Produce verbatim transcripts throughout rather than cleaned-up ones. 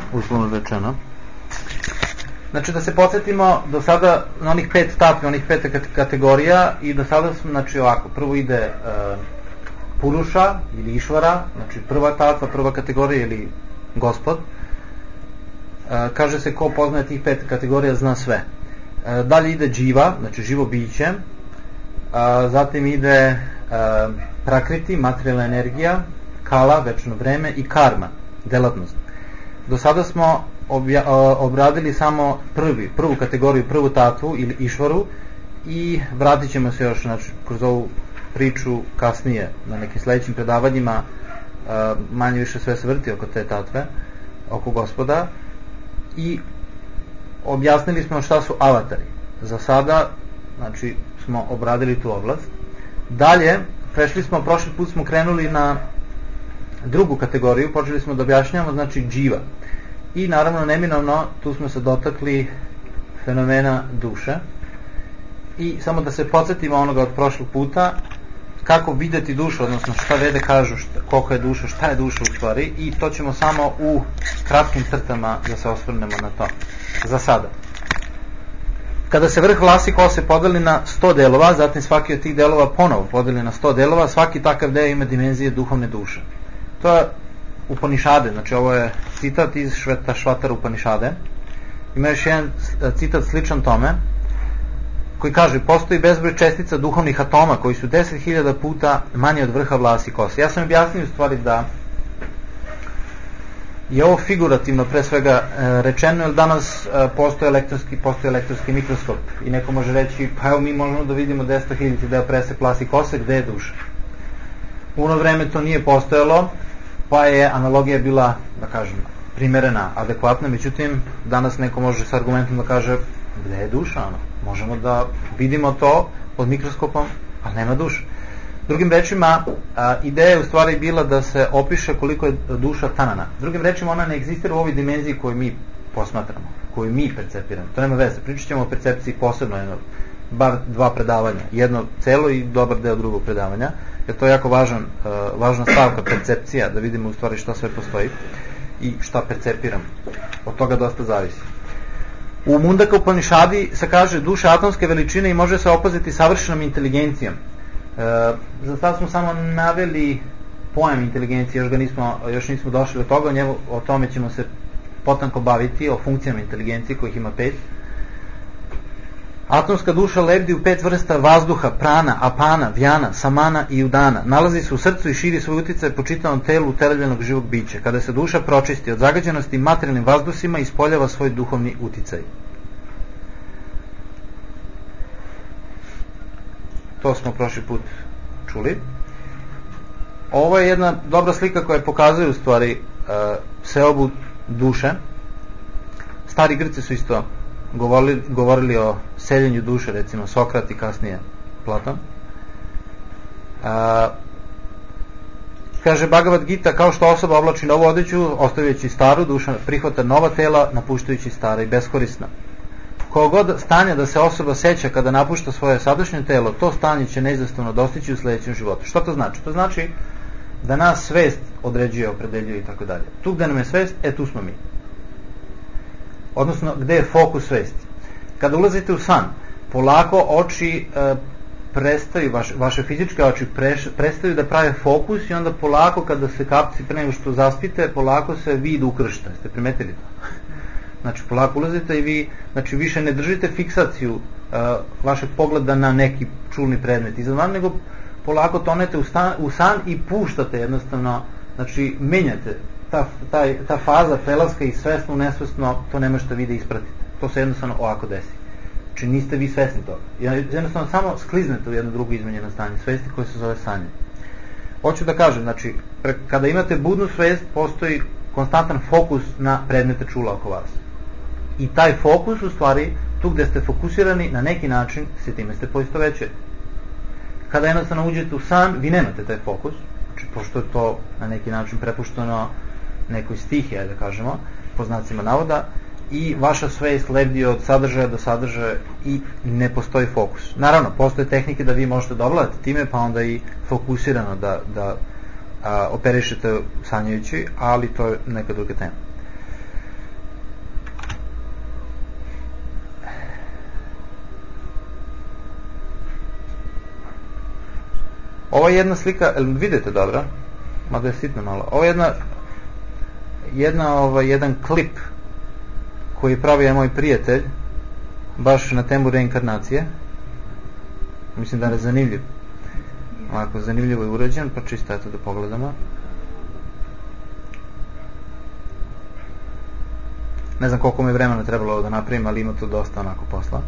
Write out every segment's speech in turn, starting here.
uslovno rečeno. Znači da se podsjetimo do sada na onih pet tatvi, onih pet kategorija i do sada smo, znači ovako, prvo ide uh, Puruša ili Išvara, znači prva tatva, prva kategorija ili Gospod. Uh, kaže se ko poznaje tih pet kategorija zna sve. Uh, dalje ide Dživa, znači živo biće. Uh, zatim ide uh, Prakriti, materijalna energija, Kala, večno vreme i Karma, delatnost. Do sada smo obja, obradili samo prvi, prvu kategoriju, prvu tatvu ili Išvaru i vratit ćemo se još, znači, kroz ovu priču kasnije na nekim sledećim predavanjima. Manje više sve se vrti oko te tatve, oko Gospoda, i objasnili smo šta su avatari. Za sada, znači, smo obradili tu oblast. Dalje, prešli smo, prošli put smo krenuli na drugu kategoriju, počeli smo da objašnjamo, znači Dživa. I naravno neminovno tu smo se dotakli fenomena duše. I samo da se podsjetimo onoga od prošlog puta, kako vidjeti dušu, odnosno šta vede kažu, šta, koliko je duša, šta je duša u stvari, i to ćemo samo u kratkim crtama da se osvrnemo na to. Za sada. Kada se vrh vlasi kose podeli na sto delova, zatim svaki od tih delova ponovo podeli na sto delova, svaki takav deo ima dimenzije duhovne duše. To je Upanišade, znači ovo je citat iz Šveta Švatara Upanišade. Ima još jedan citat sličan tome, koji kaže: postoji bezbroj čestica duhovnih atoma koji su deset hiljada puta manje od vrha vlasi kose. Ja sam objasnio u stvari da je ovo figurativno pre svega rečeno, jer danas postoji elektronski, postoji elektronski mikroskop i neko može reći, pa evo mi možemo da vidimo deset hiljada deo presek vlasi kose, gde je duša? U ono vreme to nije postojalo, pa je analogija bila, da kažem, primerena, adekvatna, međutim danas neko može s argumentom da kaže gde je duša, ono? Možemo da vidimo to pod mikroskopom, ali nema duša. Drugim rečima, a, ideja je u stvari bila da se opiše koliko je duša tanana. Drugim rečima, ona ne egzistira u ovoj dimenziji koju mi posmatramo, koju mi percepiramo. To nema veze, pričat ćemo o percepciji posebno, jedno, bar dva predavanja, jedno celo i dobar deo drugog predavanja, jer to je jako važan, uh, važna stavka, percepcija, da vidimo u stvari šta sve postoji i šta percepiramo. Od toga dosta zavisi. U Mundaka Upanišadi se kaže duša atomske veličine i može se opaziti savršenom inteligencijom. E, za sad smo samo naveli pojam inteligencije, još, ga nismo, još nismo došli do toga, njemu, o tome ćemo se potanko baviti, o funkcijama inteligencije kojih ima pet. Atomska duša lebdi u pet vrsta vazduha, prana, apana, vjana, samana i udana. Nalazi se u srcu i širi svoj uticaj po čitavom telu utemeljenog živog bića. Kada se duša pročisti od zagađenosti materijalnim vazduhima, ispoljava svoj duhovni uticaj. To smo prošli put čuli. Ovo je jedna dobra slika koja pokazuje u stvari uh, seobu duše. Stari Grci su isto govorili, govorili o seljenju duše, recimo Sokrat i kasnije Platon. Uh, kaže Bhagavad Gita, kao što osoba oblači novu odeću, ostavljajući staru, duša prihvata nova tela, napuštajući stara i beskorisna. Kogod stanje da se osoba seća kada napušta svoje sadašnje telo, to stanje će neizostavno dostići u sledećem životu. Što to znači? To znači da nas svest određuje, opredeljuje i tako dalje. Tu gde nam je svest, e tu smo mi. Odnosno, gde je fokus svesti. Kada ulazite u san, polako oči e, prestaju, vaše, vaše fizičke oči preš, prestaju da prave fokus i onda polako kada se kapci pre nego što zaspite, polako se vid ukršta. Ste primetili to? Znači, polako ulazite i vi, znači, više ne držite fiksaciju uh, vašeg pogleda na neki čulni predmet iza van, nego polako tonete u, stan, u san i puštate jednostavno, znači, menjate. Ta, taj, ta faza prelaska i svesno, nesvesno, to ne možete vi da ispratite. To se jednostavno ovako desi. Znači, niste vi svesni toga. Jednostavno samo skliznete u jedno drugo izmenjeno stanje svesti koje se zove sanje. Hoću da kažem, znači, pre, kada imate budnu svest, postoji konstantan fokus na predmete čula oko vas. I taj fokus, u stvari, tu gde ste fokusirani, na neki način se time ste poistovećeni. Kada jednostavno uđete u san, vi nemate taj fokus, znači, pošto je to na neki način prepušteno nekoj stihiji, da kažemo, po znacima navoda, i vaša svest lebdi od sadržaja do sadržaja i ne postoji fokus. Naravno, postoje tehnike da vi možete da ovladate time, pa onda i fokusirano da, da a, operišete sanjajući, ali to je neka druga tema. Ovo je jedna slika, jel vidite dobro? Mada je sitno malo. Ovo je jedna, jedna ovaj, jedan klip koji pravi je moj prijatelj baš na temu reinkarnacije. Mislim da je zanimljiv. Ovako, zanimljivo je urađen, pa čisto eto da pogledamo. Ne znam koliko mi vremena trebalo ovo da napravim, ali ima tu dosta onako posla.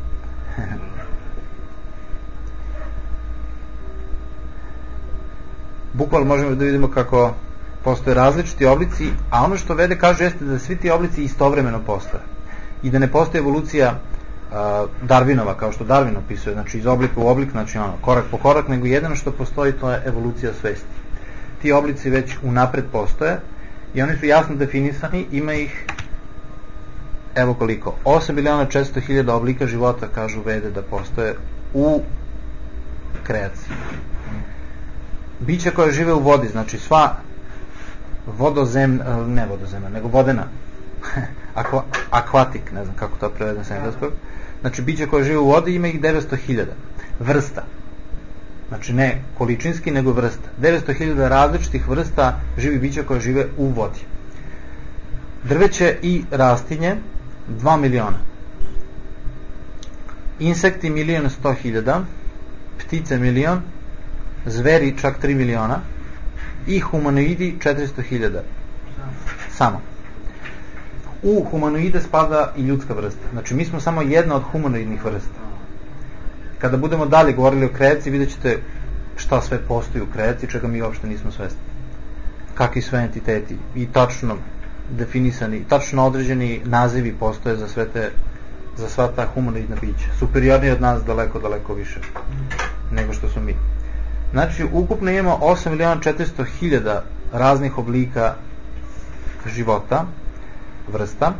Bukvalno možemo da vidimo kako postoje različiti oblici, a ono što Vede kaže jeste da svi ti oblici istovremeno postoje. I da ne postoji evolucija uh, Darwinova, kao što Darwin opisuje, znači iz oblika u oblik, znači ono, korak po korak, nego jedino što postoji to je evolucija svesti. Ti oblici već unapred postoje i oni su jasno definisani, ima ih evo koliko, osam miliona četiristo hiljada oblika života, kažu Vede, da postoje u kreaciji. Bića koje žive u vodi, znači sva vodozemna, ne vodozemna, nego vodena, Aqua, akvatik, ne znam kako to prevedem sa engleskog, znači bića koje žive u vodi ima ih devetsto hiljada vrsta, znači ne količinski nego vrsta, devetsto hiljada različitih vrsta živih bića koje žive u vodi. Drveće i rastinje dva miliona, insekti milion sto hiljada, ptice milion, zveri čak tri miliona i humanoidi četiristo hiljada samo. U humanoide spada i ljudska vrsta, znači mi smo samo jedna od humanoidnih vrsta. Kada budemo dalje govorili o kreaciji, vidjet ćete šta sve postoji u kreaciji, čega mi uopšte nismo svesni, kakvi sve entiteti i tačno definisani, tačno određeni nazivi postoje za sve te, za sva ta humanoidna bića, superiorni od nas daleko, daleko više nego što su mi. Znači, ukupno imamo osam miliona četiristo hiljada raznih oblika života, vrsta.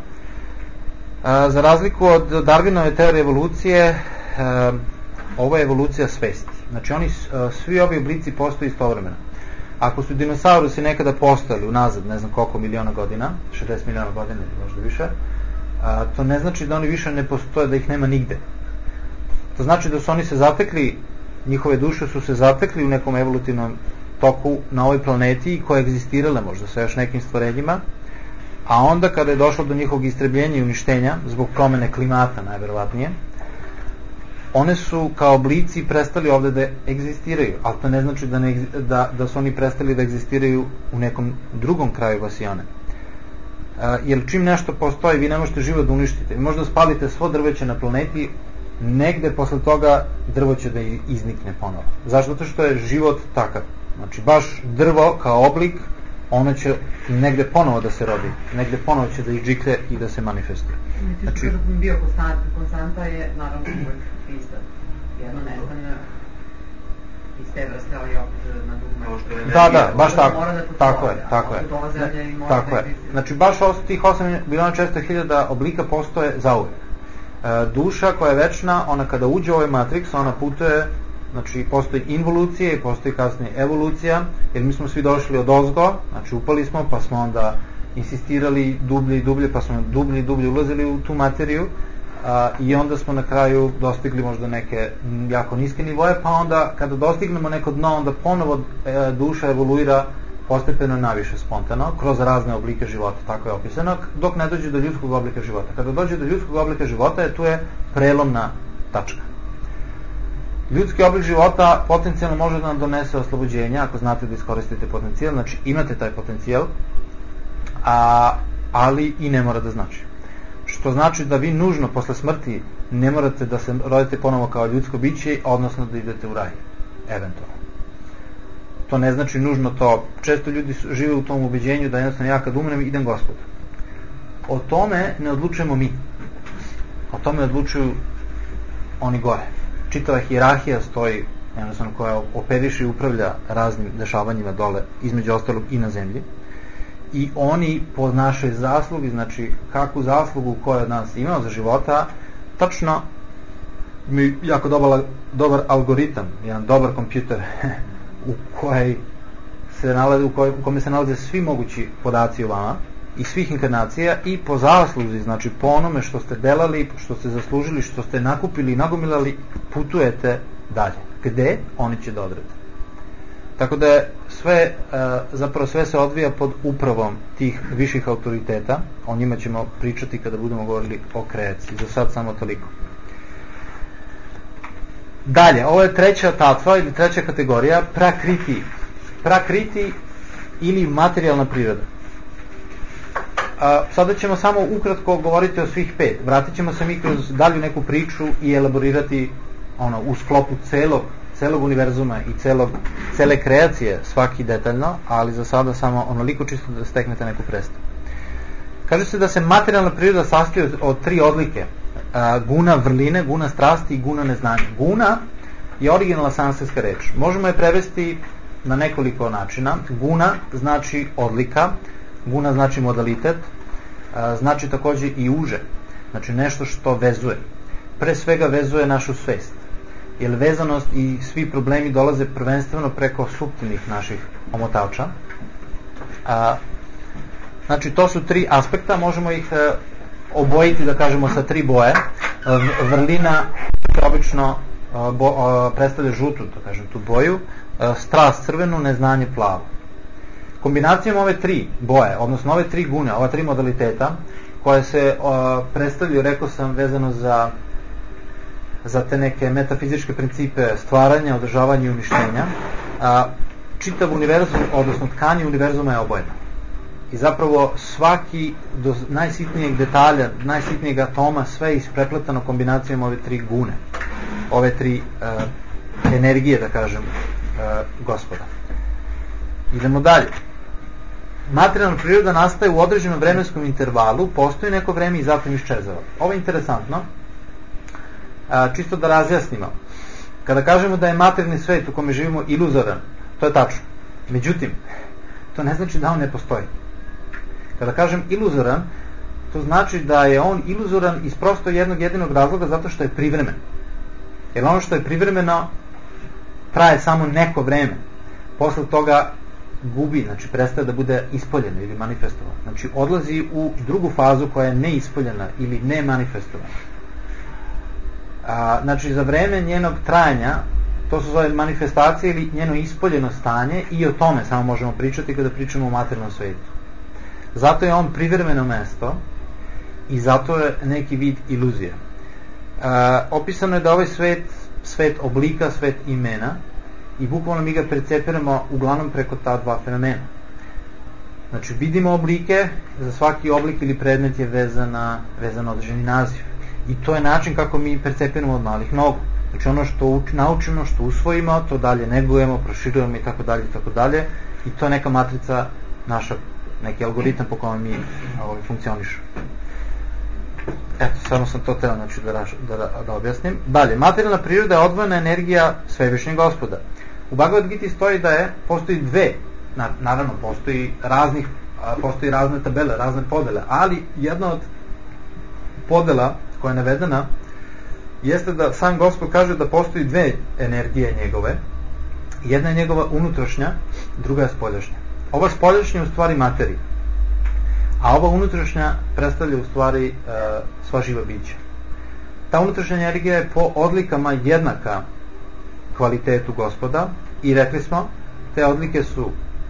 A, za razliku od Darwinove teorije evolucije, a, ovo je evolucija svesti. Znači, oni, a, svi ovi oblici postoje istovremeno. Ako su dinosaurusi nekada postojali unazad, ne znam koliko miliona godina, šezdeset miliona godina ili možda više, a, to ne znači da oni više ne postoje, da ih nema nigde. To znači da su oni se zatekli, njihove duše su se zatekli u nekom evolutivnom toku na ovoj planeti koje egzistirale možda sa još nekim stvorenjima, a onda kada je došlo do njihovog istrebljenja i uništenja zbog promene klimata najverovatnije, one su kao oblici prestali ovde da egzistiraju, ali to ne znači da, ne, da, da su oni prestali da egzistiraju u nekom drugom kraju vasione. E, jer čim nešto postoji, vi ne možete život da uništite. Vi možda spalite svo drveće na planeti, negde posle toga drvo će da iznikne ponovo. Zašto? Zato što je život takav. Znači, baš drvo kao oblik, ono će negde ponovo da se rodi, negde ponovo će da izđikne i da se manifestuje. Znači, bio konstanta je naravno uvek ista. Jedno nestane iz te vrste, ali opet na dugme. Da, da, baš tako. Tako je, tako je. Tako je. Znači, baš tih osam miliona četiristo hiljada oblika postoje zauvek. Duša koja je večna, ona kada uđe u ovaj matriks, ona putuje, znači postoji involucija i postoji kasnije evolucija, jer mi smo svi došli od ozgo, znači upali smo, pa smo onda insistirali dublje i dublje, pa smo dublje i dublje ulazili u tu materiju, a, i onda smo na kraju dostigli možda neke jako niske nivoje, pa onda kada dostignemo neko dno, onda ponovo e, duša evoluira postepeno naviše spontano, kroz razne oblike života, tako je opisano, dok ne dođe do ljudskog oblika života. Kada dođe do ljudskog oblika života, je tu je prelomna tačka. Ljudski oblik života potencijalno može da nam donese oslobođenje, ako znate da iskoristite potencijal, znači imate taj potencijal, a, ali i ne mora da znači. Što znači da vi nužno posle smrti ne morate da se rodite ponovo kao ljudsko biće, odnosno da idete u raj, eventualno. To ne znači nužno to. Često ljudi žive u tom ubeđenju da jednostavno ja kad umrem idem Gospodu. O tome ne odlučujemo mi. O tome odlučuju oni gore. Čitava hijerarhija stoji, jednostavno, koja operiše i upravlja raznim dešavanjima dole, između ostalog i na zemlji. I oni po našoj zaslugi, znači kakvu zaslugu koju od nas imao za života, tačno mi jako dobar, dobar algoritam, jedan dobar kompjuter u kojoj se nalaze, u, koj, u kome se nalaze svi mogući podaci o vama i svih inkarnacija, i po zasluzi, znači po onome što ste delali, što ste zaslužili, što ste nakupili i nagomilali, putujete dalje. Gde? Oni će da odrede. Tako da je sve, zapravo sve se odvija pod upravom tih viših autoriteta. O njima ćemo pričati kada budemo govorili o kreaciji. Za sad samo toliko. Dalje, ovo je treća tatva ili treća kategorija, prakriti. Prakriti ili materijalna priroda. A, sada ćemo samo ukratko govoriti o svih pet. Vratit ćemo se mi kroz dalju neku priču i elaborirati ono, u sklopu celog, celog univerzuma i celog, cele kreacije svaki detaljno, ali za sada samo onoliko čisto da steknete neku predstavu. Kaže se da se materijalna priroda sastoji od, od tri odlike. A, guna vrline, guna strasti i guna neznanja. Guna je originalna sanskritska reč. Možemo je prevesti na nekoliko načina. Guna znači odlika, guna znači modalitet, a, znači takođe i uže, znači nešto što vezuje. Pre svega vezuje našu svest, jer vezanost i svi problemi dolaze prvenstveno preko suptilnih naših omotača. A, znači to su tri aspekta, možemo ih a, obojiti, da kažemo, sa tri boje. Vrlina obično a, bo, a, predstavlja žutu, da kažem, tu boju, a, strast crvenu, neznanje plavu. Kombinacijom ove tri boje, odnosno ove tri gune, ova tri modaliteta, koje se a, predstavljaju, rekao sam, vezano za, za te neke metafizičke principe stvaranja, održavanja i uništenja, a, čitav univerzum, odnosno tkanje univerzuma je obojeno. I zapravo svaki do najsitnijeg detalja, najsitnijeg atoma, sve je isprepletano kombinacijom ove tri gune, ove tri uh, energije, da kažem, uh, Gospoda. Idemo dalje. Materijalna priroda nastaje u određenom vremenskom intervalu, postoji neko vreme i zatim iščezava. Ovo je interesantno, uh, čisto da razjasnimo. Kada kažemo da je materijalni svet u kome živimo iluzoran, to je tačno. Međutim, to ne znači da on ne postoji. Kada kažem iluzoran, to znači da je on iluzoran iz prosto jednog jedinog razloga, zato što je privremen. Jer ono što je privremeno traje samo neko vreme. Posle toga gubi, znači prestaje da bude ispoljeno ili manifestovano. Znači odlazi u drugu fazu koja je neispoljena ili ne manifestovana. A, znači za vreme njenog trajanja, to su zove manifestacije ili njeno ispoljeno stanje, i o tome samo možemo pričati kada pričamo o materijalnom svetu. Zato je on privremeno mesto i zato je neki vid iluzije. E, opisano je da ovaj svet, svet oblika, svet imena, i bukvalno mi ga percepiramo uglavnom preko ta dva fenomena. Znači vidimo oblike, za svaki oblik ili predmet je vezana, vezan određeni naziv. I to je način kako mi percepiramo od malih nogu. Znači ono što uč, naučimo, što usvojimo, to dalje negujemo, proširujemo i tako dalje i tako dalje. I to je neka matrica naša, neki algoritam po kojem mi ovaj, funkcionišu. Eto, samo sam to teo, znači, da, da, da objasnim. Dalje, materijalna priroda je odvojena energija Svevišnjeg Gospoda. U Bhagavad Giti stoji da je, postoji dve, na, naravno postoji raznih, postoji razne tabele, razne podele, ali jedna od podela koja je navedena jeste da sam Gospod kaže da postoji dve energije njegove. Jedna je njegova unutrašnja, druga je spoljašnja. Ova spoljašnja je u stvari materija, a ova unutrašnja predstavlja u stvari e, sva živa bića. Ta unutrašnja energija je po odlikama jednaka kvalitetu Gospoda i rekli smo, te odlike su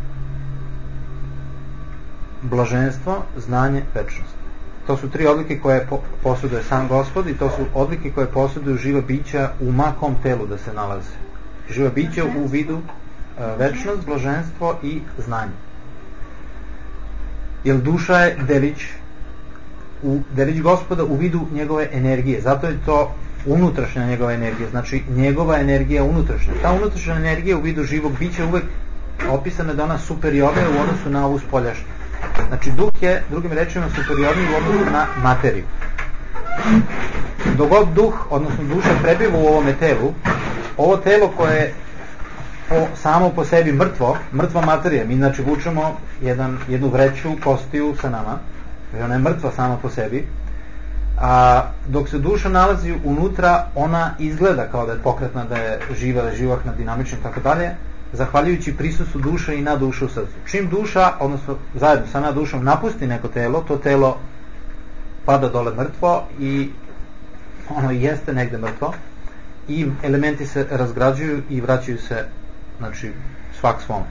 blaženstvo, znanje, večnost. To su tri odlike koje posjeduje sam Gospod i to su odlike koje posjeduju živa bića u makom telu da se nalaze. Živa bića u vidu večnost, blaženstvo i znanje. Jer duša je delić, u, delić Gospoda u vidu njegove energije. Zato je to unutrašnja njegova energija. Znači njegova energija unutrašnja. Ta unutrašnja energija u vidu živog bića uvek opisana da ona superiorna u odnosu na ovu spoljašnju. Znači duh je, drugim rečima, superiorni u odnosu na materiju. Dok god duh, odnosno duša, prebiva u ovome telu, ovo telo koje je po, samo po sebi mrtvo, mrtva materija, mi znači vučemo jedan, jednu vreću kostiju sa nama, ona je mrtva sama po sebi, a dok se duša nalazi unutra, ona izgleda kao da je pokretna, da je živa, da je živahna, dinamična i tako dalje, zahvaljujući prisustvu duše i na dušu u srcu. Čim duša, odnosno zajedno sa na dušom, napusti neko telo, to telo pada dole mrtvo i ono jeste negde mrtvo i elementi se razgrađuju i vraćaju se, znači, svak svome.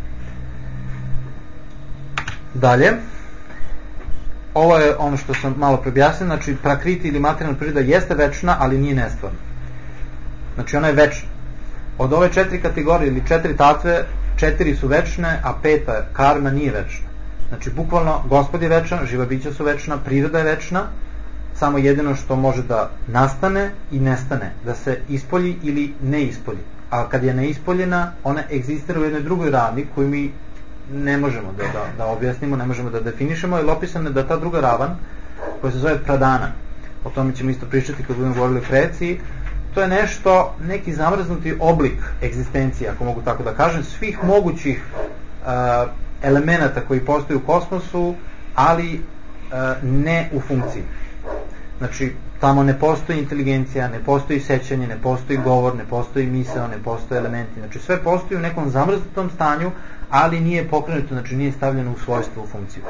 Dalje, ovo je ono što sam malo preobjasnio, znači prakriti ili materijalna priroda jeste večna, ali nije nestvarna. Znači ona je večna. Od ove četiri kategorije ili četiri tatve, četiri su večne, a peta karma nije večna. Znači bukvalno Gospod je večan, živa bića su večna, priroda je večna, samo jedino što može da nastane i nestane, da se ispolji ili ne ispolji. A kad je neispoljena, ona egzistira u jednoj drugoj ravni koju mi ne možemo da, da, da objasnimo, ne možemo da definišemo, jer opisano je da ta druga ravan, koja se zove pradana, o tome ćemo isto pričati kad budemo govorili o kreaciji, to je nešto, neki zamrznuti oblik egzistencije, ako mogu tako da kažem, svih mogućih uh, elemenata koji postoje u kosmosu, ali uh, ne u funkciji. Znači, tamo ne postoji inteligencija, ne postoji sećanje, ne postoji govor, ne postoji misao, ne postoje elementi. Znači, sve postoji u nekom zamrznutom stanju, ali nije pokrenuto, znači nije stavljeno u svojstvo, u funkciju.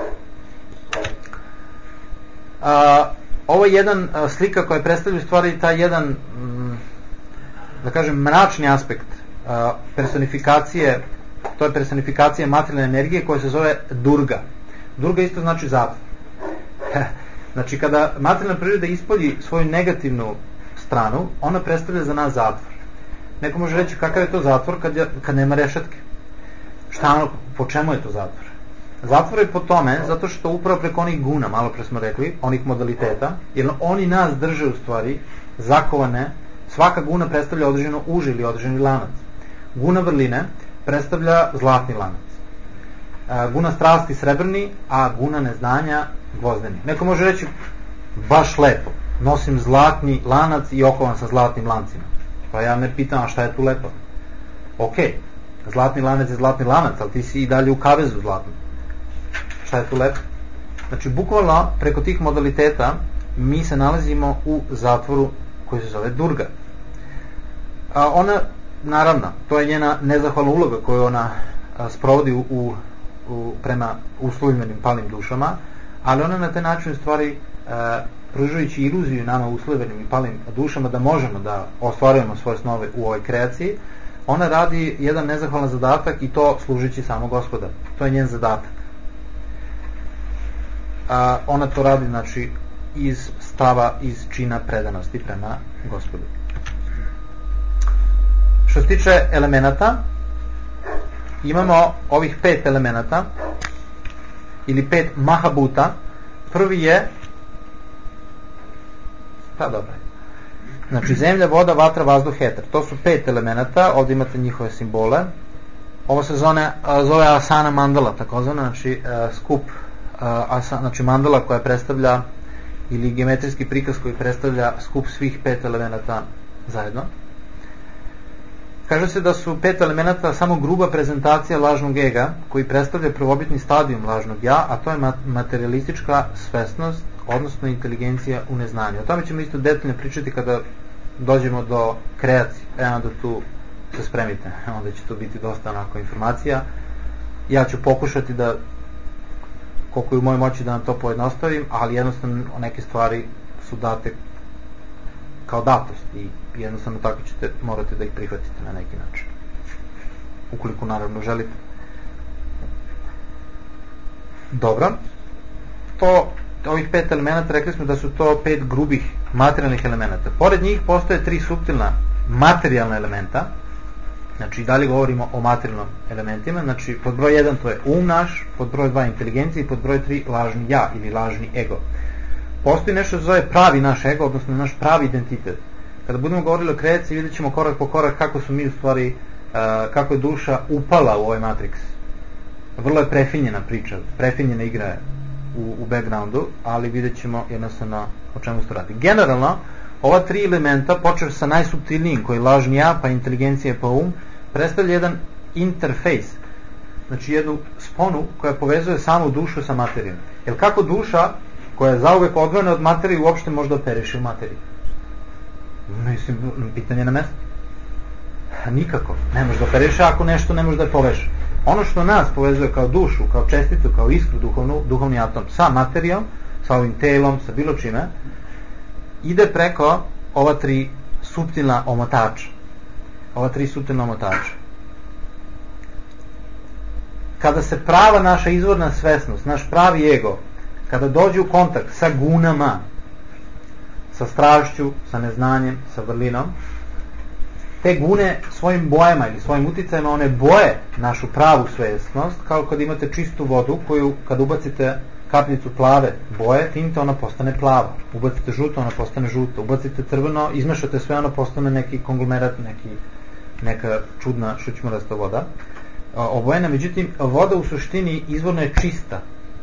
A, ovo je jedan a, slika koja predstavlja u stvari taj jedan, m, da kažem, mračni aspekt a, personifikacije, to je personifikacija materijalne energije koja se zove Durga. Durga isto znači zatvor. Znači, kada materijalna priroda ispolji svoju negativnu stranu, ona predstavlja za nas zatvor. Neko može reći kakav je to zatvor kad, je, kad nema rešetke. Šta ono, po čemu je to zatvor? Zatvor je po tome, zato što upravo preko onih guna, malo pre smo rekli, onih modaliteta, jer oni nas drže u stvari zakovane, svaka guna predstavlja određeno uži ili određeni lanac. Guna vrline predstavlja zlatni lanac. Guna strasti srebrni, a guna neznanja gvozdeni. Neko može reći, baš lepo, nosim zlatni lanac i okovan sa zlatnim lancima. Pa ja me pitam, a šta je tu lepo? Okej, zlatni lanac je zlatni lanac, ali ti si i dalje u kavezu zlatnom. Šta je tu lepo? Znači, bukvalno, preko tih modaliteta mi se nalazimo u zatvoru koji se zove Durga. A ona, naravno, to je njena nezahvalna uloga koju ona a, sprovodi u, u, u, prema uslovljenim palim dušama, ali ona na taj način u stvari a, pružujući iluziju nama uslovljenim i palim dušama da možemo da ostvarujemo svoje snove u ovoj kreaciji, ona radi jedan nezahvalan zadatak i to služeći samo Gospoda. To je njen zadatak. A, ona to radi, znači, iz stava, iz čina predanosti prema Gospodu. Što se tiče elemenata, imamo ovih pet elemenata ili pet mahabuta. Prvi je, pa dobro, znači zemlja, voda, vatra, vazduh, eter. To su pet elemenata, ovdje imate njihove simbole. Ovo se zove, zove asana mandala, takozvana, znači skup, asa, znači mandala koja predstavlja, ili geometrijski prikaz koji predstavlja skup svih pet elemenata zajedno. Kaže se da su pet elemenata samo gruba prezentacija lažnog ega koji predstavlja prvobitni stadijum lažnog ja, a to je materialistička svesnost, odnosno inteligencija u neznanju. O tome ćemo isto detaljno pričati kada dođemo do kreacije. Evo da tu se spremite, onda će tu biti dosta onako informacija. Ja ću pokušati da, koliko je u mojoj moći, da vam to pojednostavim, ali jednostavno neke stvari su date kao datost i jednostavno tako ćete, morate da ih prihvatite na neki način. Ukoliko naravno želite. Dobro. To, ovih pet elemenata, rekli smo da su to pet grubih materijalnih elemenata. Pored njih postoje tri suptilna materijalna elementa. Znači, dalje govorimo o materijalnom elementima. Znači, pod broj jedan to je um naš, pod broj dva inteligencija i pod broj tri lažni ja ili lažni ego. Postoji nešto što zove pravi naš ego, odnosno naš pravi identitet. Kada budemo govorili o kreaciji, vidjet ćemo korak po korak kako su mi u stvari, uh, kako je duša upala u ovaj matriks. Vrlo je prefinjena priča, prefinjena igra je u, u backgroundu, ali vidjet ćemo jednostavno o čemu se radi. Generalno, ova tri elementa, počeo sa najsuptilnijim, koji je lažni ja, pa inteligencija, pa um, predstavlja jedan interfejs, znači jednu sponu koja povezuje samu dušu sa materijom. Jer kako duša, koja je zauvek odvojena od materije, uopšte može da operiše u materiji? Mislim, pitanje na mesto. Nikako. Ne može da operiše ako nešto ne može da je poveže. Ono što nas povezuje kao dušu, kao česticu, kao iskru, duhovnu, duhovni atom sa materijom, sa ovim telom, sa bilo čime, ide preko ova tri suptilna omotača. Ova tri suptilna omotača. kada se prava naša izvorna svesnost, naš pravi ego, kada dođe u kontakt sa gunama, sa strašću, sa neznanjem, sa vrlinom, te gune svojim bojama ili svojim uticajima, one boje našu pravu svesnost, kao kad imate čistu vodu koju kad ubacite kapljicu plave boje, tinte, ona postane plava. Ubacite žuto, ona postane žuto. Ubacite crveno, izmešate sve, ona postane neki konglomerat, neki, neka čudna šućmorasta voda. Obojena, međutim, voda u suštini izvorno je čista.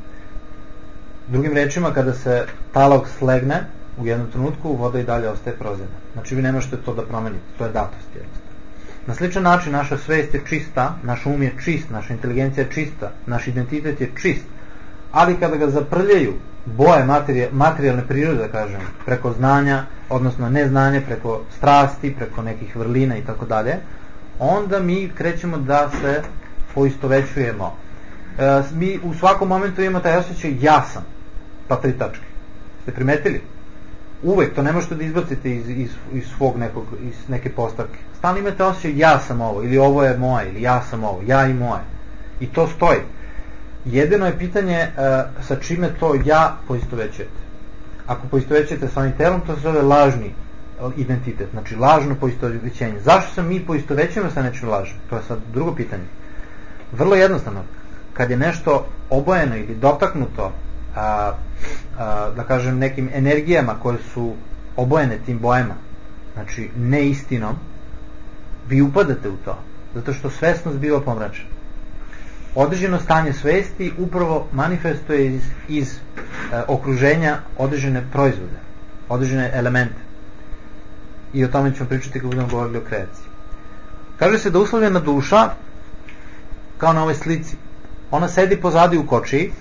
Drugim rečima, kada se talog slegne, u jednom trenutku voda i dalje ostaje prozirna. Znači vi ne možete to da promenite, to je datost jednostavno. Na sličan način naša svest je čista, naš um je čist, naša inteligencija je čista, naš identitet je čist, ali kada ga zaprljaju boje materije, materijalne prirode, da kažem, preko znanja, odnosno neznanje, preko strasti, preko nekih vrlina i tako dalje, onda mi krećemo da se poistovećujemo. E, mi u svakom momentu imamo taj osjećaj ja sam, pa tri tačke. Ste primetili? Uvek, to ne možete da izbacite iz, iz, iz svog nekog, iz neke postavke. Stalno imate osjećaj ja sam ovo, ili ovo je moje, ili ja sam ovo, ja i moje. I to stoji. Jedino je pitanje uh, sa čime to ja poistovećujete. Ako poistovećujete sa ovim telom, to se zove lažni identitet, znači lažno poistovećenje. Zašto se mi poistovećujemo sa nečim lažnim? To je sad drugo pitanje. Vrlo jednostavno. Kad je nešto obojeno ili dotaknuto A, a, da kažem nekim energijama koje su obojene tim bojama, znači neistinom, vi upadate u to, zato što svesnost biva pomračena. Određeno stanje svesti upravo manifestuje iz, iz e, okruženja određene proizvode, određene elemente. I o tome ćemo pričati kad budemo govorili o kreaciji. Kaže se da uslovljena duša, kao na ovoj slici, ona sedi pozadi u kočiji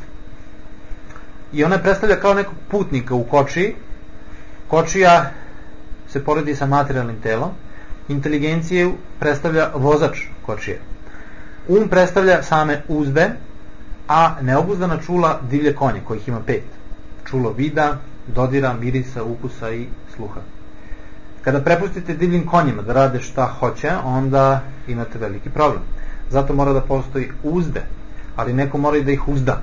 i ona predstavlja kao nekog putnika u kočiji. Kočija se poredi sa materijalnim telom, inteligenciju predstavlja vozač kočije, um predstavlja same uzde, a neobuzdana čula divlje konje, kojih ima pet. Čulo vida, dodira, mirisa, ukusa i sluha. Kada prepustite divljim konjima da rade šta hoće, onda imate veliki problem. Zato mora da postoji uzde, ali neko mora i da ih uzda.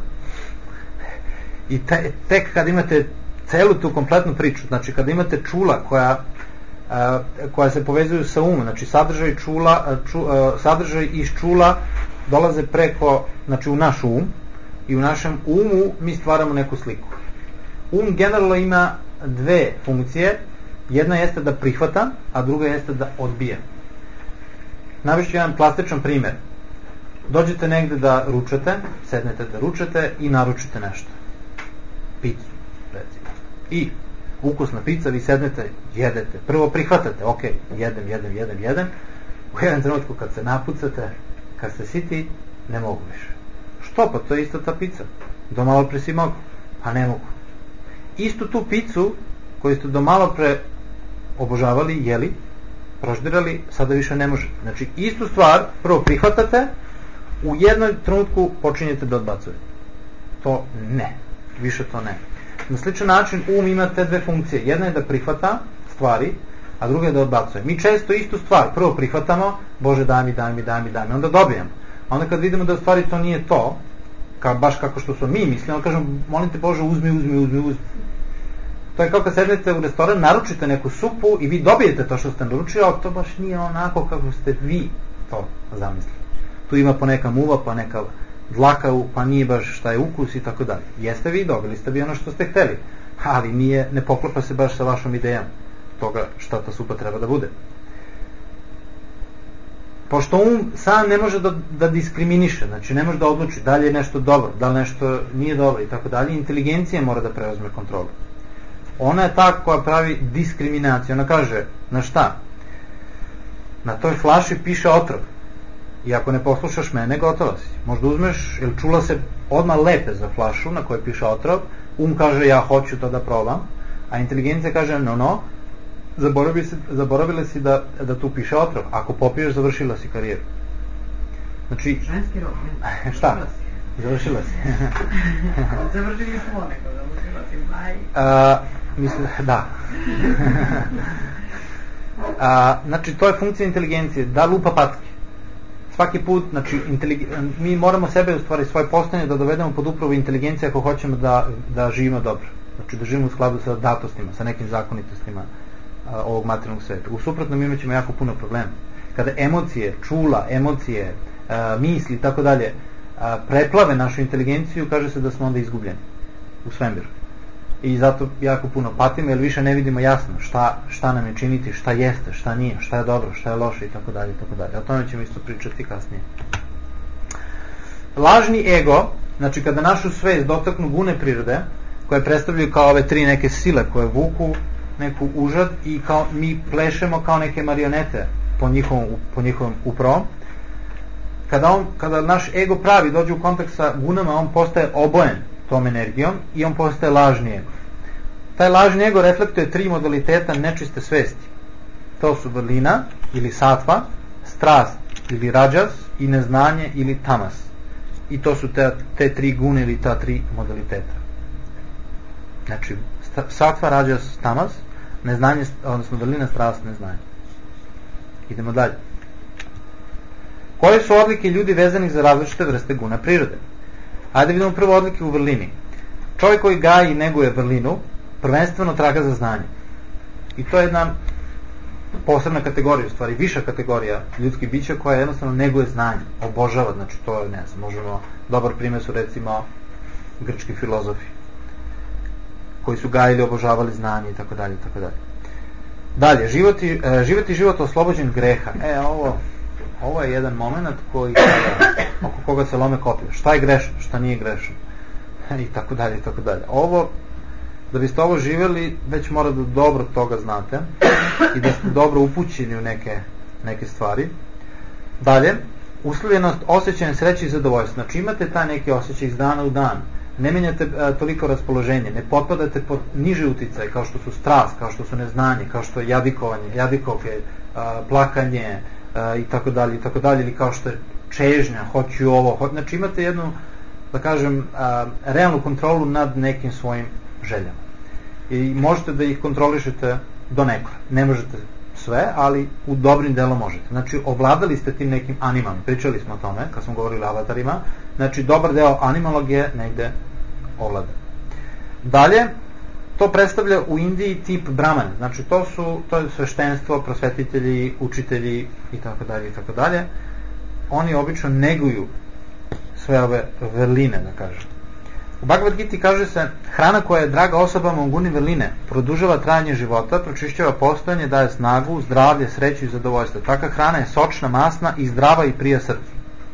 I te, tek kad imate celu tu kompletnu priču, znači kada imate čula koja, a, koja se povezuju sa umom, znači sadržaj, čula, ču, a, sadržaj iz čula dolaze preko, znači u naš um, i u našem umu mi stvaramo neku sliku. Um generalno ima dve funkcije, jedna jeste da prihvata, a druga jeste da odbija. Navešću jedan plastičan primjer. Dođete negde da ručate, sednete da ručate i naručite nešto. Picu, recimo. I ukusna pica, vi sednete, jedete. Prvo prihvatate, ok, jedem, jedem, jedem, jedem. U jedan trenutku kad se napucate, kad ste siti, ne mogu više. Što? Pa to je isto ta pica. Do malo pre si mogu. Pa ne mogu. Istu tu picu koju ste do malo pre obožavali, jeli, proždirali, sada više ne možete. Znači, istu stvar prvo prihvatate, u jednom trenutku počinjete da odbacujete. To ne. Više to ne. Na sličan način um ima te dve funkcije. Jedna je da prihvata stvari, a druga je da odbacuje. Mi često istu stvar prvo prihvatamo, Bože daj mi, daj mi, daj mi, daj mi, onda dobijamo. A onda kad vidimo da u stvari to nije to, kao baš kako što smo mi mislili, onda kažemo, molim te Bože, uzmi, uzmi, uzmi, uzmi. To je kao kad sednete u restoran, naručite neku supu i vi dobijete to što ste naručili, ali to baš nije onako kako ste vi to zamislili. Tu ima poneka muva, pa neka dlaka, pa nije baš šta je ukus i tako dalje. Jeste vi, dobili ste vi ono što ste hteli, ali nije, ne poklapa se baš sa vašom idejom toga šta ta supa treba da bude. Pošto um sam ne može da, da diskriminiše, znači ne može da odluči da li je nešto dobro, da li nešto nije dobro i tako dalje, inteligencija mora da preuzme kontrolu. Ona je ta koja pravi diskriminaciju. Ona kaže, na šta? Na toj flaši piše otrov. I ako ne poslušaš mene, gotova si. Možda uzmeš, jer čula se odmah lepe za flašu na kojoj piše otrov, um kaže ja hoću to da probam, a inteligencija kaže no no, zaboravili si, zaboravili si da, da tu piše otrov. Ako popiješ, završila si karijeru. Znači, ženski rok. Šta? Završila si. Završili smo neko, završila si, baj. A, mislim, da. A, znači, to je funkcija inteligencije, da lupa packe. svaki put, znači, intelig... mi moramo sebe, u stvari, svoje postojanje da dovedemo pod upravu inteligencije ako hoćemo da, da živimo dobro. Znači, da živimo u skladu sa datostima, sa nekim zakonitostima a, ovog materijalnog sveta. U suprotnom imat ćemo jako puno problema. Kada emocije, čula, emocije, a, misli i tako dalje preplave našu inteligenciju, kaže se da smo onda izgubljeni u svemiru. I zato jako puno patimo, jer više ne vidimo jasno šta, šta nam je činiti, šta jeste, šta nije, šta je dobro, šta je loše i tako dalje i tako dalje. O tome ćemo isto pričati kasnije. Lažni ego, znači kada našu svest dotaknu gune prirode, koje predstavljaju kao ove tri neke sile koje vuku neku užad i kao mi plešemo kao neke marionete po njihovom, po njihovom upravom, kada, on, kada naš ego pravi dođe u kontakt sa gunama, on postaje obojen tom energijom i on postaje lažni ego. Taj lažni ego reflektuje tri modaliteta nečiste svesti. To su vrlina ili satva, strast ili rađas i neznanje ili tamas. I to su te, te tri gune ili ta tri modaliteta. Znači, satva, rađas, tamas, neznanje, odnosno vrlina, strast, neznanje. Idemo dalje. Koje su odlike ljudi vezanih za različite vrste guna prirode? Ajde vidimo prvo odlike u vrlini. Čovjek koji gaji i neguje vrlinu, prvenstveno traga za znanje. I to je jedna posebna kategorija, u stvari viša kategorija ljudskih bića koja jednostavno neguje znanje, obožava, znači to je, ne znam, možemo, dobar primjer su recimo grčki filozofi koji su gajili, obožavali znanje i tako dalje i tako dalje. Dalje, život i, e, život i život oslobođen greha. E, ovo Ovo je jedan moment koji kada, oko koga se lome koplje. Šta je grešno, šta nije grešno. I tako dalje, i tako dalje. Ovo, da biste ovo živjeli, već mora da dobro toga znate i da ste dobro upućeni u neke, neke stvari. Dalje, uslovljenost osjećajem sreće i zadovoljstva. Znači imate taj neki osjećaj iz dana u dan. Ne menjate a, toliko raspoloženje, ne potpadate pod niže uticaje kao što su strast, kao što su neznanje, kao što je jadikovanje, jadikovke, a, plakanje, i tako dalje i tako dalje, ili kao što je čežnja, hoću ovo, hoću, znači imate jednu, da kažem, a, realnu kontrolu nad nekim svojim željama i možete da ih kontrolišete do nekora, ne možete sve, ali u dobrim delom možete. Znači ovladali ste tim nekim animalom, pričali smo o tome kad smo govorili o avatarima, znači dobar deo animalog je negde ovladan. Dalje, to predstavlja u Indiji tip brahmane, znači to su to je sveštenstvo, prosvetitelji, učitelji i tako dalje i tako dalje. Oni obično neguju sve ove vrline, da kažem. U Bhagavad Giti kaže se: hrana koja je draga osobama u guni vrline produžava trajanje života, pročišćava postojanje, daje snagu, zdravlje, sreću i zadovoljstvo. Takva hrana je sočna, masna i zdrava i prija srcu.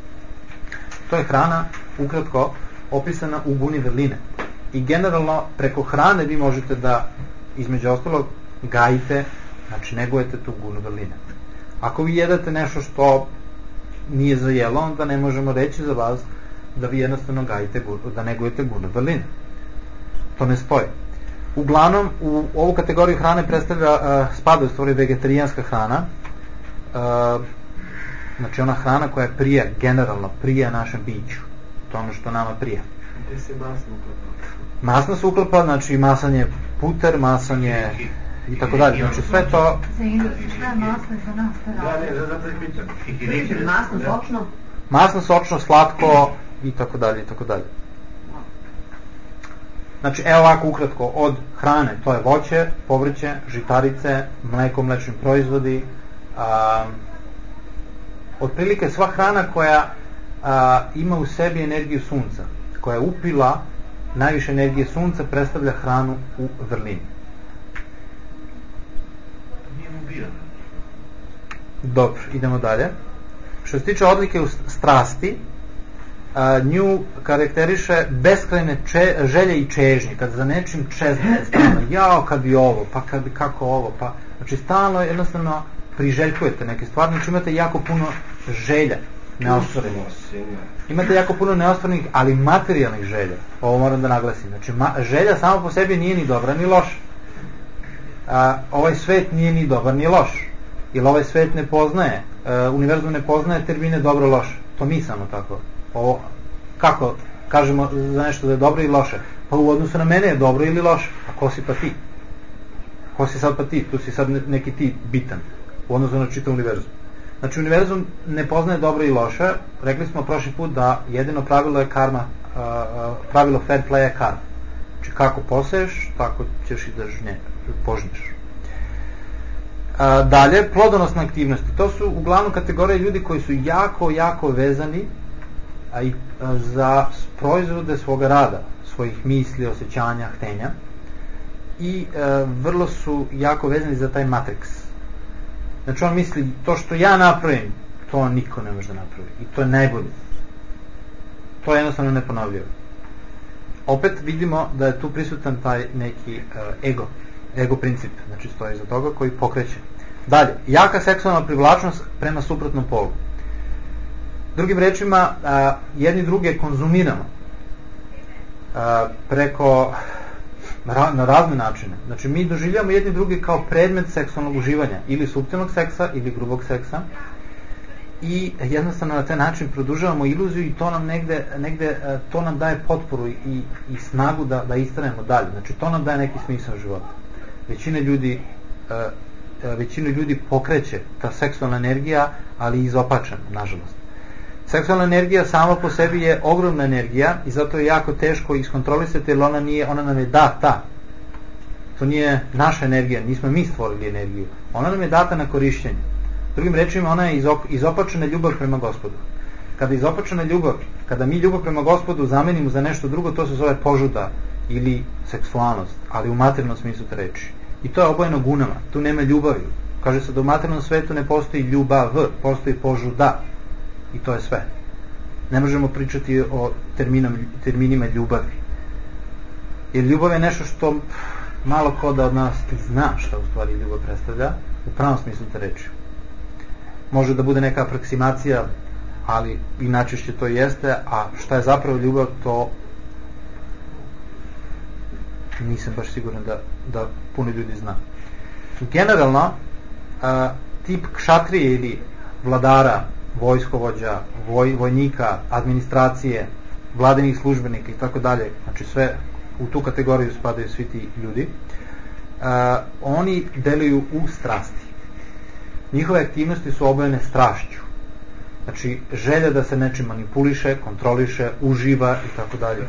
To je hrana, ukratko, opisana u guni vrline. I generalno preko hrane vi možete da, između ostalog, gajite, znači negujete tu gunu vrline. Ako vi jedete nešto što nije za jelo, onda ne možemo reći za vas da vi jednostavno gajite, da negujete gunu vrline. To ne stoji. Uglavnom, u ovu kategoriju hrane predstavlja, uh, spada u stvari vegetarijanska hrana, uh, znači ona hrana koja prija, generalno prija našem biću, to ono što nama prija. Gde se masno uklapa? Masno se uklapa, znači masan je puter, masan je i tako dalje, znači sve to... Za Indiju, šta je masno za nas? Da, ne, da zato je pitan. Masno, sočno? Masno, sočno, slatko i tako dalje i tako dalje. Znači, evo ovako ukratko, od hrane, to je voće, povrće, žitarice, mleko, mlečni proizvodi, a, otprilike sva hrana koja a, ima u sebi energiju sunca, koja je upila najviše energije sunca, predstavlja hranu u vrlini. Dobro, idemo dalje. Što se tiče odlike u strasti, a, nju karakteriše beskrajne če, želje i čežnje, kad za nečim čeznete stalno, jao kad bi ovo, pa kad bi kako ovo, pa, znači stalno jednostavno priželjkujete neke stvari, znači imate jako puno želja neostvarenih. Imate jako puno neostvarenih, ali materijalnih želja. Ovo moram da naglasim. Znači, ma, želja samo po sebi nije ni dobra ni loša. A, ovaj svet nije ni dobar ni loš. Jer ovaj svet ne poznaje, a, univerzum ne poznaje termine dobro loše. To mi samo tako. Ovo, kako kažemo za nešto da je dobro i loše? Pa u odnosu na mene je dobro ili loše. A ko si pa ti? Ko si sad pa ti? Tu si sad neki ti bitan u odnosu na čitav univerzum. Znači, univerzum ne poznaje dobro i loše. Rekli smo prošli put da jedino pravilo je karma, uh, uh, pravilo fair play je karma. Znači, kako poseješ, tako ćeš i da žnje, požnješ. Uh, dalje, plodonosne aktivnosti. To su uglavnom kategorije ljudi koji su jako, jako vezani a i, a, za proizvode svoga rada, svojih misli, osjećanja, htenja. I uh, vrlo su jako vezani za taj matrix. Znači on misli, to što ja napravim, to niko ne može da napravi. I to je najbolje. To je jednostavno neponovljivo. Opet vidimo da je tu prisutan taj neki uh, ego. Ego princip, znači stoji iza toga koji pokreće. Dalje, jaka seksualna privlačnost prema suprotnom polu. Drugim rečima, uh, jedni druge konzumiramo uh, preko na razne načine. Znači mi doživljamo jedni drugi kao predmet seksualnog uživanja, ili suptilnog seksa ili grubog seksa, i jednostavno na taj način produžavamo iluziju i to nam negde, negde to nam daje potporu i, i snagu da, da istanemo dalje. Znači to nam daje neki smisao života. Većina ljudi većinu ljudi pokreće ta seksualna energija, ali izopačena, nažalost. Seksualna energija sama po sebi je ogromna energija i zato je jako teško iskontrolisati, jer ona nije, ona nam je data. To nije naša energija, nismo mi stvorili energiju. Ona nam je data na korišćenje. Drugim rečima, ona je izopačena ljubav prema Gospodu. Kada je izopačena ljubav, kada mi ljubav prema Gospodu zamenimo za nešto drugo, to se zove požuda ili seksualnost, ali u materijalnom smislu te reči. I to je obojeno gunama, tu nema ljubavi. Kaže se da u materijalnom svetu ne postoji ljubav, postoji požuda. I to je sve. Ne možemo pričati o terminom, terminima ljubavi. Jer ljubav je nešto što malo ko da od nas zna šta u stvari ljubav predstavlja, u pravom smislu te reči. Može da bude neka aproksimacija, ali i najčešće to jeste, a šta je zapravo ljubav, to nisam baš siguran da, da puno ljudi zna. Generalno, a, tip kšatrije ili vladara, vojskovođa, voj, vojnika, administracije, vladinih službenika i tako dalje, znači sve u tu kategoriju spadaju svi ti ljudi, uh, oni deluju u strasti. Njihove aktivnosti su obojene strašću. Znači želja da se nečim manipuliše, kontroliše, uživa i tako dalje.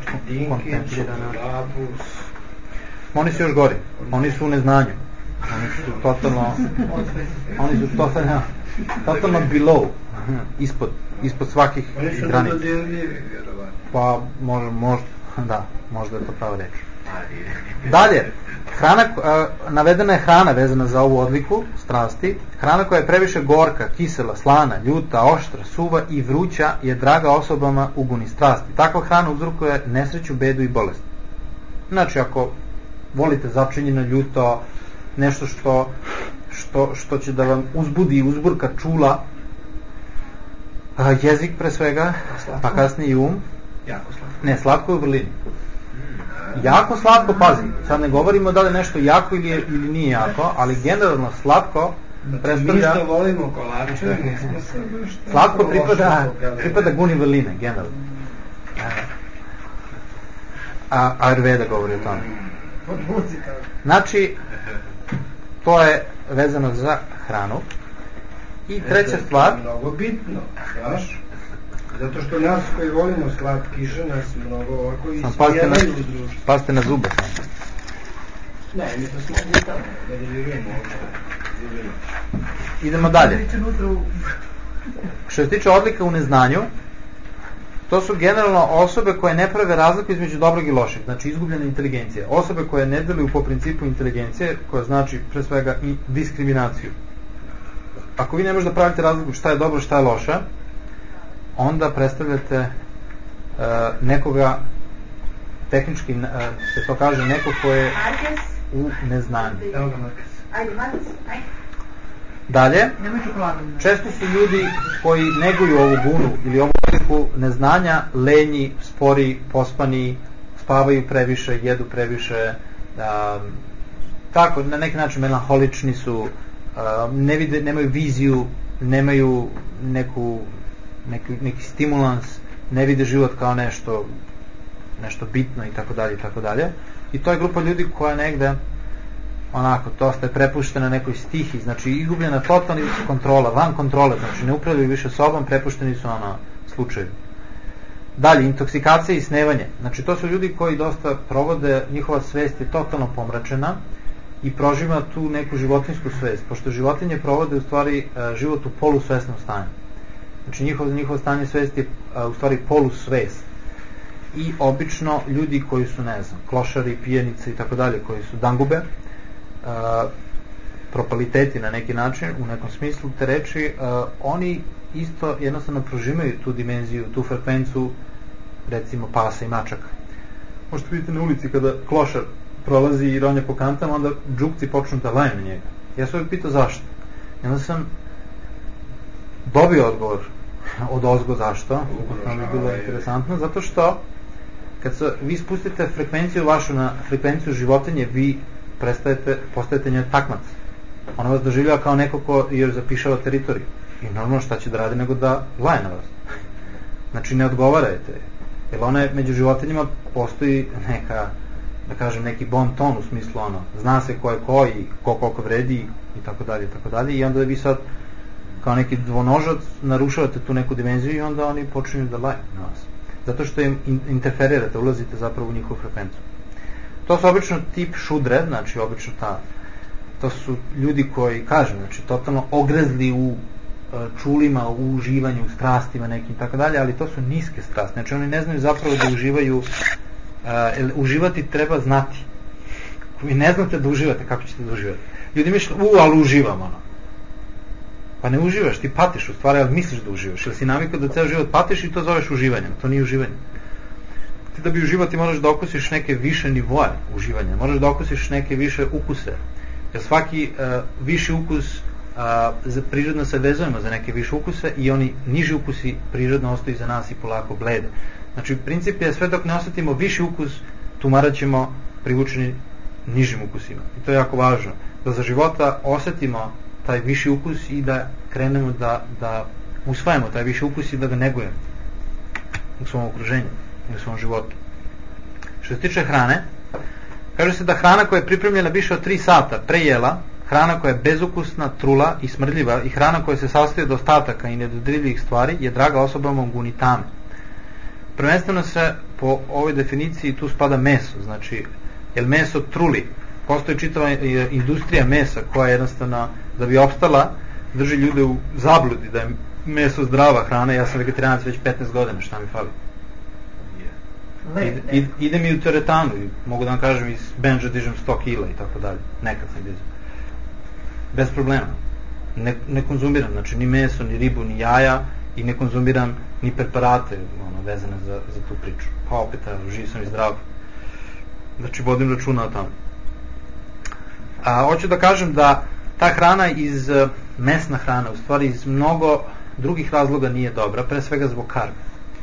Oni su još gori. Oni su u neznanju. Oni su totalno oni su totalno totalno below, ispod, ispod svakih granica. Oni su nedodirljivi, vjerovatno. Pa, možda, možda, da, možda je to pravo reč. Dalje, hrana, navedena je hrana vezana za ovu odliku strasti. Hrana koja je previše gorka, kisela, slana, ljuta, oštra, suva i vruća je draga osobama u guni strasti. Takva hrana uzrokuje nesreću, bedu i bolest. Znači, ako volite začinjeno, ljuto, nešto što, što, što će da vam uzbudi i uzburka čula, a, jezik pre svega, pa kasnije i um. Jako slatko. Ne, slatko je u vrlini. Jako slatko, pazi, sad ne govorimo da li je nešto jako ili, je, ili nije jako, ali generalno slatko predstavlja... Mi što volimo kolače, nismo se baš... Slatko pripada, pripada guni vrline, generalno. A Ayurveda govori o tome. Znači, to je vezano za hranu. I treća stvar... Mnogo bitno, znaš? Zato što nas koji volimo slatkiše, nas mnogo ovako ispijevaju u društvu. Pazite na zube. Ne, mi to smo gutamo, da ne živimo ovdje. Idemo dalje. Što se tiče odlika u neznanju, to su generalno osobe koje ne prave razliku između dobrog i lošeg, znači izgubljena inteligencija. Osobe koje ne deluju po principu inteligencije, koja znači pre svega i diskriminaciju. Ako vi ne možete da pravite razliku šta je dobro, šta je loše, onda predstavljate uh, nekoga, tehnički uh, se to kaže, neko ko je u neznanju. Dalje, često su ljudi koji neguju ovu gunu ili ovu odliku neznanja lenji, spori, pospani, spavaju previše, jedu previše, um, tako, na neki način melanholični su, uh, ne vide, nemaju viziju, nemaju neku Neki, neki stimulans, ne vide život kao nešto nešto bitno i tako dalje i tako dalje. I to je grupa ljudi koja negde onako, to ste prepuštene nekoj stihi, znači izgubljena totalna kontrola, van kontrole, znači ne upravljaju više sobom, prepušteni su ono slučaju. Dalje, intoksikacija i snevanje, znači to su ljudi koji dosta provode, njihova svest je totalno pomračena i proživa tu neku životinsku svest, pošto životinje provode u stvari život u polusvesnom stanju. Znači njihovo, njihovo stanje svesti je u stvari polusvest. I obično ljudi koji su, ne znam, klošari, pijenice i tako dalje, koji su dangube, uh, propaliteti na neki način, u nekom smislu te reči, uh, oni isto jednostavno prožimaju tu dimenziju, tu frekvencu, recimo pasa i mačaka. Možete vidjeti na ulici kada klošar prolazi i ronja po kantama, onda džukci počnu da laju na njega. Ja sam uvijek pitao zašto. I onda sam dobio odgovor od ozgo zašto, to mi je bilo interesantno, zato što kad se, vi spustite frekvenciju vašu na frekvenciju životinje, vi prestajete, postajete njoj takmac. Ona vas doživljava kao neko ko joj zapišava teritoriju. I normalno šta će da radi nego da laje na vas. Znači ne odgovarajte. Jer ona je, među životinjama postoji neka, da kažem, neki bon ton u smislu ono, zna se ko je ko i ko koliko vredi i tako dalje i tako dalje. I onda vi sad kao neki dvonožac narušavate tu neku dimenziju i onda oni počinju da laju na vas. Zato što im interferirate, ulazite zapravo u njihovu frekvenciju. To su obično tip šudre, znači obično ta, to su ljudi koji, kažem, znači totalno ogrezli u uh, čulima, u uživanju, u strastima nekim, tako dalje, ali to su niske strasti, znači oni ne znaju zapravo da uživaju, uh, uživati treba znati. Vi ne znate da uživate, kako ćete da uživate? Ljudi misle, u, ali uživam, ono. Pa ne uživaš, ti patiš u stvari, ali misliš da uživaš, jer si navikao da ceo život patiš i to zoveš uživanjem, to nije uživanje. Ti da bi uživati moraš da okusiš neke više nivoe uživanja, moraš da okusiš neke više ukuse, jer svaki uh, viši ukus uh, prirodno se vezujemo za neke više ukuse i oni niži ukusi prirodno ostaju za nas i polako blede. Znači princip je sve dok ne osetimo viši ukus, tumarat ćemo privučeni nižim ukusima i to je jako važno, da za života osetimo taj viši ukus i da krenemo da, da usvajamo taj viši ukus i da ga negujemo u svom okruženju i u svom životu. Što se tiče hrane, kaže se da hrana koja je pripremljena više od tri sata pre jela, hrana koja je bezukusna, trula i smrdljiva i hrana koja se sastoji od ostataka i nedodirljivih stvari je draga osobama gunitame. Prvenstveno se po ovoj definiciji tu spada meso, znači jer meso truli. Postoji čitava industrija mesa koja jednostavno, da bi opstala, drži ljude u zabludi da je meso zdrava hrana. Ja sam vegetarijanac već petnaest godina, šta mi fali? Ide, ide, ide mi u teretanu i mogu da vam kažem iz benža dižem sto kila i tako dalje. Nekad sam dizem. Bez problema. Ne, ne konzumiram, znači ni meso, ni ribu, ni jaja i ne konzumiram ni preparate ono, vezane za, za tu priču. Pa opet, evo, živ sam i zdrav. Znači, vodim računa o tamo. A, hoću da kažem da ta hrana iz mesna hrana, u stvari iz mnogo drugih razloga nije dobra, pre svega zbog karme.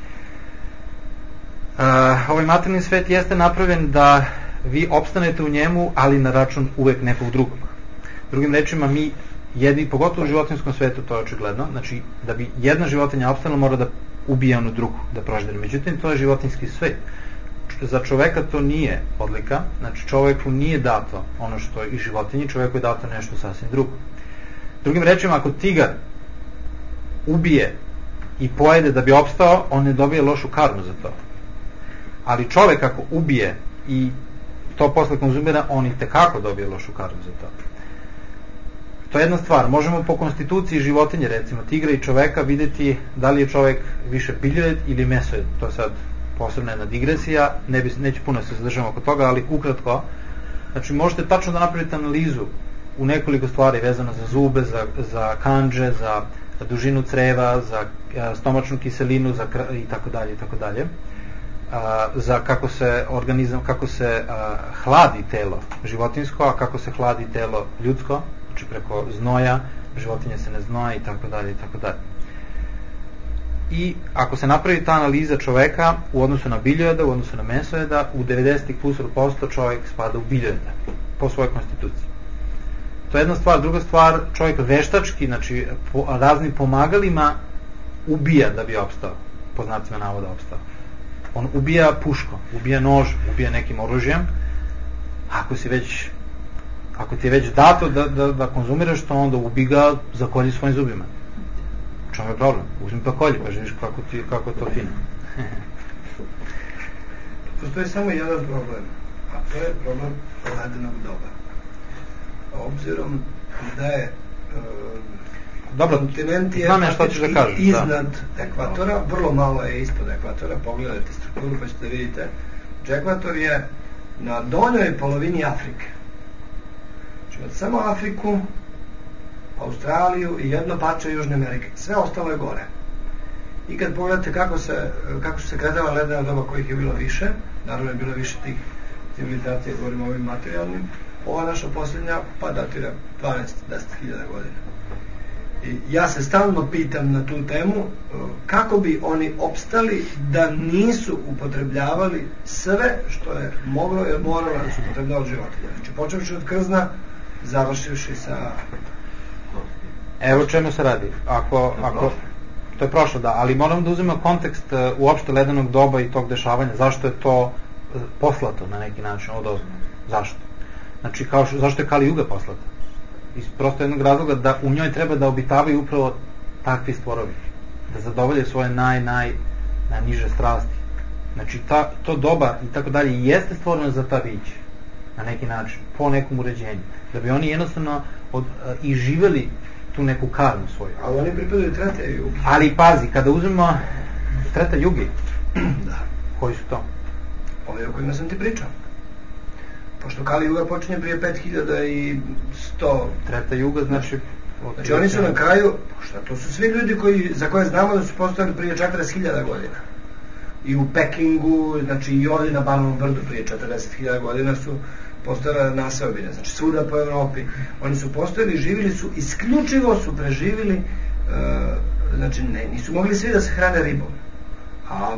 Uh, ovaj materijalni svet jeste napravljen da vi opstanete u njemu, ali na račun uvek nekog drugog. Drugim rečima, mi jedi, pogotovo u životinskom svetu, to je očigledno, znači da bi jedna životinja opstala mora da ubije onu drugu, da proždere. Međutim, to je životinski svet. Za čoveka to nije odlika, znači čoveku nije dato ono što je i životinji, čoveku je dato nešto sasvim drugo. Drugim rečima, ako tigar ubije i pojede da bi opstao, on ne dobije lošu karmu za to. Ali čovek ako ubije i to posle konzumira, on i tekako dobije lošu karmu za to. To je jedna stvar. Možemo po konstituciji životinje, recimo tigra i čoveka, videti da li je čovek više biljojed ili mesojed. To je sad posebna jedna digresija, ne bi, neću puno se zadržati oko toga, ali ukratko, znači možete tačno da napravite analizu u nekoliko stvari vezano za zube, za, za kandže, za dužinu creva, za stomačnu kiselinu, za i tako dalje i tako dalje. Za kako se organizam, kako se a, hladi telo životinjsko, a kako se hladi telo ljudsko, znači preko znoja, životinje se ne znoja i tako dalje i tako dalje. I ako se napravi ta analiza čoveka u odnosu na biljojeda, u odnosu na mesojeda, u devedeset plus posto čovjek spada u biljojeda po svojoj konstituciji. To je jedna stvar. Druga stvar, čovjek veštački, znači po raznim pomagalima ubija da bi opstao, po znacima navoda opstao. On ubija puškom, ubija nožem, ubija nekim oružjem. Ako si već Ako ti je već dato da, da, da konzumiraš to, onda ubi ga, zakolji svojim zubima. U čemu je problem? Uzmi pa kolji, pa živiš kako, ti, kako je to fino. Postoji samo jedan problem, a to je problem ledenog doba. Obzirom da je Dobro, kontinent je znam ja što ćeš da kažeš, iznad da. ekvatora, vrlo malo je ispod ekvatora, pogledajte strukturu pa ćete vidite. Ekvator je na donjoj polovini Afrike. Znači, samo Afriku, Australiju i jedno parče Južne Amerike. Sve ostalo je gore. I kad pogledate kako, se, kako su se kretala ledena doba kojih je bilo više, naravno je bilo više tih civilizacija, govorimo o ovim materijalnim, ova naša posljednja pa datira dvanaest do deset hiljada godina. I ja se stalno pitam na tu temu kako bi oni opstali da nisu upotrebljavali sve što je moglo ili moralo da su upotrebljavali životinje. Znači počevši od krzna, završivši sa... Evo čemu se radi. Ako, ako, to je prošlo, da, ali moram da uzmemo kontekst uh, uopšte ledenog doba i tog dešavanja. Zašto je to uh, poslato na neki način od ozbiljno? Zašto? Znači, kao što, zašto je Kali Juga poslata? Iz prosto jednog razloga da u njoj treba da obitavaju upravo takvi stvorovi. Da zadovolje svoje naj, naj, najniže strasti. Znači, ta, to doba i tako dalje jeste stvoreno za ta bića. Na neki način. Po nekom uređenju. Da bi oni jednostavno od, uh, i živeli tu neku karmu svoju. Ali oni pripadaju Trete Jugi. Ali pazi, kada uzmemo Treta Jugi, da. Koji su to? Ovi o kojima sam ti pričao. Pošto Kali Juga počinje prije pet hiljada sto. Treta Juga znači... Znači oni su na kraju, šta, to su svi ljudi koji, za koje znamo da su postojali prije četrdeset hiljada godina. I u Pekingu, znači i ovdje na Banovom brdu prije četrdeset hiljada godina su postojale naseobine, znači svuda po Evropi. Oni su postojali, živili su, isključivo su preživili, e, znači ne, nisu mogli svi da se hrane ribom. A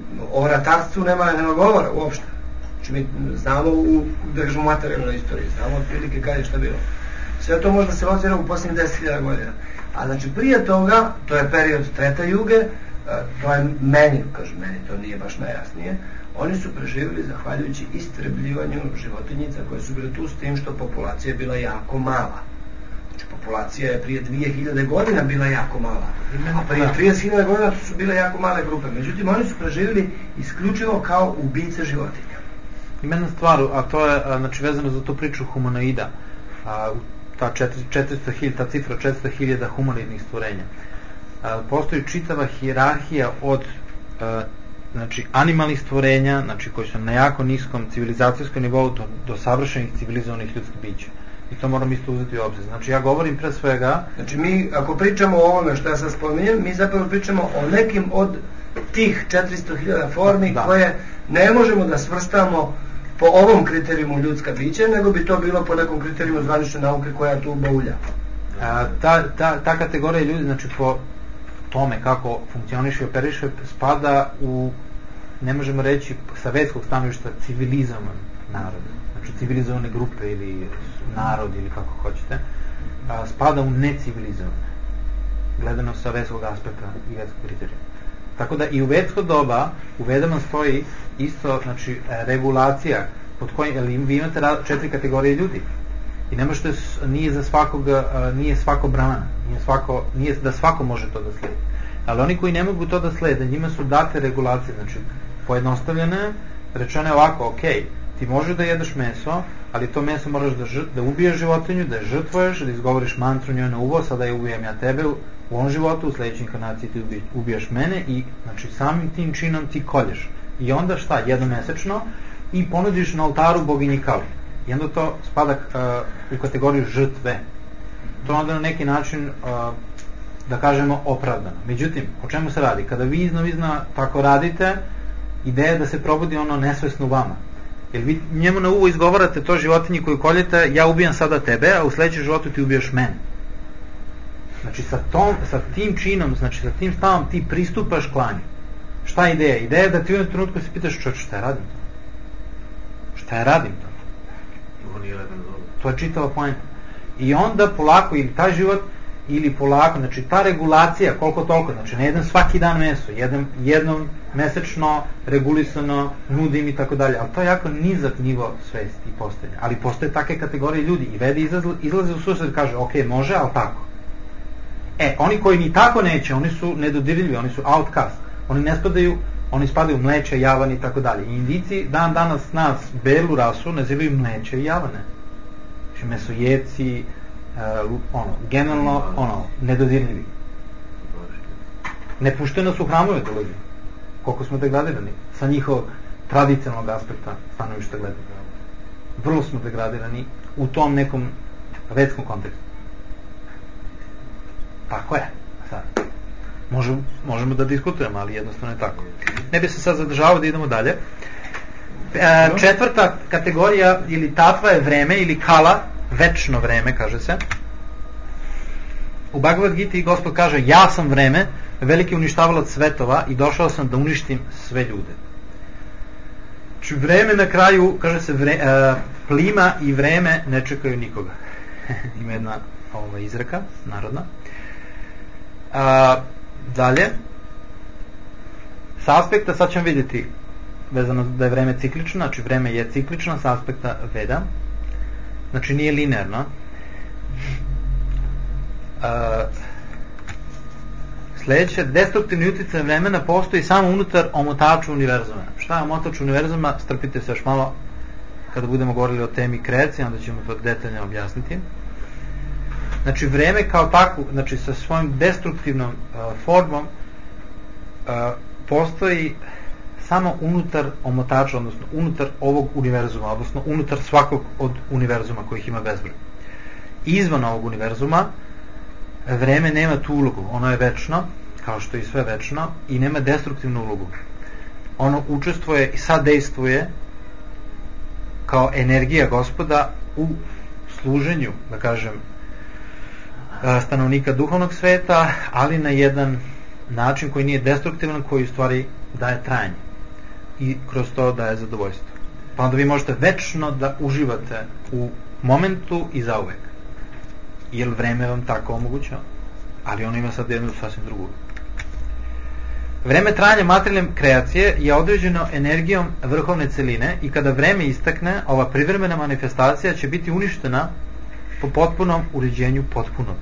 o ratarstvu nema, nema govora uopšte. Znači mi znamo u, da kažemo, materijalnoj istoriji, znamo otprilike kad je šta bilo. Sve to možda se locira u posljednjih deset hiljada godina. A znači prije toga, to je period Treta Juge, to je meni, kažem meni, to nije baš najjasnije, oni su preživjeli zahvaljujući istrebljivanju životinjica koje su bile tu, s tim što populacija je bila jako mala. Znači populacija je prije dvije hiljade godina bila jako mala, a prije trideset hiljada godina to su bile jako male grupe. Međutim, oni su preživjeli isključivo kao ubice životinja. Ima jedna stvar, a to je znači, vezano za tu priču humanoida. A, ta četiristo hiljada, ta cifra četiristo hiljada humanoidnih stvorenja. A, postoji čitava hijerarhija od a, znači animalnih stvorenja, znači koji su na jako niskom civilizacijskom nivou do, do savršenih civilizovanih ljudskih bića. I to moram isto uzeti u obzir. Znači ja govorim pre svega... Znači mi, ako pričamo o ovome što ja sad spominjem, mi zapravo pričamo o nekim od tih četiristo hiljada formi da. Koje ne možemo da svrstamo po ovom kriterijumu ljudska bića, nego bi to bilo po nekom kriterijumu zvanične nauke koja tu baulja. A, ta, ta, ta kategorija ljudi, znači po tome kako funkcioniše i operiše, spada u, ne možemo reći sa vedskog stanovišta, civilizovan narod. Znači civilizovane grupe ili narod ili kako hoćete, a, spada u necivilizovane, gledano sa vedskog aspekta i vedskog kriterijuma. Tako da i u vedsko doba u vedama stoji isto, znači, regulacija pod kojim, ali vi imate četiri kategorije ljudi i ne možete, nije za svakog, nije svako brana, nije, svako, nije da svako može to da sledi. Ali oni koji ne mogu to da slede, njima su date regulacije, znači pojednostavljene, rečene ovako, ok, ti možeš da jedeš meso, ali to meso moraš da, žrt, da ubiješ životinju, da je žrtvuješ, da izgovoriš mantru njoj na uvo, sada je ubijem ja tebe, u ovom životu, u sledećoj inkarnaciji ti ubijaš mene i znači samim tim činom ti kolješ. I onda šta, jednomesečno i ponudiš na oltaru boginji Kali. I onda to spada uh, u kategoriju žrtve. To onda na neki način, uh, da kažemo, opravdano. Međutim, o čemu se radi? Kada vi iznova tako radite, ideja je da se probudi ono nesvesno u vama. Jer vi njemu na uvo izgovarate to životinji koju koljete, ja ubijam sada tebe, a u sledećem životu ti ubijaš mene. Znači sa, tom, sa tim činom, znači sa tim stavom ti pristupaš klanju. Šta je ideja? Ideja je da ti u jednom trenutku se pitaš, čovječ, šta ja radim to? Šta ja radim to? To je čitava poenta. I onda polako, ili taj život, ili polako, znači ta regulacija koliko toliko, znači ne jedem svaki dan meso, jedem jednom mesečno regulisano, nudim i tako dalje, ali to je jako nizak nivo svesti i postojanja, ali postoje takve kategorije ljudi i vedi izlaze, izlaze u susret i kaže ok, može, ali tako. E, oni koji ni tako neće, oni su nedodirljivi, oni su outcast, oni ne spadaju, oni spadaju u mleče, javane i tako dalje. I Indijci dan danas nas, belu rasu, nazivaju mleče i javane. Znači mesojeci, uh, ono, generalno, ono, nedodirljivi. Ne puštaju nas u hramove dolazi. Koliko smo degradirani sa njihovog tradicionalnog aspekta stanovišta gledanja. Vrlo smo degradirani u tom nekom vedskom kontekstu. Tako je. Sad. Možemo, možemo da diskutujemo, ali jednostavno je tako. Ne bi se sad zadržavao da idemo dalje. E, četvrta kategorija ili tatva je vreme ili kala, večno vreme, kaže se. U Bhagavad Gita Gospod kaže, ja sam vreme, veliki uništavalac svetova i došao sam da uništim sve ljude. Znači vreme na kraju, kaže se, vre, e, plima i vreme ne čekaju nikoga. Ima jedna ova izreka, narodna. A, dalje, sa aspekta, sad ćemo vidjeti vezano da je vreme ciklično, znači vreme je ciklično sa aspekta Veda, znači nije linearno. A, sljedeće, destruktivni utjecaj vremena postoji samo unutar omotača univerzuma. Šta je omotač univerzuma? Strpite se još malo kada budemo govorili o temi kreacije, onda ćemo to detaljno objasniti. Znači vreme kao takvo, znači sa svojim destruktivnom uh, formom uh, postoji samo unutar omotača, odnosno unutar ovog univerzuma, odnosno unutar svakog od univerzuma kojih ima bezbroj. Izvan ovog univerzuma vreme nema tu ulogu, ono je večno, kao što je i sve večno, i nema destruktivnu ulogu. Ono učestvuje i sadejstvuje kao energija Gospoda u služenju, da kažem, stanovnika duhovnog sveta, ali na jedan način koji nije destruktivan, koji u stvari daje trajanje i kroz to daje zadovoljstvo. Pa onda vi možete večno da uživate u momentu i zauvek, jer vreme vam tako omogućava, ali ono ima sad jednu sasvim drugu. Vreme trajanja materijalne kreacije je određeno energijom vrhovne celine i kada vreme istakne, ova privremena manifestacija će biti uništena po potpunom uređenju potpunog.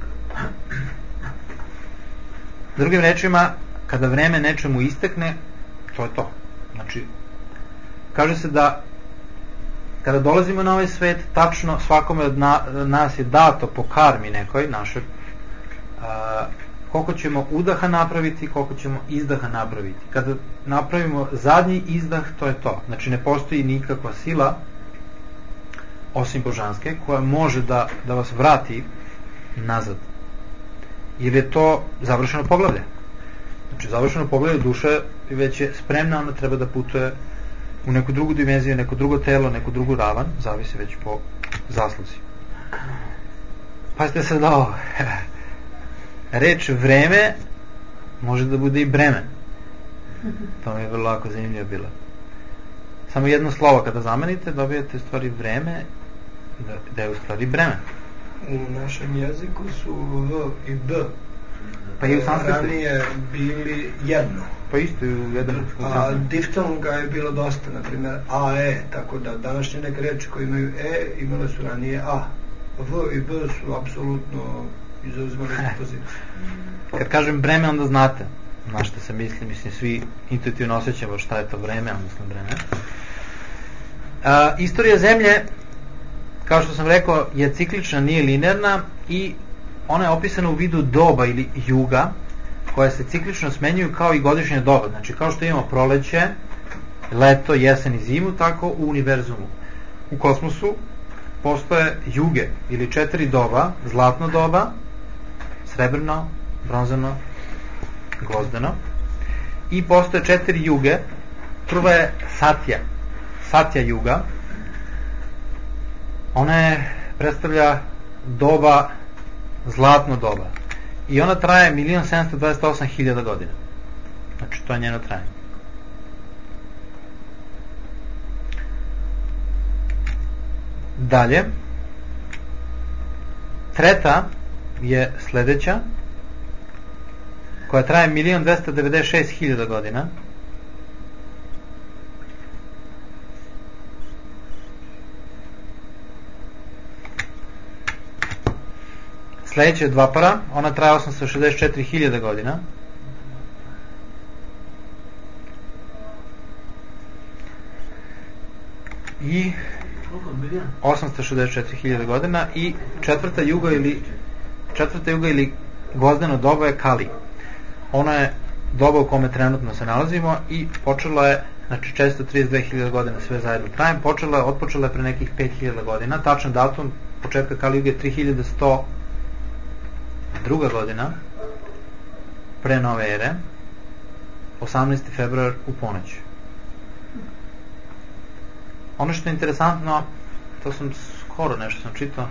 Drugim rečima, kada vreme nečemu istekne, to je to. Znači, kaže se da kada dolazimo na ovaj svet, tačno svakome od na, nas je dato po karmi nekoj našoj, a, koliko ćemo udaha napraviti, koliko ćemo izdaha napraviti. Kada napravimo zadnji izdah, to je to. Znači, ne postoji nikakva sila osim božanske, koja može da, da vas vrati nazad. Jer je to završeno poglavlje. Znači, završeno poglavlje, duša već je spremna, ona treba da putuje u neku drugu dimenziju, neko drugo telo, neku drugu ravan, zavisi već po zasluzi. Pazite sad ovo. Reč vreme može da bude i breme. To mi je vrlo lako zanimljivo bilo. Samo jedno slovo kada zamenite, dobijete u stvari vreme, da, da je u stvari breme. U našem jeziku su V i B. Pa i u sanskritu. Ranije bili jedno. Pa isto i u jednom. A diftonga je bilo dosta, na primjer A, E, tako da današnje neke reči koje imaju E, imale su ranije A. V i B su apsolutno izuzimali poziciju. Kad kažem breme, onda znate na što se misli, mislim, svi intuitivno osjećamo šta je to vreme, a mislim breme. A, istorija zemlje, kao što sam rekao, je ciklična, nije linearna i ona je opisana u vidu doba ili juga, koje se ciklično smenjuju kao i godišnje doba. Znači, kao što imamo proleće, leto, jesen i zimu, tako u univerzumu. U kosmosu postoje juge ili četiri doba: zlatno doba, srebrno, bronzano, gvozdeno, i postoje četiri juge. Prva je Satja, Satja juga. Ona je, predstavlja doba, zlatno doba, i ona traje milion sedamsto dvadeset osam hiljada godina. Znači, to je njeno trajanje. Dalje, Treta je sledeća, koja traje milion dvesta devedeset šest hiljada godina. Sledeća je Dvapara, ona traje osamsto šezdeset četiri hiljade godina. I osamsto šezdeset četiri hiljade godina. I četvrta juga ili četvrta juga ili gvozdeno doba je Kali. Ona je doba u kome trenutno se nalazimo i počela je, znači često trideset dve hiljade godina sve zajedno traje, počela je, otpočela je pre nekih pet hiljada godina. Tačan datum početka Kali juge je tri hiljade sto druga godina pre nove ere, osamnaesti februar u ponoć. Ono što je interesantno, to sam skoro nešto sam čitao,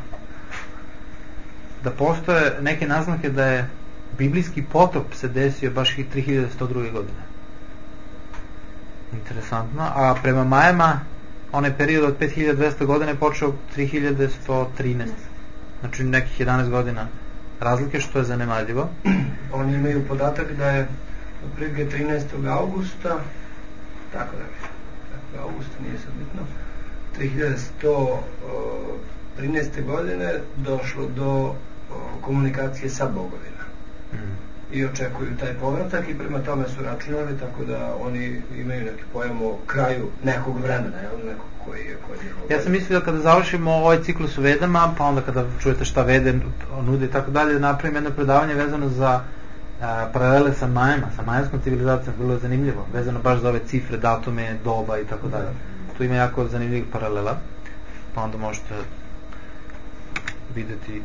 da postoje neke naznake da je biblijski potop se desio baš i tri hiljade sto druge godine. Interesantno. A prema Majama onaj period od pet hiljada dvesta godina je počeo tri hiljade sto trinaeste. Znači nekih jedanaest godina razlike, što je zanemarljivo. Oni imaju podatak da je otprilike trinaestog augusta, tako da je, augusta nije sad bitno, tri hiljade sto trinaeste godine došlo do komunikacije sa bogovima. Mm. I očekuju taj povratak i prema tome su računali, tako da oni imaju neki pojam o kraju nekog vremena, nekog koji je koji je. Ja sam mislio da kada završimo ovaj ciklus u Vedama, pa onda kada čujete šta Vede nude i tako dalje, da napravim jedno predavanje vezano za a, paralele sa Majama, sa majanskom civilizacijom, bilo je zanimljivo, vezano baš za ove cifre, datume, doba i tako dalje. Tu ima jako zanimljivih paralela, pa onda možete videti.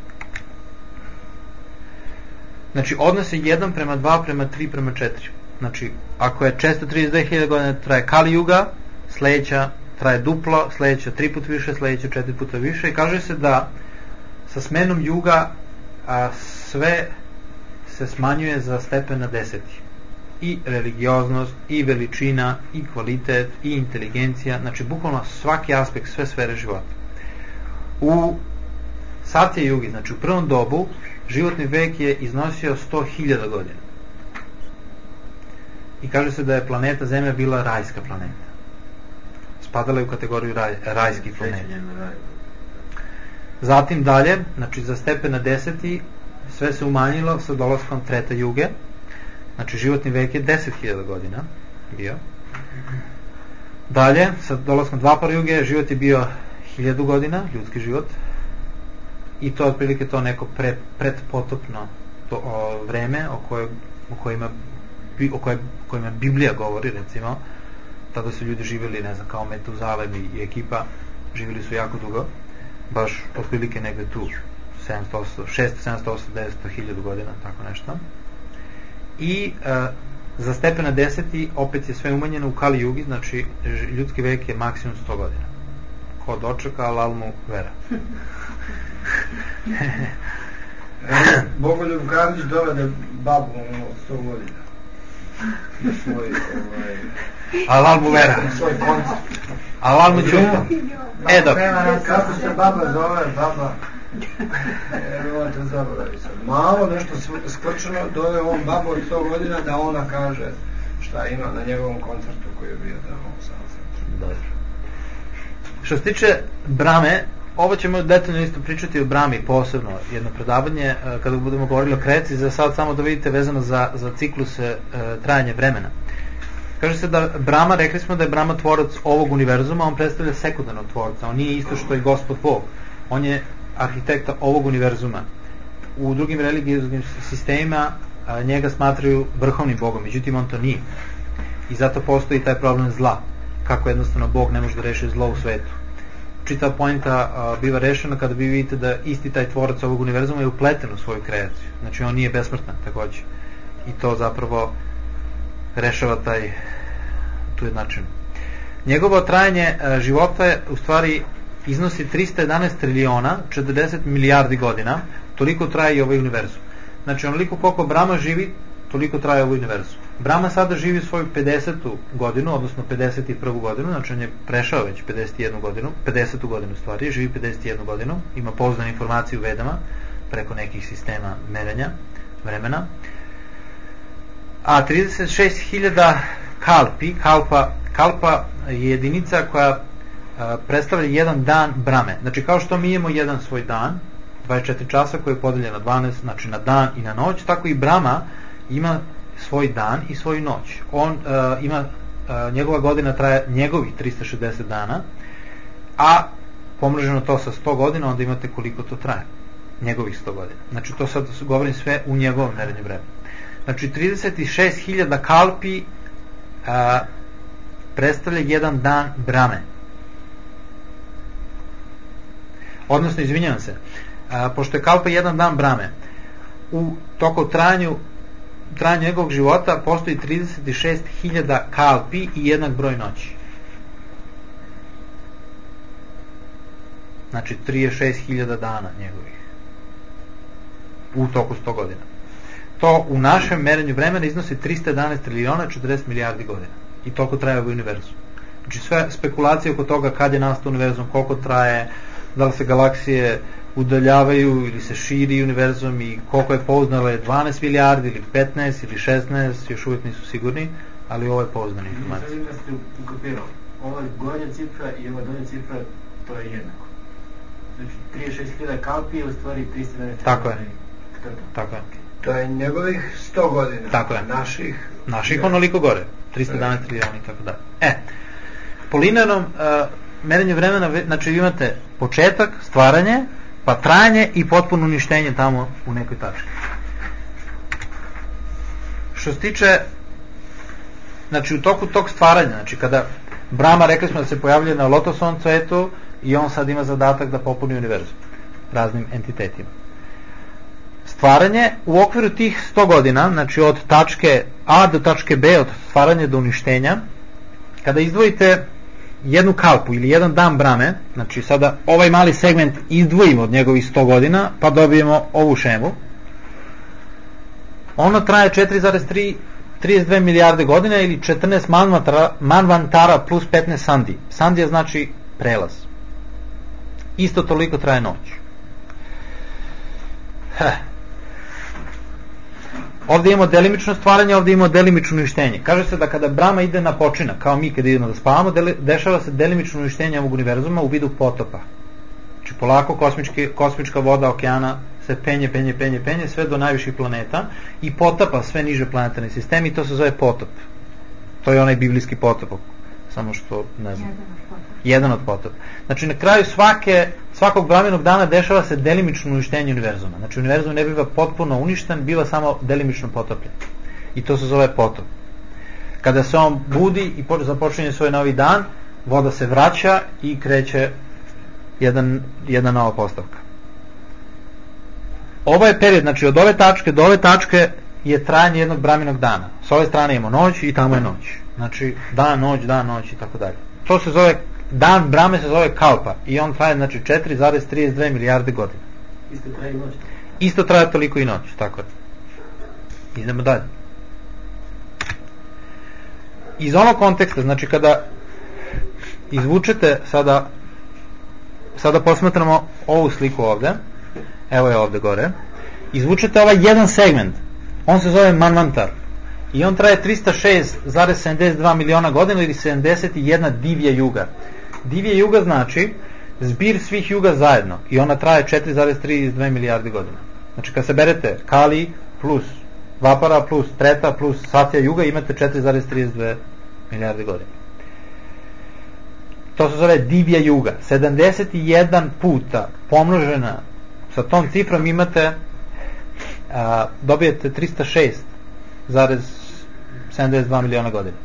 Znači, odnos je jedan prema dva, prema tri, prema četiri. Znači, ako je često trideset dve hiljade godina traje Kali juga, sledeća traje duplo, sledeća tri put više, sledeća četiri puta više i kaže se da sa smenom juga a, sve se smanjuje za stepen na deseti. I religioznost, i veličina, i kvalitet, i inteligencija, znači bukvalno svaki aspekt, sve sfere života. U Satya jugi, znači u prvom dobu, životni vek je iznosio sto hiljada godina. I kaže se da je planeta Zemlja bila rajska planeta. Spadala je u kategoriju raj, rajskih planeta. Zatim dalje, znači za stepen na deseti, sve se umanjilo sa dolaskom Treta juge. Znači životni vek je deset hiljada godina bio. Dalje, sa dolaskom Dvapara juge, život je bio hiljadu godina, ljudski život. I to je otprilike to neko pre, predpotopno to, o, vreme o, koje, o kojima o koje, kojima Biblija govori, recimo. Tada su ljudi živjeli, ne znam, kao Metuzalem i, i ekipa, živjeli su jako dugo, baš otprilike negde tu sedamsto, šesto, sedamsto, osamsto, devetsto, hiljadu godina, tako nešto. I e, za stepen na deseti opet je sve umanjeno u Kali jugi, znači ljudski vek je maksimum sto godina. Ko dočeka, alal mu vera. Bogoljub Karlić dovede babu od sto godina na svoj ovaj, alal mu vera, svoj koncert, alal mu džupa. E dok kako se baba zove, baba evo te zaboravi sad malo nešto skvrčeno, dove on babu od sto godina da ona kaže šta ima na njegovom koncertu koji je bio tamo u Savom. Dobro. Što se tiče Brame, ovo ćemo detaljno isto pričati o Brami posebno, jedno predavanje kada budemo govorili o kreaciji, za sad samo da vidite vezano za, za cikluse e, trajanja vremena. Kaže se da Brama, rekli smo da je Brama tvorac ovog univerzuma, on predstavlja sekundarnog tvorca, on nije isto što i Gospod Bog, on je arhitekta ovog univerzuma. U drugim religijskim sistemima a, njega smatraju vrhovnim Bogom, međutim on to nije. I zato postoji taj problem zla, kako jednostavno Bog ne može da reši zlo u svetu. Čita poenta a, biva rešena kada vi vidite da isti taj tvorac ovog univerzuma je upleten u svoju kreaciju. Znači on nije besmrtan takođe. I to zapravo rešava taj tu jednačinu. Njegovo trajanje a, života je u stvari iznosi tristo jedanaest triliona četrdeset milijardi godina, toliko traje i ovaj univerzum. Znači onoliko koliko Brama živi, toliko traje ovaj univerzum. Brama sada živi svoju pedesetu godinu, odnosno pedeset prvu godinu, znači on je prešao već pedeset jednu godinu, pedesetu godinu stvari, živi pedeset jednu godinu, ima pouzdane informacije u Vedama, preko nekih sistema merenja vremena. A trideset šest hiljada kalpi, kalpa, kalpa je jedinica koja a, predstavlja jedan dan brame. Znači kao što mi imamo jedan svoj dan, dvadeset četiri časa koji je podeljen na dvanaest, znači na dan i na noć, tako i Brahma ima svoj dan i svoju noć. On uh, ima, uh, njegova godina traje njegovih trista šezdeset dana, a pomnoženo to sa sto godina, onda imate koliko to traje. Njegovih sto godina. Znači to sad govorim sve u njegovom merenju vremena. Znači trideset šest hiljada kalpi uh, predstavlja jedan dan Brahme. Odnosno, izvinjavam se, a, pošto je kalpa jedan dan Brahme, u toku trajanju trajanju njegovog života postoji trideset šest hiljada kalpi i jednak broj noći. Znači trideset šest hiljada dana njegovih u toku sto godina. To u našem merenju vremena iznosi trista jedanaest triliona četrdeset milijardi godina. I toliko traje ovaj univerzum. Znači sve spekulacije oko toga kad je nastao univerzum, koliko traje, da li se galaksije udaljavaju ili se širi univerzum i koliko je pouzdano, je dvanaest milijardi ili petnaest ili šesnaest, još uvijek nisu sigurni, ali ovo je pouzdana informacija. Mislim da ste ukopirali. Ova gornja cifra i ova donja cifra, to je jednako. Znači trideset šest hiljada kalpi je u stvari trista jedanaest. Tako je. To je to. Tako je. To je njegovih sto godina. Tako je. Naših... Naših onoliko gore. trista jedanaest trilijona i tako dalje. E, po linearnom uh, merenju vremena, znači imate početak, stvaranje, pa trajanje i potpuno uništenje tamo u nekoj tački. Što se tiče, znači u toku tog stvaranja, znači kada Brahma, rekli smo da se pojavljuje na lotosovom cvetu i on sad ima zadatak da popuni univerzum raznim entitetima. Stvaranje u okviru tih sto godina, znači od tačke A do tačke B, od stvaranja do uništenja, kada izdvojite jednu kalpu ili jedan dan Brahme, znači sada ovaj mali segment izdvojimo od njegovih sto godina, pa dobijemo ovu šemu. Ono traje četiri zarez trideset dve milijarde godina ili četrnaest manvantara, manvantara plus petnaest sandi. Sandija znači prelaz. Isto toliko traje noć. Heh. Ovdje imamo delimično stvaranje, ovdje imamo delimično uništenje. Kaže se da kada Brahma ide na počinak, kao mi kada idemo da spavamo, deli, dešava se delimično uništenje ovog univerzuma u vidu potopa. Znači polako kosmički, kosmička voda okeana se penje, penje, penje, penje sve do najviših planeta i potapa sve niže planetarne sisteme i to se zove potop. To je onaj biblijski potop, samo što ne znam. Jedan od potopa. Znači na kraju svake, svakog Brahminog dana dešava se delimično uništenje univerzuma. Znači univerzum ne biva potpuno uništen, biva samo delimično potopljen. I to se zove potop. Kada se on budi i započinje svoj novi dan, voda se vraća i kreće jedan, jedna nova postavka. Ovo je period, znači od ove tačke do ove tačke je trajanje jednog Brahminog dana. S ove strane imamo noć i tamo je noć. Znači dan, noć, dan, noć i tako dalje. To se zove, dan Brahme se zove kalpa i on traje znači četiri zarez trideset dve milijarde godina. Isto traje i noć. Isto traje toliko i noć, tako je. Idemo dalje. Iz onog konteksta, znači kada izvučete sada sada posmatramo ovu sliku ovde, evo je ovde gore, izvučete ovaj jedan segment, on se zove Manvantar i on traje trista šest zarez sedamdeset dva miliona godina ili sedamdeset jedna divja juga. Divja juga znači zbir svih juga zajedno i ona traje četiri zarez trideset dve milijarde godina. Znači kad se berete Kali plus Vapara plus Treta plus Satya juga imate četiri zarez trideset dve milijarde godina. To se zove divja juga. sedamdeset jedan puta pomnožena sa tom cifrom imate a, dobijete trista šest zarez sedamdeset dva miliona godina.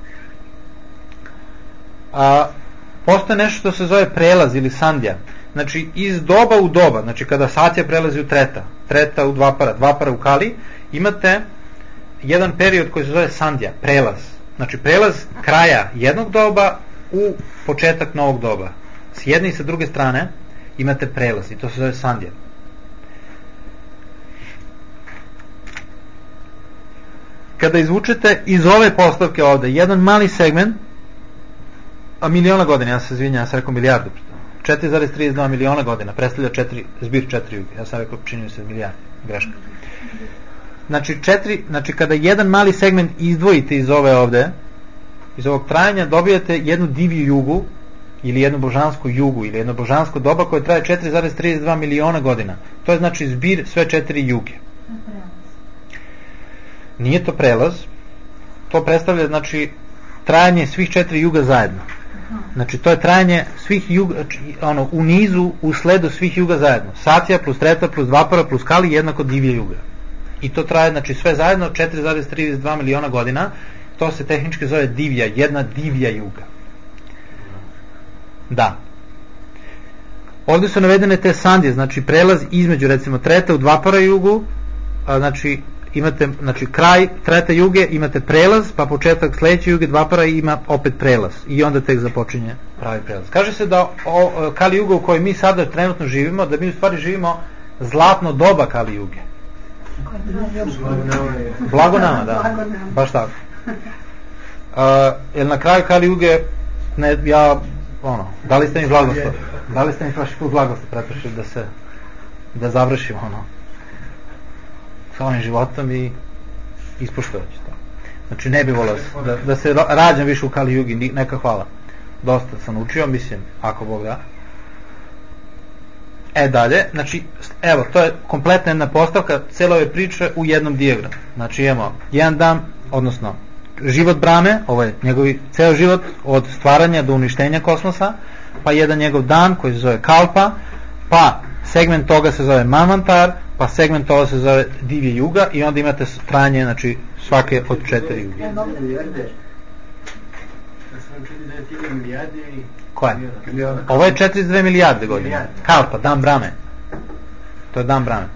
A postoje nešto što se zove prelaz ili sandja. Znači iz doba u doba, znači kada Satya prelazi u Treta, Treta u Dvapara, Dvapara u Kali, imate jedan period koji se zove sandja, prelaz. Znači prelaz kraja jednog doba u početak novog doba. S jedne i sa druge strane imate prelaz i to se zove sandja. Kada izvučete iz ove postavke ovde jedan mali segment, a miliona godina, ja se izvinjam, ja sam rekao milijardu, četiri zarez trideset dva miliona godina predstavlja četiri, zbir četiri juge. Ja sam rekao, čini se milijardi, greška. Znači, četiri, znači kada jedan mali segment izdvojite iz ove ovde, iz ovog trajanja, dobijate jednu diviju jugu, ili jednu božansku jugu, ili jedno božansko doba koje traje četiri zarez trideset dva miliona godina. To je znači zbir sve četiri juge. Nije to prelaz, to predstavlja znači trajanje svih četiri juga zajedno. Znači to je trajanje svih juga, ono, u nizu, u sledu svih juga zajedno. Satja plus Treta plus Dvapara plus Kali jednako divija juga. I to traje znači sve zajedno četiri zarez trideset dva miliona godina. To se tehnički zove divija, jedna divija juga. Da. Ovdje su navedene te sandje, znači prelaz između recimo Treta u Dvapara jugu, a, znači imate znači kraj Treta juge, imate prelaz, pa početak sledeće juge Dvapara ima opet prelaz i onda tek započinje pravi prelaz. Kaže se da o, Kali juga u kojoj mi sada trenutno živimo, da mi u stvari živimo zlatno doba Kali juge. Blago nama, da. Baš tako. Uh, jer na kraju Kali juge ne, ja ono, dali ste mi blagoslov, dali ste mi prošli put blagoslov, pretošli da se da završimo ono sa ovim životom i ispoštovaći to. Znači ne bi volao da, da se rađam više u Kali jugi, neka hvala. Dosta sam učio, mislim, ako Bog da. E dalje, znači, evo, to je kompletna jedna postavka cele ove priče u jednom dijagramu. Znači imamo jedan dan, odnosno život Brahme, ovo je njegovi ceo život od stvaranja do uništenja kosmosa, pa jedan njegov dan koji se zove Kalpa, pa segment toga se zove Manvantar, pa segment toga se zove Divija juga i onda imate trajanje, znači svake od četiri juge. Koje? Ovo je četrdeset dve milijarde godina. Kalpa, dan Brahme. To je dan Brahme.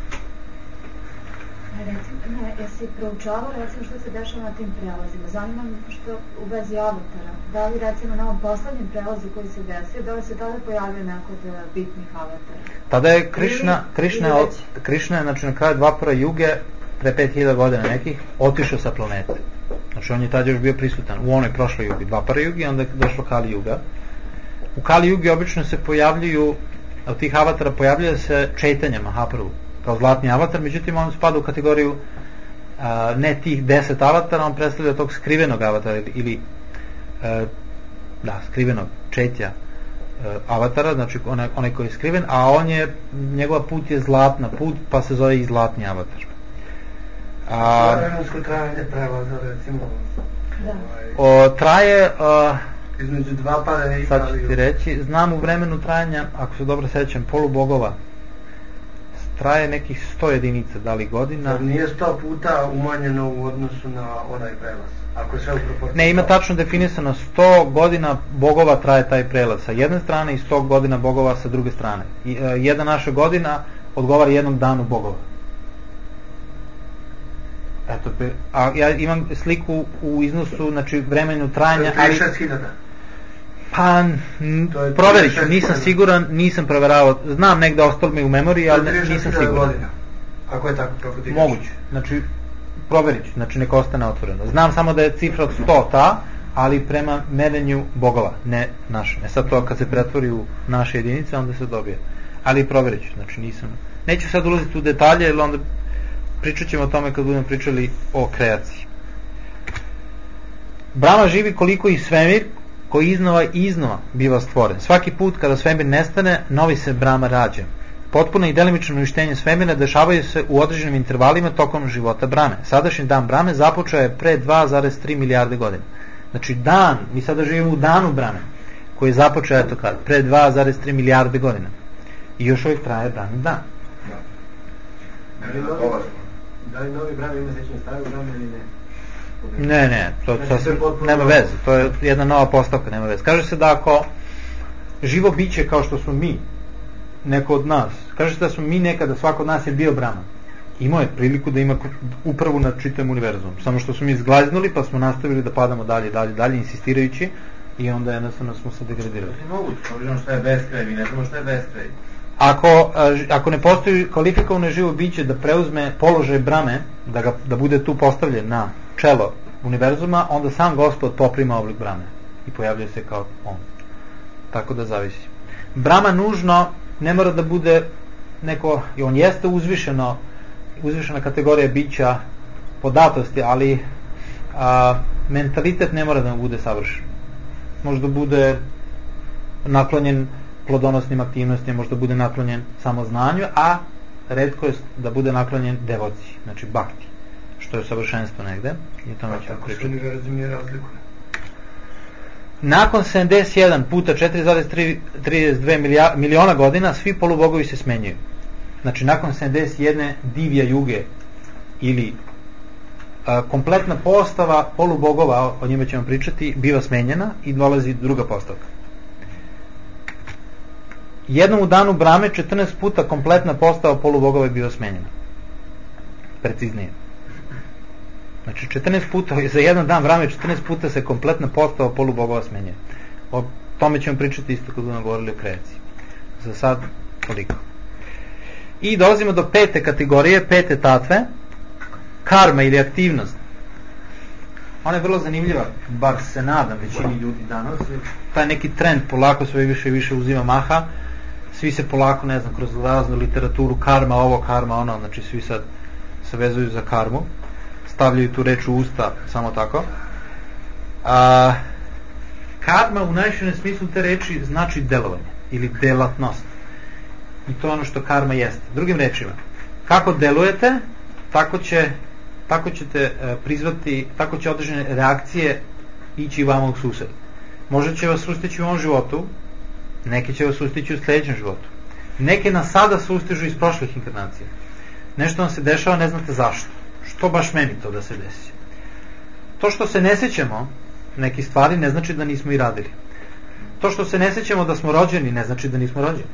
Jesi proučavao recimo što se dešava na tim prelazima? Zanima me što u vezi avatara. Da li recimo na ovom poslednjem prelazu koji se desio, da li se tada pojavio neko od bitnih avatara? Tada je Krišna, Krišna, je, Krišna je znači na kraju Dvapara juge pre pet hiljada godina nekih otišao sa planete. Znači on je tada još bio prisutan u onoj prošloj jugi, Dvapara jugi, onda je došlo Kali juga. U Kali jugi obično se pojavljuju, od tih avatara pojavljuje se Čejtanja Mahaprabhu kao zlatni avatar, međutim on spada u kategoriju a, ne tih deset avatara, on predstavlja tog skrivenog avatara ili a, da, skrivenog Čejtja avatara, znači onaj, onaj koji je skriven, a on je, njegova put je zlatna put, pa se zove i zlatni avatar. A, vremensko trajanje prelaza, recimo? Da. O, traje a, između dva para i sad ću ti reći, znam u vremenu trajanja, ako se dobro sećam, polubogova traje nekih sto jedinica, da li godina. Zar nije sto puta umanjeno u odnosu na onaj prelaz? Ako je sve u proporciji. Ne, ima tačno definisano sto godina bogova traje taj prelaz sa jedne strane i sto godina bogova sa druge strane. I, e, jedna naša godina odgovara jednom danu bogova. Eto, a ja imam sliku u iznosu, znači vremenu trajanja, ali trideset hiljada. Pa, proverit ću, nisam siguran, nisam proveravao, znam negde ostalo mi u memoriji, ali nisam siguran. Godina, ako je tako prokodiraš. Moguće, znači, proverit ću, znači neka ostane otvoreno. Znam samo da je cifra od sto ta, ali prema merenju bogova, ne naše. E sad to kad se pretvori u naše jedinice, onda se dobije. Ali proverit ću, znači nisam. Neću sad ulaziti u detalje, jer onda pričat ćemo o tome kad budemo pričali o kreaciji. Brahma živi koliko i svemir, koji iznova i iznova biva stvoren. Svaki put kada svemir nestane, novi se Brahma rađa. Potpuno i delimično uništenje svemira dešavaju se u određenim intervalima tokom života Brahme. Sadašnji dan Brahme započeo je pre dva zarez tri milijarde godina. Znači dan, mi sada živimo u danu Brahme, koji je započeo eto kad, pre dva zarez tri milijarde godina. I još uvijek traje Brahmin dan. Da li novi Brahme ima sećanje starog Brahme ili ne? Ne, ne, to, to sasvim, nema veze, to je jedna nova postavka, nema veze. Kaže se da ako živo biće kao što smo mi, neko od nas, kaže se da smo mi nekada, svako od nas je bio Brahman, imao je priliku da ima upravu nad čitavom univerzumom, samo što smo mi zglaznuli pa smo nastavili da padamo dalje, dalje, dalje, insistirajući i onda jednostavno smo se degradirali. To je moguće, obzirom što je beskraj, mi ne znamo što je beskraj. Ako, ako ne postoji kvalifikovano živo biće da preuzme položaj Brahme, da, ga, da bude tu postavljen na čelo univerzuma, onda sam Gospod poprima oblik Brahme i pojavljuje se kao on. Tako da zavisi. Brahma nužno ne mora da bude neko, i on jeste uzvišeno, uzvišena kategorija bića po datosti, ali a, mentalitet ne mora da mu bude savršen. Možda bude naklonjen plodonosnim aktivnostima, možda bude naklonjen samoznanju, a retko je da bude naklonjen devociji, znači bhakti, što je savršenstvo negde. I tome ćemo tako pričati. što univerzum je razlikuje. Nakon sedamdeset jedan puta četiri zarez trideset dve miliona godina svi polubogovi se smenjuju. Znači nakon sedamdeset jedne divija juge ili a, kompletna postava polubogova, o njima ćemo pričati, biva smenjena i dolazi druga postavka. Jednom u danu Brahme četrnaest puta kompletna postava polubogova je biva smenjena. Preciznije. Znači četrnaest puta, za jedan dan Brahme četrnaest puta se kompletna postava polubogova smenjuje. O tome ćemo pričati isto kad budemo govorili o kreaciji. Za sad toliko. I dolazimo do pete kategorije, pete tatve, karma ili aktivnost. Ona je vrlo zanimljiva, bar se nadam većini ljudi danas. Taj neki trend polako sve više i više uzima maha. Svi se polako, ne znam, kroz raznu literaturu, karma ovo, karma ono, znači svi sad se vezuju za karmu, stavljaju tu reč u usta, samo tako. A, karma u najširem smislu te reči znači delovanje ili delatnost. I to je ono što karma jeste. Drugim rečima, kako delujete, tako će tako ćete e, prizvati, tako će određene reakcije ići vama u sused. Možda će vas sustići u ovom životu, neke će vas sustići u sljedećem životu. Neke nas sada sustižu iz prošlih inkarnacija. Nešto vam se dešava, ne znate zašto. Što baš meni to da se desi? To što se ne sećamo neki stvari ne znači da nismo i radili. To što se ne sećamo da smo rođeni ne znači da nismo rođeni.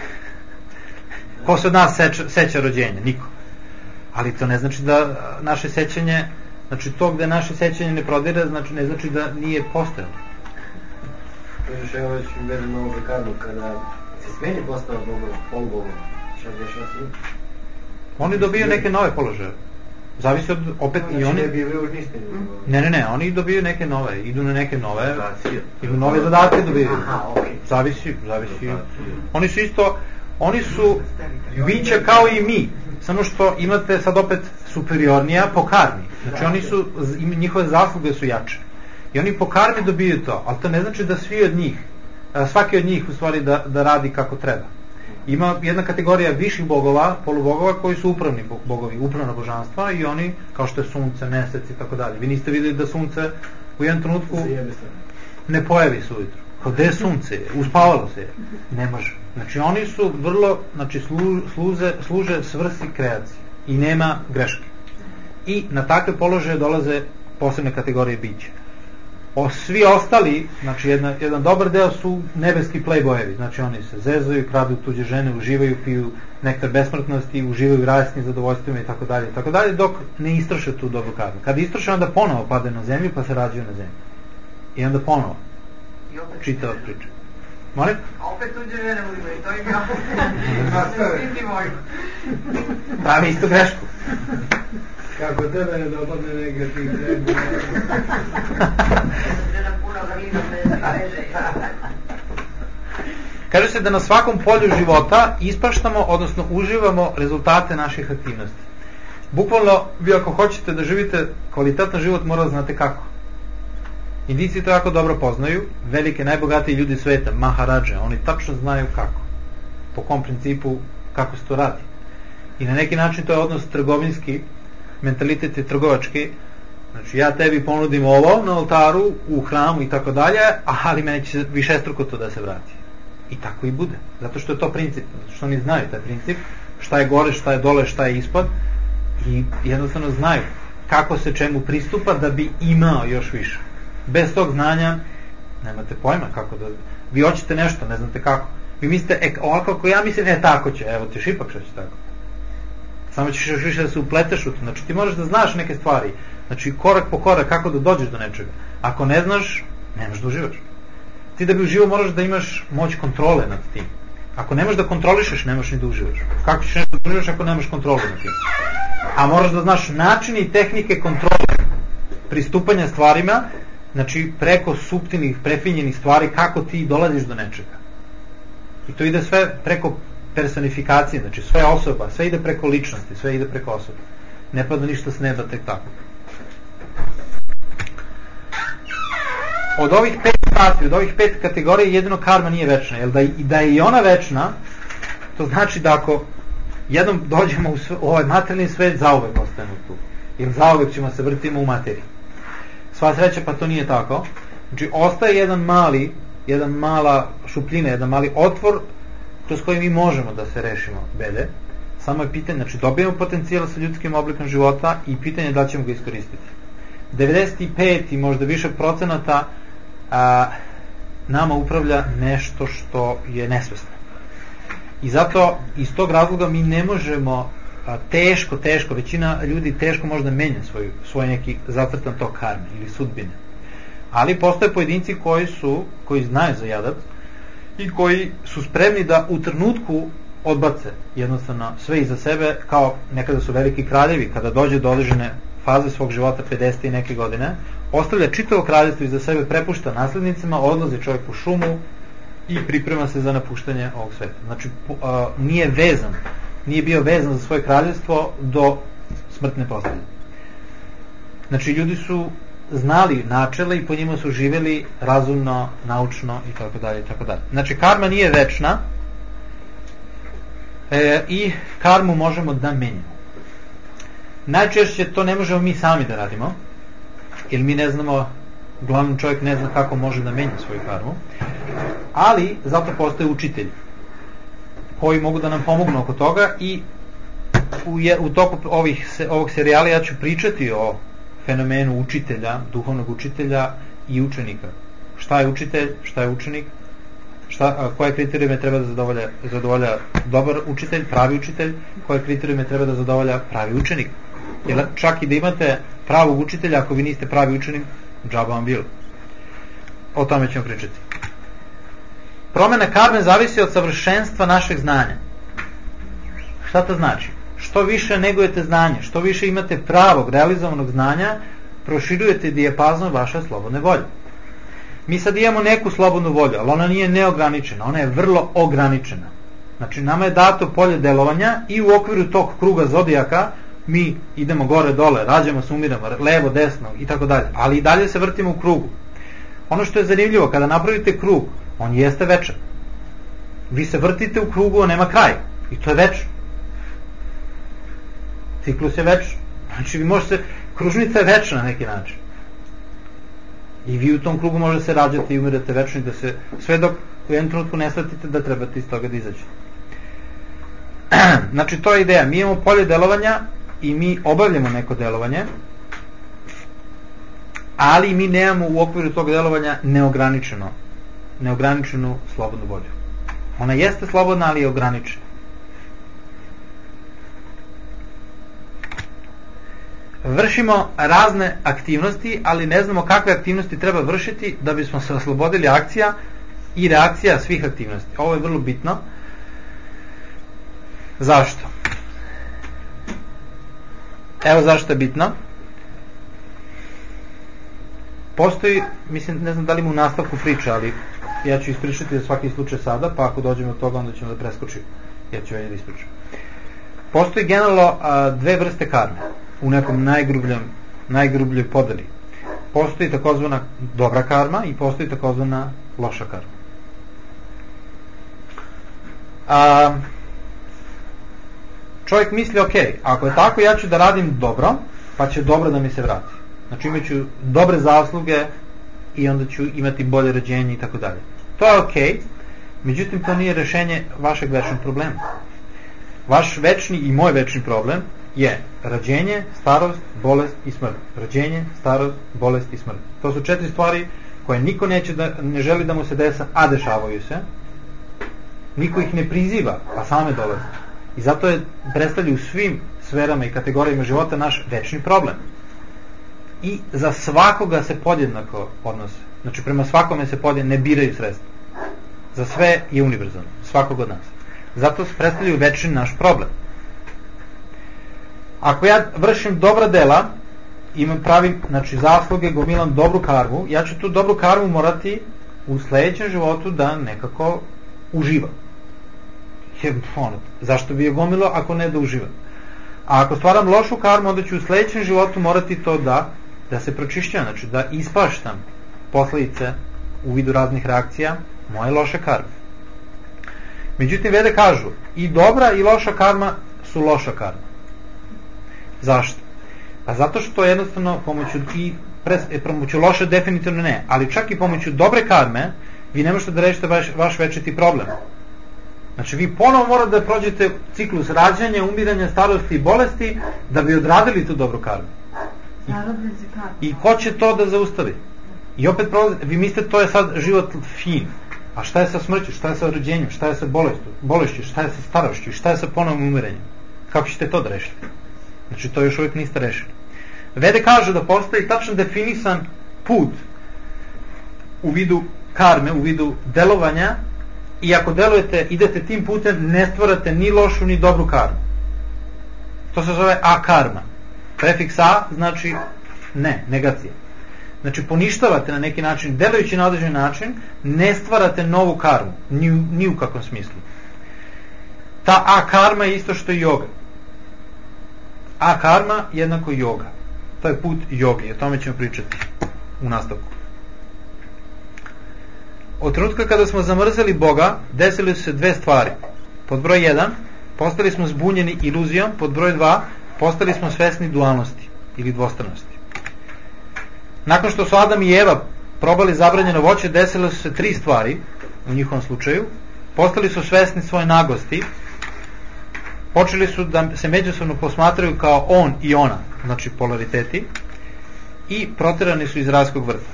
Ko se od nas seća, seća rođenja? Niko. Ali to ne znači da naše sećanje, znači to gde naše sećanje ne prodire, znači ne znači da nije postojalo. Kažeš, evo već vezano ovo za karmu, kada se smeni postava bogova, polubogova, šta dešava s njim? Oni dobiju neke nove položaje. Zavisi od, opet znači, i oni... ne bi još niste. Ne, ne, ne, oni dobiju neke nove, idu na neke nove, idu nove zadatke dobiju. Aha, okej. Zavisi, zavisi. Oni su isto, oni su bića kao i mi, samo što imate sad opet superiornija po karmi. Znači oni su, njihove zasluge su jače. I oni po karmi dobiju to, ali to ne znači da svi od njih, svaki od njih u stvari da, da radi kako treba. Ima jedna kategorija viših bogova, polubogova, koji su upravni bogovi, upravna božanstva i oni, kao što je sunce, mesec i tako dalje. Vi niste vidjeli da sunce u jednom trenutku ne pojavi se ujutro. Kao gde je sunce? Uspavalo se je. Ne može. Znači oni su vrlo, znači slu, služe, služe svrsi kreacije i nema greške. I na takve položaje dolaze posebne kategorije bića. O, svi ostali, znači jedna, jedan dobar deo su nebeski playboyevi, znači oni se zezaju, kradu tuđe žene, uživaju, piju nektar besmrtnosti, uživaju radosnim zadovoljstvima i tako dalje, tako dalje, dok ne istroše tu dobru karmu. Kad istroše, onda ponovo padaju na zemlju, pa se rađaju na zemlju. I onda ponovo čitava priča. Molim? A opet tuđe žene uživaju, to im ja. Svi ti moju. Pravi isto grešku. Kako tebe ne dopadne negativ trebu. Kaže se da na svakom polju života ispaštamo, odnosno uživamo rezultate naših aktivnosti. Bukvalno, vi ako hoćete da živite kvalitetan život, morate znate kako. Indijci to jako dobro poznaju, velike, najbogatiji ljudi sveta, Maharadže, oni tačno znaju kako. Po kom principu, kako se to radi. I na neki način to je odnos trgovinski, mentalitet je trgovački, znači ja tebi ponudim ovo na oltaru, u hramu i tako dalje, ali meni će višestruko to da se vrati. I tako i bude, zato što je to princip, zato što oni znaju taj princip, šta je gore, šta je dole, šta je ispod i jednostavno znaju kako se čemu pristupa da bi imao još više. Bez tog znanja nemate pojma kako da... Vi hoćete nešto, ne znate kako. Vi mislite, e, ovako kako ja mislim, e tako će, evo ti šipak što će tako. Samo ćeš još više da se upleteš u to. Znači ti moraš da znaš neke stvari. Znači korak po korak kako da dođeš do nečega. Ako ne znaš, nemaš da uživaš. Ti da bi uživao moraš da imaš moć kontrole nad tim. Ako nemaš da kontrolišeš, nemaš ni da uživaš. Kako ćeš nešto da uživaš ako nemaš kontrole nad tim? A moraš da znaš načine i tehnike kontrole pristupanja stvarima, znači preko suptilnih, prefinjenih stvari, kako ti dolaziš do nečega. I to ide sve preko personifikacije, znači sve osoba, sve ide preko ličnosti, sve ide preko osoba. Ne pada ništa s neba tek tako. Od ovih pet stati, od ovih pet kategorija jedino karma nije večna, jer da, da je i ona večna, to znači da ako jednom dođemo u, sve, u ovaj materijalni svet, zauvek ostajemo tu. Jer zauvek ćemo se vrtimo u materiji. Sva sreća pa to nije tako. Znači ostaje jedan mali, jedan mala šupljina, jedan mali otvor kroz koji mi možemo da se rešimo bede. Samo je pitanje, znači dobijemo potencijal sa ljudskim oblikom života i pitanje je da ćemo ga iskoristiti. devedeset pet i možda više procenata a, nama upravlja nešto što je nesvesno. I zato iz tog razloga mi ne možemo a, teško, teško, većina ljudi teško možda menja svoj, svoj neki zacrtan tok karme ili sudbine. Ali postoje pojedinci koji su, koji znaju za jadac i koji su spremni da u trenutku odbace jednostavno sve iza sebe, kao nekada su veliki kraljevi, kada dođe do određene faze svog života, pedeset i neke godine, ostavlja čitavo kraljevstvo iza sebe, prepušta naslednicima, odlazi čovjek u šumu i priprema se za napuštanje ovog sveta. Znači, a, nije vezan, nije bio vezan za svoje kraljevstvo do smrtne postelje. Znači, ljudi su znali načela i po njima su živjeli razumno, naučno i tako dalje i tako dalje. Znači, karma nije večna e, i karmu možemo da menjamo. Najčešće to ne možemo mi sami da radimo, jer mi ne znamo, uglavnom čovjek ne zna kako može da menja svoju karmu, ali zato postoje učitelji koji mogu da nam pomognu oko toga i u, je, u toku ovih, ovog serijala ja ću pričati o fenomenu učitelja, duhovnog učitelja i učenika. Šta je učitelj, šta je učenik, šta, koje kriterijume treba da zadovolja, zadovolja dobar učitelj, pravi učitelj, koje kriterijume treba da zadovolja pravi učenik. Jer čak i da imate pravog učitelja, ako vi niste pravi učenik, džaba vam bilo. O tome ćemo pričati. Promjena karme zavisi od savršenstva našeg znanja. Šta to znači? Što više negujete znanje, što više imate pravog, realizovanog znanja, proširujete dijapazon vaše slobodne volje. Mi sad imamo neku slobodnu volju, ali ona nije neograničena, ona je vrlo ograničena. Znači, nama je dato polje delovanja i u okviru tog kruga zodijaka mi idemo gore, dole, rađamo se, umiramo, levo, desno i tako dalje. Ali i dalje se vrtimo u krugu. Ono što je zanimljivo, kada napravite krug, on jeste večan. Vi se vrtite u krugu, a nema kraj. I to je večno. Ciklus je večan. Znači, vi možete, kružnica je večna na neki način. I vi u tom krugu možete se rađati i umirate večno i da se, sve dok u jednom trenutku ne shvatite da trebate iz toga da izađete. Znači, to je ideja. Mi imamo polje delovanja i mi obavljamo neko delovanje, ali mi nemamo u okviru tog delovanja neograničeno, neograničenu slobodnu volju. Ona jeste slobodna, ali je ograničena. Vršimo razne aktivnosti, ali ne znamo kakve aktivnosti treba vršiti da bismo se oslobodili akcija i reakcija svih aktivnosti. Ovo je vrlo bitno. Zašto? Evo zašto je bitno. Postoji, mislim, ne znam da li mu u nastavku priča, ali ja ću ispričati za svaki slučaj sada, pa ako dođemo od toga onda ćemo da preskočimo. Ja ću ovdje da ispričam. Postoji generalno a, dve vrste karme u nekom najgrubljem, najgrubljoj podeli. Postoji takozvana dobra karma i postoji takozvana loša karma. A, čovjek misli, ok, ako je tako, ja ću da radim dobro, pa će dobro da mi se vrati. Znači imat ću dobre zasluge i onda ću imati bolje rođenje i tako dalje. To je ok, međutim to nije rešenje vašeg večnog problema. Vaš večni i moj večni problem je rođenje, starost, bolest i smrt. Rođenje, starost, bolest i smrt. To su četiri stvari koje niko neće da, ne želi da mu se desa, a dešavaju se. Niko ih ne priziva, pa same dolaze. I zato je predstavlja u svim sferama i kategorijama života naš večni problem. I za svakoga se podjednako odnose. Znači prema svakome se podjednako ne biraju sredstva. Za sve je univerzalno, svakog od nas. Zato se predstavljaju večni naš problem. Ako ja vršim dobra dela, imam pravim, znači zasluge, gomilam dobru karmu, ja ću tu dobru karmu morati u sljedećem životu da nekako uživam. je, ono, zašto bi je gomilo ako ne da uživam? A ako stvaram lošu karmu, onda ću u sledećem životu morati to da, da se pročišćam, znači da ispaštam posledice u vidu raznih reakcija moje loše karme. Međutim, Vede kažu, i dobra i loša karma su loša karma. Zašto? Pa zato što jednostavno pomoću, i pres, pomoću loše definitivno ne, ali čak i pomoću dobre karme vi ne možete da rešite vaš, vaš večiti problem. Znači vi ponovo morate da prođete ciklus rađanja, umiranja, starosti i bolesti da bi odradili tu dobru karmu. I, i ko će to da zaustavi? I opet prolazi, vi mislite to je sad život fin. A šta je sa smrću, šta je sa rođenjem, šta je sa bolešću, bolešću, šta je sa starošću, šta je sa ponovnim umirenjem? Kako ćete to da rešite? Znači to još uvijek niste rešili. Vede kažu da postoji tačno definisan put u vidu karme, u vidu delovanja, i ako delujete, idete tim putem, ne stvarate ni lošu ni dobru karmu. To se zove a-karma. Prefiks a znači ne, negacija. Znači poništavate na neki način, delujući na određen način, ne stvarate novu karmu, ni, ni u kakvom smislu. Ta a-karma je isto što i yoga. A-karma jednako yoga. To je put jogi, o tome ćemo pričati u nastavku. Od trenutka kada smo zamrzeli Boga, desili su se dve stvari. Pod broj jedan, postali smo zbunjeni iluzijom, pod broj dva, postali smo svesni dualnosti ili dvostranosti. Nakon što su Adam i Eva probali zabranjeno voće, desile su se tri stvari u njihovom slučaju. Postali su svesni svoje nagosti, počeli su da se međusobno posmatraju kao on i ona, znači polariteti, i proterani su iz rajskog vrta.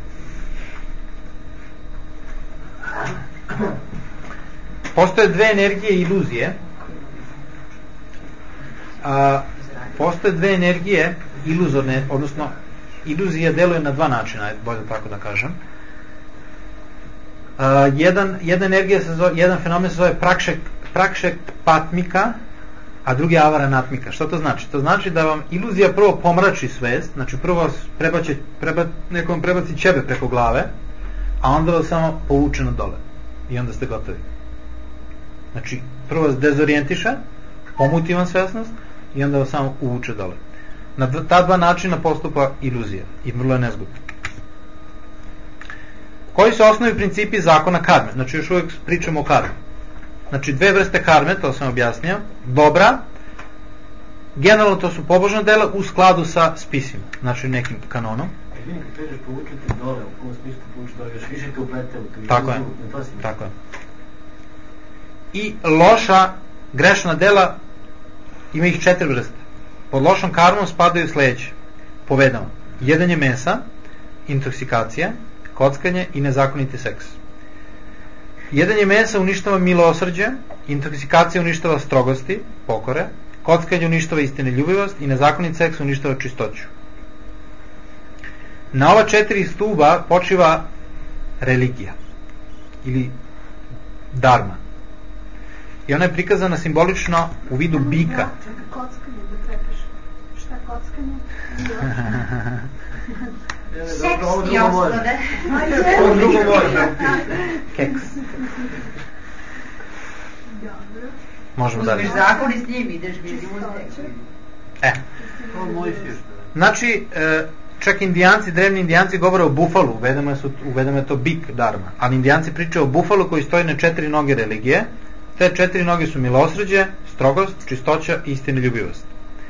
Postoje dve energije i iluzije. A, postoje dve energije iluzorne, odnosno iluzija deluje na dva načina, bolje tako da kažem. A, jedan, jedna energija se zove, jedan fenomen se zove prakšek, prakšek patmika, a drugi avaranatmika. Što to znači? To znači da vam iluzija prvo pomrači svest, znači prvo vas prebaće, preba, nekom prebaci ćebe preko glave, a onda vas samo povuče na dole i onda ste gotovi. Znači prvo vas dezorijentiše, pomuti vam svesnost i onda vas samo uvuče dole. Na ta dva načina postupa iluzija i vrlo je nezgodno. Koji su osnovni principi zakona karme? Znači još uvijek pričamo o karmi. Znači dve vrste karme, to sam objasnio. Dobra, generalno to su pobožna dela u skladu sa spisima, znači nekim kanonom. Izvini, kad kažeš povučete dole, u kom smislu povučete dole, još više te uplete u tu. Tako je, tako je. I loša, grešna dela, ima ih četiri vrste. Pod lošom karmom spadaju sledeće. Povedamo, jedanje mesa, intoksikacija, kockanje i nezakoniti seks. Jedanje mesa uništava milosrđe, intoksikacija uništava strogosti, pokore, kockanje uništava istinoljubivost i nezakonit seks uništava čistoću. Na ova četiri stuba počiva religija ili dharma. I ona je prikazana simbolično u vidu bika. Čekaj, kockanje da trebaš. Šta je kockanje? Seks i ostale. Ovo drugo može. Keks. Možemo dalje. Uzmeš zakon i s njim ideš vidimo uz E. To je moj svišta. Znači, čak indijanci, drevni indijanci govore o bufalu, uvedemo je, uvedemo je to bik dharma, ali indijanci pričaju o bufalu koji stoji na četiri noge religije. Te četiri noge su milosrđe, strogost, čistoća i istinoljubivost.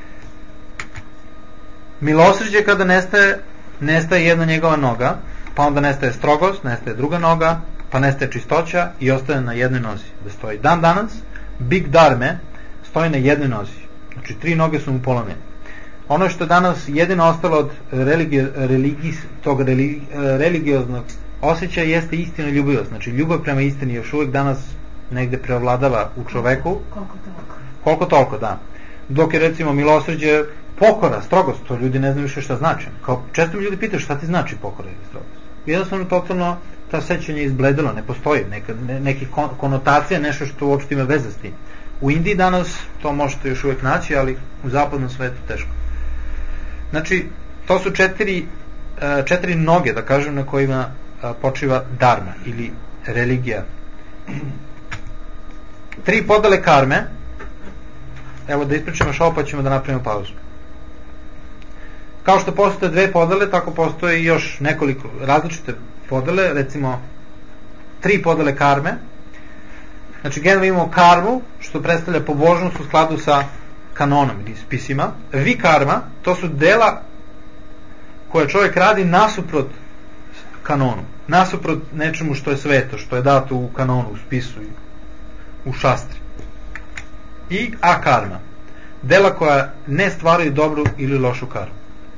Milosrđe kada nestaje, nestaje jedna njegova noga, pa onda nestaje strogost, nestaje druga noga, pa nestaje čistoća i ostaje na jednoj nozi. Da stoji dan danas, big dharme stoji na jednoj nozi. Znači tri noge su mu polomljene. Ono što je danas jedino ostalo od religij, religij, tog religi, religioznog osjećaja jeste istinoljubivost. Znači ljubav prema istini još uvijek danas negde preovladava u čoveku. Koliko toliko. Koliko toliko, da. Dok je recimo milosrđe, pokora, strogost, to ljudi ne znaju više šta znači. Kao, često mi ljudi pitaju šta ti znači pokora ili strogost. Jednostavno totalno ta sećanje izbledilo, ne postoji neka, ne, neki konotacija, nešto što uopšte ima veze s tim. U Indiji danas to možete još uvijek naći, ali u zapadnom svetu teško. Znači, to su četiri, četiri noge, da kažem, na kojima počiva dharma ili religija. tri podele karme. Evo da ispričamo što pa ćemo da napravimo pauzu. Kao što postoje dve podele, tako postoje još nekoliko različite podele, recimo tri podele karme. Znači generalno imamo karmu, što predstavlja pobožnost u skladu sa kanonom ili spisima. Vikarma, to su dela koje čovjek radi nasuprot kanonu, nasuprot nečemu što je sveto, što je dato u kanonu, u spisu, u šastri. I akarma, dela koja ne stvaraju dobru ili lošu karmu.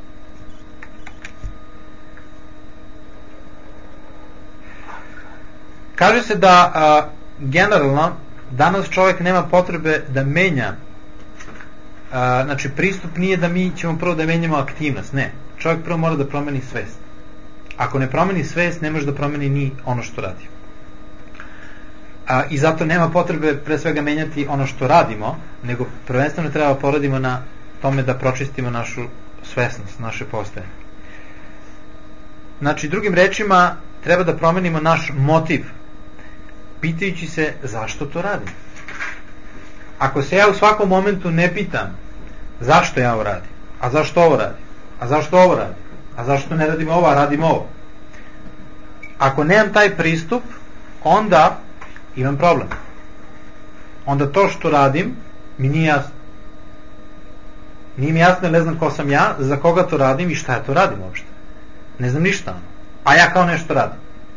Kaže se da a, generalno danas čovjek nema potrebe da menja, a, znači pristup nije da mi ćemo prvo da menjamo aktivnost, ne. Čovjek prvo mora da promeni svest. Ako ne promeni svest, ne može da promeni ni ono što radi. A, I zato nema potrebe pre svega menjati ono što radimo, nego prvenstveno treba poradimo na tome da pročistimo našu svesnost, naše postojanje. Znači, drugim rečima, treba da promenimo naš motiv, pitajući se zašto to radim. Ako se ja u svakom momentu ne pitam zašto ja ovo radim, a zašto ovo radim, a zašto ovo radim, a zašto ne radim ovo, a radim ovo, ako nemam taj pristup, onda imam problem. Onda to što radim mi nije jasno. Nije mi jasno, ne znam ko sam ja, za koga to radim i šta ja to radim uopšte. Ne znam ništa, a ja kao nešto radim.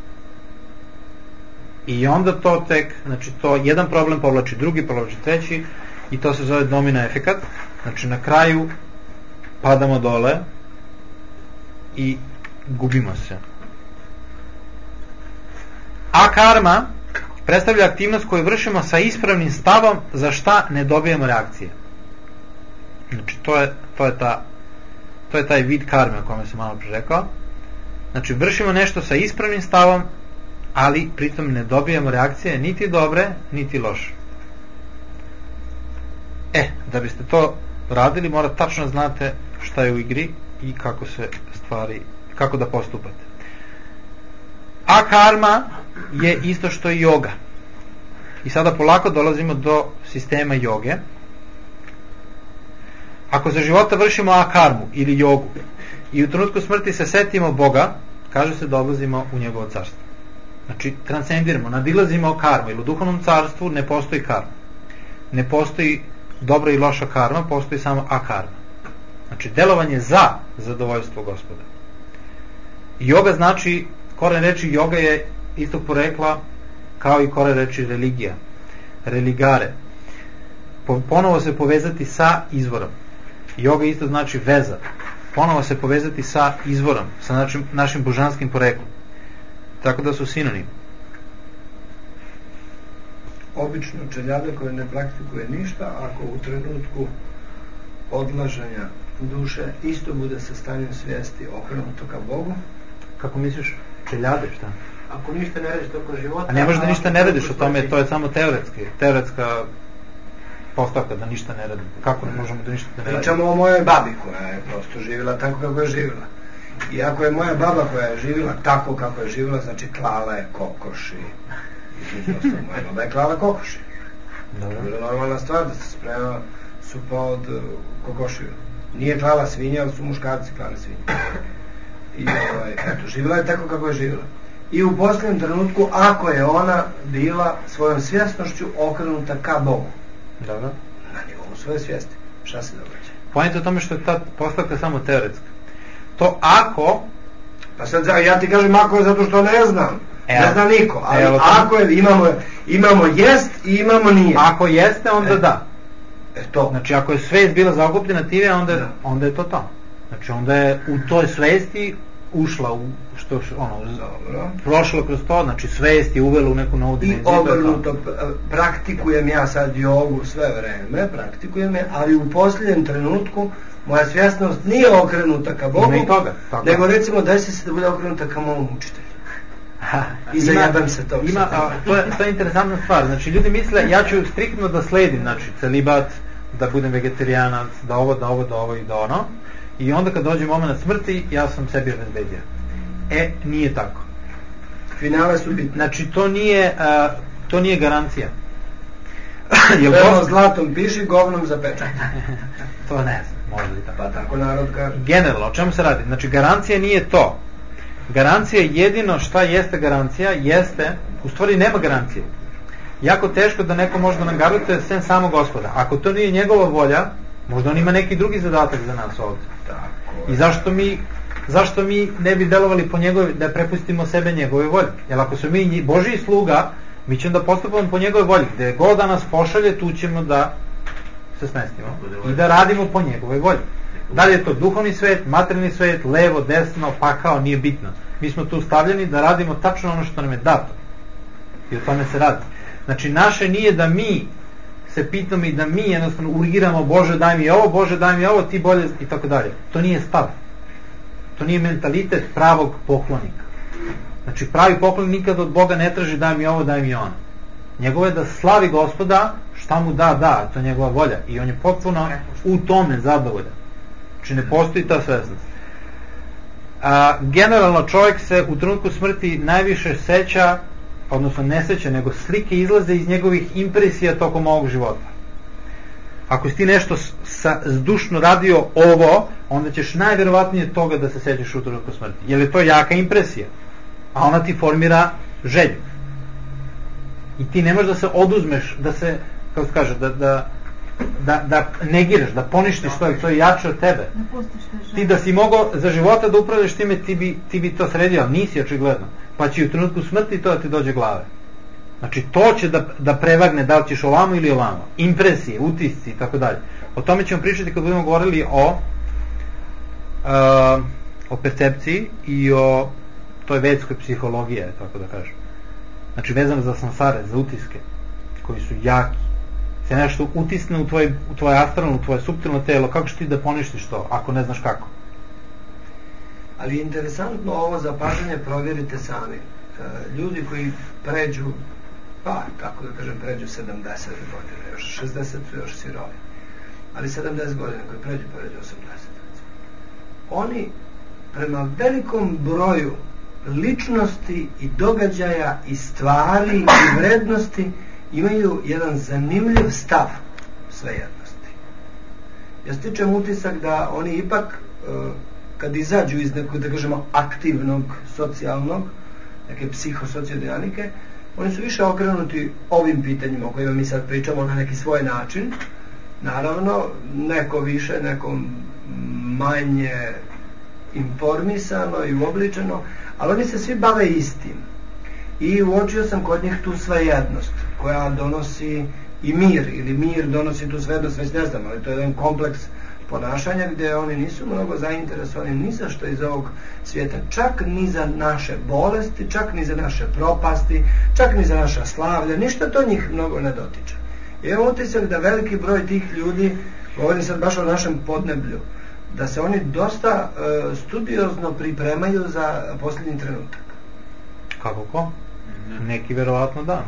I onda to tek, znači to jedan problem povlači drugi, povlači treći i to se zove domino efekat. Znači na kraju padamo dole i gubimo se. A karma predstavlja aktivnost koju vršimo sa ispravnim stavom za šta ne dobijemo reakcije. Znači to je, to je, ta, to je taj vid karme o kome sam malo pre rekao. Znači vršimo nešto sa ispravnim stavom, ali pritom ne dobijemo reakcije niti dobre, niti loše. E, da biste to radili, mora tačno znate šta je u igri i kako se stvari, kako da postupate. A karma je isto što i joga. I sada polako dolazimo do sistema joge. Ako za života vršimo a karmu ili jogu i u trenutku smrti se setimo Boga, kaže se da odlazimo u njegovo carstvo. Znači, transcendiramo, nadilazimo karmu, jer u duhovnom carstvu ne postoji karma. Ne postoji dobra i loša karma, postoji samo a karma. Znači, delovanje za zadovoljstvo Gospoda. Joga znači, koren reči joga je istog porekla kao i koren reči religija. Religare. Po, ponovo se povezati sa izvorom. Joga isto znači veza. Ponovo se povezati sa izvorom, sa našim, našim božanskim poreklom. Tako da su sinonimi. Obično čeljade koje ne praktikuje ništa, ako u trenutku odlaženja duše isto bude sa stanjem svijesti okrenuto ka Bogu. Kako misliš? Čeljade, šta? Ako ništa ne radiš toko života... A ne možeš da ništa ne radiš o tome, to je samo teoretski, teoretska postavka da ništa ne radim. Kako ne možemo da ništa ne radim? Pričamo o mojoj babi koja je prosto živjela tako kako je živjela. I ako je moja baba koja je živjela tako kako je živjela, znači klala je kokoši. I moja baba je klala kokoši. Dobro. To je normalna stvar da se sprema supa od uh, kokošiju. Nije klala svinja, ali su muškarci klali svinje. I ovaj, eto, živjela je tako kako je živjela. I u posljednjem trenutku, ako je ona bila svojom svjesnošću okrenuta ka Bogu. Dobro. Na nivou svoje svijesti. Šta se događa? Pojenta je u tome što je ta postavka samo teoretska. To ako... Pa sad ja ti kažem ako je zato što ne znam. E, ne zna niko. Ali e, ako je, imamo, imamo jest i imamo nije. Ako jeste, onda e, da. E to. Znači ako je svest bila zaokupljena time, onda, da. onda je to to. Znači onda je u toj svesti ušla u što ono dobro. Prošlo kroz to, znači svest je uvela u neku novu dimenziju. I obrnuto, praktikujem ja sad jogu sve vreme, praktikujem je, ali u posljednjem trenutku moja svjesnost nije okrenuta ka Bogu, i toga, nego recimo desi se da bude okrenuta ka mom učitelju. I zajebam se to. Ima, a, to, je, to je interesantna stvar. Znači ljudi misle ja ću striktno da sledim, znači celibat, da budem vegetarijanac, da ovo, da ovo, da ovo i da ono. I onda kad dođe moment smrti, ja sam sebi obezbedio. E, nije tako. Finale su bitne. Znači to nije, a, to nije garancija. Jel Prvo zlatom piši, govnom zapečati. To ne znam, možda i tako. Pa tako narod kaže. Generalno, o čemu se radi? Znači, garancija nije to. Garancija jedino šta jeste garancija, jeste, u stvari nema garancije. Jako teško da neko može da nam garantuje sem samo Gospoda. Ako to nije njegova volja, možda on ima neki drugi zadatak za nas ovdje. Tako. I zašto mi, zašto mi ne bi delovali po njegove, da prepustimo sebe njegove volje? Jer ako su mi Božji sluga, mi ćemo da postupamo po njegove volji. Gde god da nas pošalje, tu ćemo da se smestimo i da radimo po njegove volji. Da li je to duhovni svet, materijalni svet, levo, desno, pakao, nije bitno. Mi smo tu stavljeni da radimo tačno ono što nam je dato. I o tome se radi. Znači, naše nije da mi se pitamo i da mi jednostavno urgiramo Bože daj mi ovo, Bože daj mi ovo, ti bolje i tako dalje. To nije stav. To nije mentalitet pravog poklonika. Znači, pravi poklonik nikad od Boga ne traži daj mi ovo, daj mi ono. Njegovo je da slavi Gospoda, šta mu da, da, to je njegova volja. I on je potpuno u tome zadovoljan. Znači, ne postoji ta svesnost. A, generalno, čovjek se u trenutku smrti najviše seća, odnosno ne seća, nego slike izlaze iz njegovih impresija tokom ovog života. Ako si ti nešto sa, zdušno radio ovo, onda ćeš najvjerovatnije toga da se sećaš u trenutku smrti. Jer je to jaka impresija, a ona ti formira želju. I ti ne možeš da se oduzmeš, da se, kako se kaže, da, da, da, da negiraš, da poništiš to, to je jače od tebe. Ti da si mogao za života da upravljaš time, ti bi, ti bi to sredio, ali nisi očigledno. Pa će u trenutku smrti to da ti dođe glave. Znači to će da, da prevagne da li ćeš ovamo ili ovamo. Impresije, utisci i tako dalje. O tome ćemo pričati kad budemo govorili o uh, o percepciji i o toj vedskoj psihologiji, tako da kažem. Znači vezano za sansare, za utiske koji su jaki. Se nešto utisne u tvoj, u tvoj astralno, u tvoje suptilno telo, kako ćeš ti da poništiš to ako ne znaš kako? Ali je interesantno ovo zapažanje, provjerite sami. E, ljudi koji pređu, pa tako da kažem, pređu sedamdeset godina, još šezdeset su još sirovi, ali sedamdeset godina koji pređu, pređu osamdeset. Oni prema velikom broju ličnosti i događaja i stvari i vrednosti imaju jedan zanimljiv stav svejednosti. Ja stičem utisak da oni ipak e, kad izađu iz nekog, da kažemo, aktivnog socijalnog, neke psihosociodinamike, oni su više okrenuti ovim pitanjima o kojima mi sad pričamo na neki svoj način. Naravno, neko više, neko manje informisano i uobličeno, ali oni se svi bave istim. I uočio sam kod njih tu svejednost, koja donosi i mir, ili mir donosi tu svejednost, već ne znam, ali to je jedan kompleks ponašanja gdje oni nisu mnogo zainteresovani ni za što iz ovog svijeta, čak ni za naše bolesti, čak ni za naše propasti, čak ni za naša slavlja, ništa to njih mnogo ne dotiče. I imam utisak da veliki broj tih ljudi, govorim sad baš o našem podneblju, da se oni dosta e, studiozno pripremaju za posljednji trenutak. Kako ko? Neki verovatno da.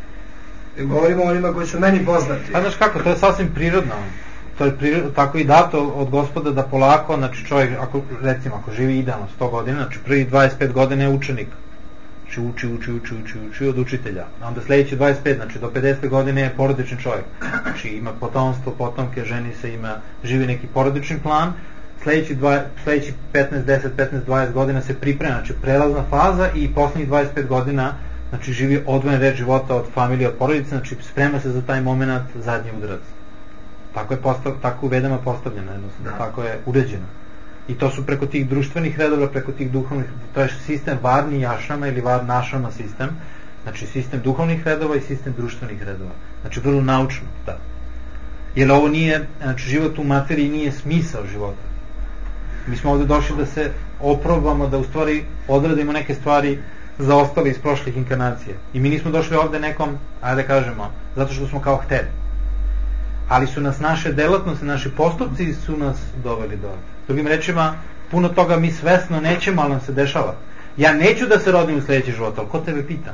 I govorimo o onima koji su meni poznati. Pa znaš kako, to je sasvim prirodno. To je prirodno, tako i dato od Gospoda da polako, znači čovjek, ako, recimo, ako živi idealno sto godina, znači prvi dvadeset pet godina je učenik. Znači uči, uči, uči, uči, uči od učitelja. A onda sljedeći dvadeset pet, znači do pedeset godine je porodični čovjek. Znači ima potomstvo, potomke, ženi se, ima, živi neki porodični plan. Sljedeći, dva, sljedeći petnaest, deset, petnaest, dvadeset godina se priprema, znači prelazna faza, i posljednjih dvadeset pet godina znači živi odvojen red života od familije, od porodice, znači sprema se za taj moment zadnji udarac. Tako je postav, tako u vedama postavljeno, jednostavno, tako je uređeno. I to su preko tih društvenih redova, preko tih duhovnih, to je sistem varni jašama ili var našama sistem, znači sistem duhovnih redova i sistem društvenih redova. Znači vrlo naučno, da. Jer ovo nije, znači život u materiji nije smisao života. Mi smo ovdje došli da se oprobamo, da u stvari odradimo neke stvari zaostali iz prošlih inkarnacija. I mi nismo došli ovdje nekom, ajde kažemo, zato što smo kao hteli. Ali su nas naše delatnosti, naši postupci su nas doveli do ovdje. Drugim rečima, puno toga mi svesno nećemo, ali nam se dešava. Ja neću da se rodim u sljedeći život, ali ko tebe pita?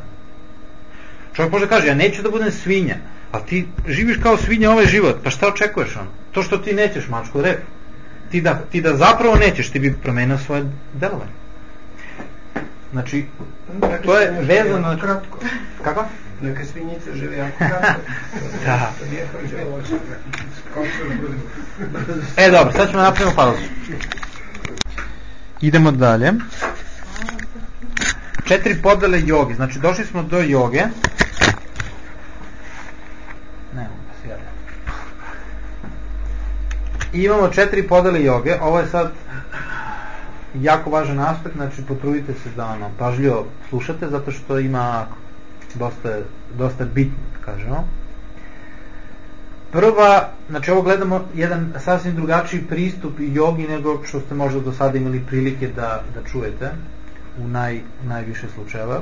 Čovjek može kaže, ja neću da budem svinja, ali ti živiš kao svinja ovaj život, pa šta očekuješ on? To što ti nećeš, mačko rep. Ti da, ti da zapravo nećeš, ti bi promenio svoje delovanje. Znači, to je vezano... Kratko. Kako? Neka svinjica žive jako kratko. Da. To nije prođe ovo čakra. E, dobro, sad ćemo napravimo pauzu. Idemo dalje. Četiri podele joge. Znači, došli smo do joge. Ne mogu da se javljam. I imamo četiri podele joge. Ovo je sad jako važan aspekt, znači potrudite se da ono, pažljivo slušate, zato što ima dosta, dosta bitno, kažemo. Prva, znači ovo gledamo jedan sasvim drugačiji pristup jogi nego što ste možda do sada imali prilike da, da čujete u naj, najviše slučajeva.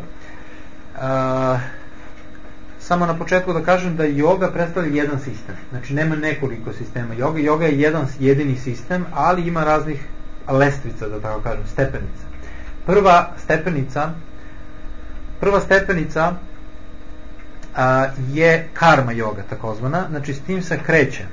Uh, samo na početku da kažem da joga predstavlja jedan sistem, znači nema nekoliko sistema joga, joga je jedan jedini sistem, ali ima raznih lestvica, da tako kažem, stepenica. Prva stepenica prva stepenica a, je karma joga, takozvana, znači s tim se kreće.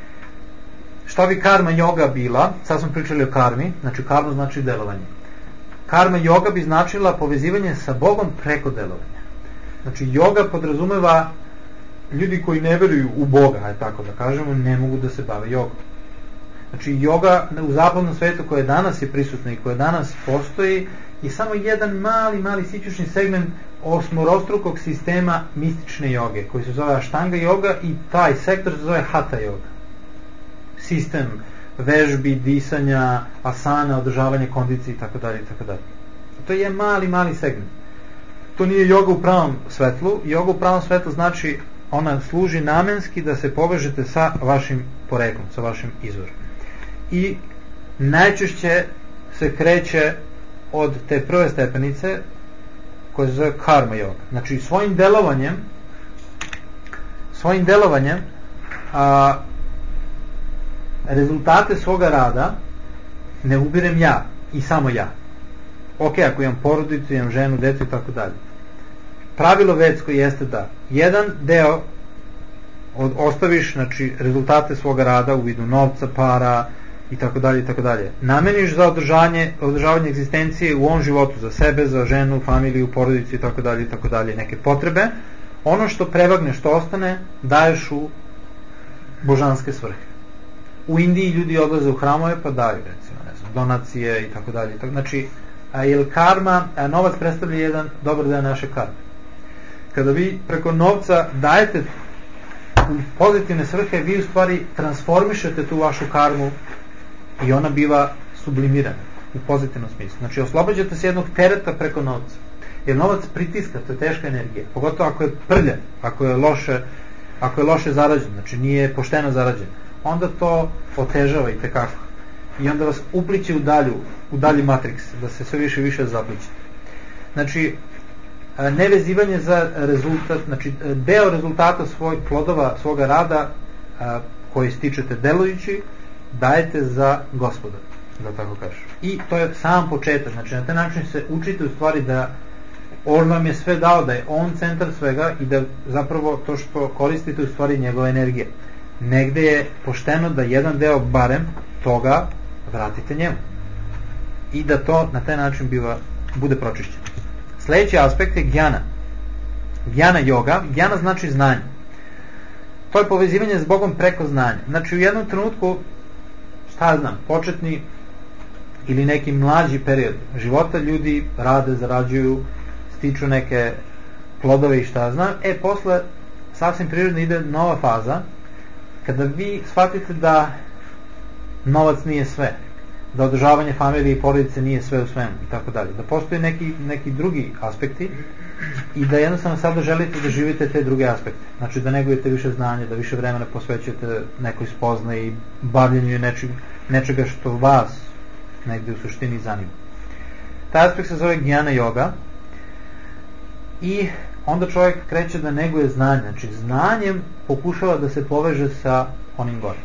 Šta bi karma joga bila? Sad smo pričali o karmi, znači karma znači delovanje. Karma joga bi značila povezivanje sa Bogom preko delovanja. Znači joga podrazumeva ljudi koji ne veruju u Boga, aj tako da kažemo, ne mogu da se bave jogom. Znači joga u zapadnom svetu koja danas je prisutna i koja danas postoji je samo jedan mali, mali sićušni segment osmorostrukog sistema mistične joge koji se zove Ashtanga joga i taj sektor se zove Hatha joga. Sistem vežbi, disanja, asana, održavanje kondicije itd. itd. To je mali, mali segment. To nije joga u pravom svetlu. Joga u pravom svetlu znači ona služi namenski da se povežete sa vašim poreklom, sa vašim izvorom. I najčešće se kreće od te prve stepenice koja se zove karma joga. Znači svojim delovanjem svojim delovanjem a, rezultate svoga rada ne ubirem ja i samo ja. Ok, ako imam porodicu, imam ženu, decu i tako dalje. Pravilo vedsko jeste da jedan deo od, ostaviš, znači rezultate svoga rada u vidu novca, para i tako dalje i tako dalje. Nameniš za održavanje, održavanje egzistencije u ovom životu, za sebe, za ženu, familiju, porodicu i tako dalje i tako dalje, neke potrebe. Ono što prevagne, što ostane, daješ u božanske svrhe. U Indiji ljudi odlaze u hramove pa daju, recimo, ne znam, donacije i tako dalje. Znači, a jer karma, a novac predstavlja jedan dobar deo naše karme. Kada vi preko novca dajete u pozitivne svrhe, vi u stvari transformišete tu vašu karmu i ona biva sublimirana u pozitivnom smislu. Znači, oslobađate se jednog tereta preko novca. Jer novac pritiska, to je teška energija. Pogotovo ako je prljav, ako je loše, ako je loše zarađen, znači nije pošteno zarađen, onda to otežava i tekako. I onda vas upliće u dalju, u dalji matriks, da se sve više i više zaplićete. Znači, nevezivanje za rezultat, znači deo rezultata svoj, plodova svoga rada a, koji stičete delujući, dajete za Gospoda, da tako kažem. I to je sam početak, znači na taj način se učite u stvari da on vam je sve dao, da je on centar svega i da zapravo to što koristite u stvari njegova energija. Negde je pošteno da jedan deo barem toga vratite njemu i da to na taj način biva, bude pročišćeno. Sljedeći aspekt je gjana. Gjana yoga. Gjana znači znanje. To je povezivanje s Bogom preko znanja. Znači u jednom trenutku, šta ja znam, početni ili neki mlađi period života, ljudi rade, zarađuju, stiču neke plodove i šta ja znam. E, posle sasvim prirodno ide nova faza kada vi shvatite da novac nije sve, da održavanje familije i porodice nije sve u svemu i tako dalje, da postoje neki, neki drugi aspekti i da jednostavno sada želite da živite te druge aspekte, znači da negujete više znanja, da više vremena posvećujete nekoj spoznaji i bavljenju nečeg, nečega što vas negde u suštini zanima. Taj aspekt se zove gjana yoga i onda čovjek kreće da neguje znanje, znači znanjem pokušava da se poveže sa onim gore.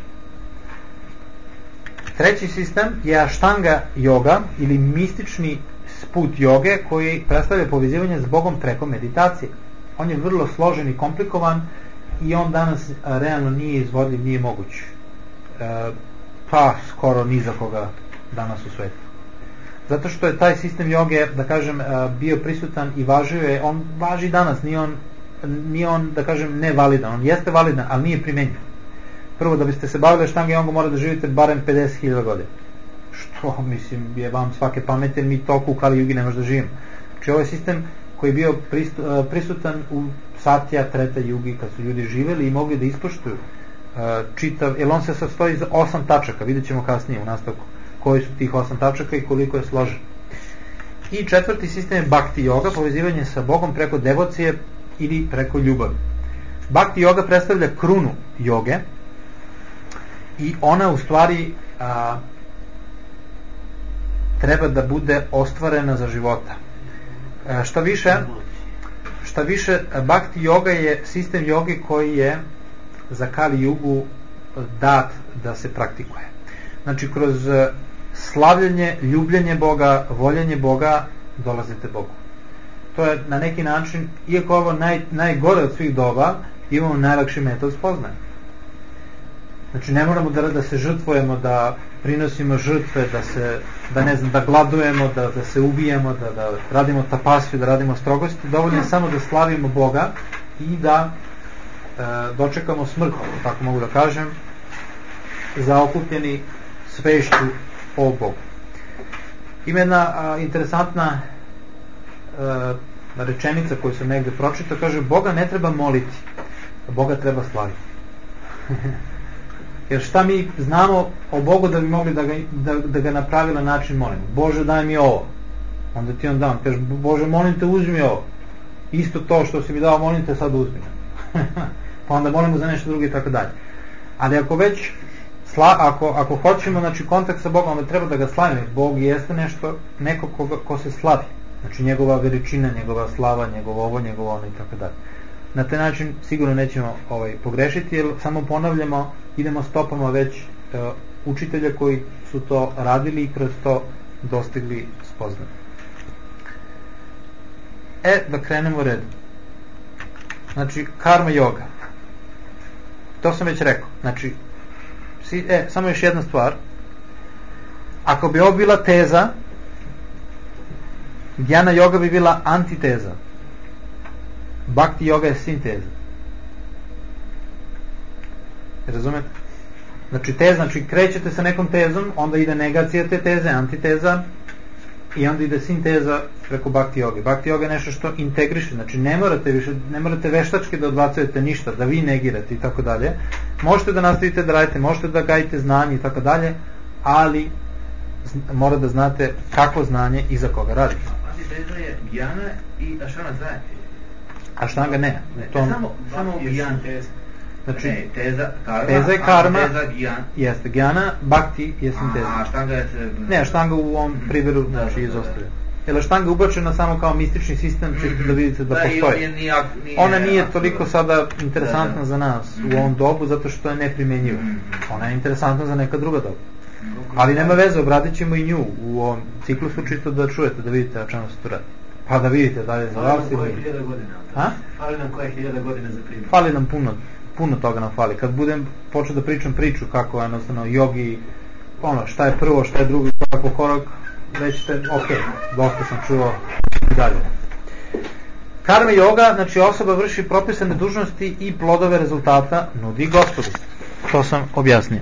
Treći sistem je Ashtanga yoga ili mistični put joge koji predstavlja povezivanje s Bogom preko meditacije. On je vrlo složen i komplikovan i on danas realno nije izvodljiv, nije moguć. E, pa skoro ni za koga danas u svetu. Zato što je taj sistem joge, da kažem, bio prisutan i važio je, on važi danas, nije on nije on, da kažem, nevalidan. On jeste validan, ali nije primenjiv. Prvo, da biste se bavili Aštanga Jongom, mora da živite barem pedeset hiljada godina. Što, mislim, je vam svake pameti, jer mi toliko u Kali Jugi ne može da živimo. Znači, ovo je sistem koji je bio prisutan u Satya, Treta Jugi, kad su ljudi živeli i mogli da ispoštuju čitav, jer on se sastoji iz osam tačaka, vidjet ćemo kasnije u nastavku koji su tih osam tačaka i koliko je složen. I četvrti sistem je Bhakti yoga, povezivanje sa Bogom preko devocije ili preko ljubavi. Bhakti yoga predstavlja krunu joge i ona u stvari a, treba da bude ostvarena za života. A, šta više, šta više, Bhakti yoga je sistem joge koji je za Kali Jugu dat da se praktikuje. Znači, kroz slavljenje, ljubljenje Boga, voljenje Boga, dolazite Bogu. To je na neki način, iako ovo naj, najgore od svih doba, imamo najlakši metod spoznaje. Znači, ne moramo da, da se žrtvujemo, da prinosimo žrtve, da se, da ne znam, da gladujemo, da, da se ubijemo, da, da radimo tapasiju, da radimo strogosti. Dovoljno je samo da slavimo Boga i da e, dočekamo smrt, tako mogu da kažem, zaokupljeni svešću o Bogu. Ima jedna a, interesantna a, rečenica koju sam negde pročitao, kaže: Boga ne treba moliti, Boga treba slaviti. Jer šta mi znamo o Bogu da bi mogli da ga, da, da ga na pravilan način molimo? Bože, daj mi ovo. Onda ti on dam. Kaže: Bože, molim te, uzmi ovo. Isto to što si mi dao, molim te, sad uzmi. Pa onda molimo za nešto drugo i tako dalje. Ali ako već Sla, ako, ako hoćemo, znači, kontakt sa Bogom, onda treba da ga slavimo. Bog jeste nešto, neko koga, ko se slavi. Znači, njegova veličina, njegova slava, njegovo ovo, njegovo ono i tako dalje. Na taj način sigurno nećemo ovaj, pogrešiti, jer samo ponavljamo, idemo stopama već uh, učitelja koji su to radili i kroz to dostigli spoznanje. E, da krenemo redom. Znači, karma yoga. To sam već rekao. Znači, E, samo još jedna stvar. Ako bi ovo bila teza, Jnana yoga bi bila antiteza. Bhakti yoga je sinteza. Razumete? Znači teza, znači krećete sa nekom tezom, onda ide negacija te teze, antiteza, i onda ide sinteza preko Bhakti yoga. Bhakti yoga je nešto što integriše, znači ne morate više, ne morate veštački da odbacujete ništa, da vi negirate i tako dalje. Možete da nastavite da radite, možete da gajite znanje i tako dalje, ali mora da znate kako znanje i za koga radite. Antiteza je Jnana i Aštanga zajedno. Aštanga ne. Ne, to... samo, samo Jnana. Znači, ne, teza, karma, teza je karma, teza Jnana. Jeste, Jnana, Bhakti je sinteza. A Aštanga je se... Ne, Aštanga u ovom priberu, znači, izostavlja. Jer Aštanga je ubačena samo kao mistični sistem, ćete da vidite da postoji. Ona nije toliko sada interesantna za nas u ovom dobu, zato što je neprimenjiva. Ona je interesantna za neka druga doba. Ali nema veze, obradit ćemo i nju u ovom ciklusu, čisto da čujete, da vidite o čemu se tu radi. Pa da vidite da li je za vas ili... Fali nam koje hiljada godina. Fali nam koje hiljada godina za primjer. Fali nam puno, puno toga nam fali. Kad budem počeo da pričam priču kako jednostavno jogi, ono, šta je prvo, šta je drugo, korak po korak, rećete, ok, dosta sam čuo i dalje. Karma yoga, znači osoba vrši propisane dužnosti i plodove rezultata nudi Gospodu. To sam objasnio.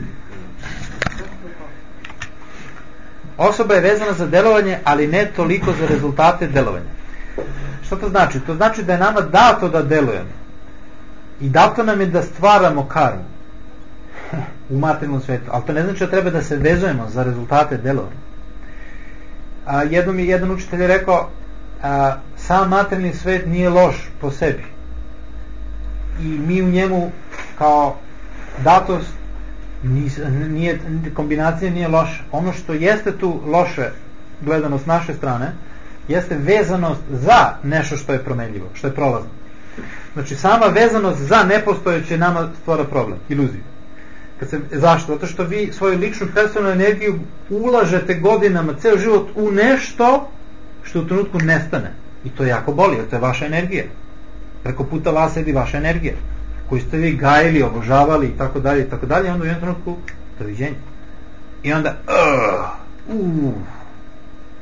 Osoba je vezana za delovanje, ali ne toliko za rezultate delovanja. Što to znači? To znači da je nama dato da delujemo. I dato nam je da stvaramo karmu u materijalnom svetu. Ali to ne znači da treba da se vezujemo za rezultate delovanja. A, jednom je jedan učitelj je rekao, a, sam materijalni svet nije loš po sebi. I mi u njemu kao datost nije, kombinacija nije loša. Ono što jeste tu loše gledano s naše strane jeste vezanost za nešto što je promenljivo, što je prolazno. Znači sama vezanost za nepostojeće nama stvara problem, iluziju. Kad se, zašto? Zato što vi svoju ličnu personalnu energiju ulažete godinama, ceo život u nešto što u trenutku nestane. I to jako boli, jer to je vaša energija. Preko puta vas sedi vaša energija koju ste vi gajili, obožavali i tako dalje i tako dalje, i onda u jednom trenutku doviđenje. I onda uh, uh,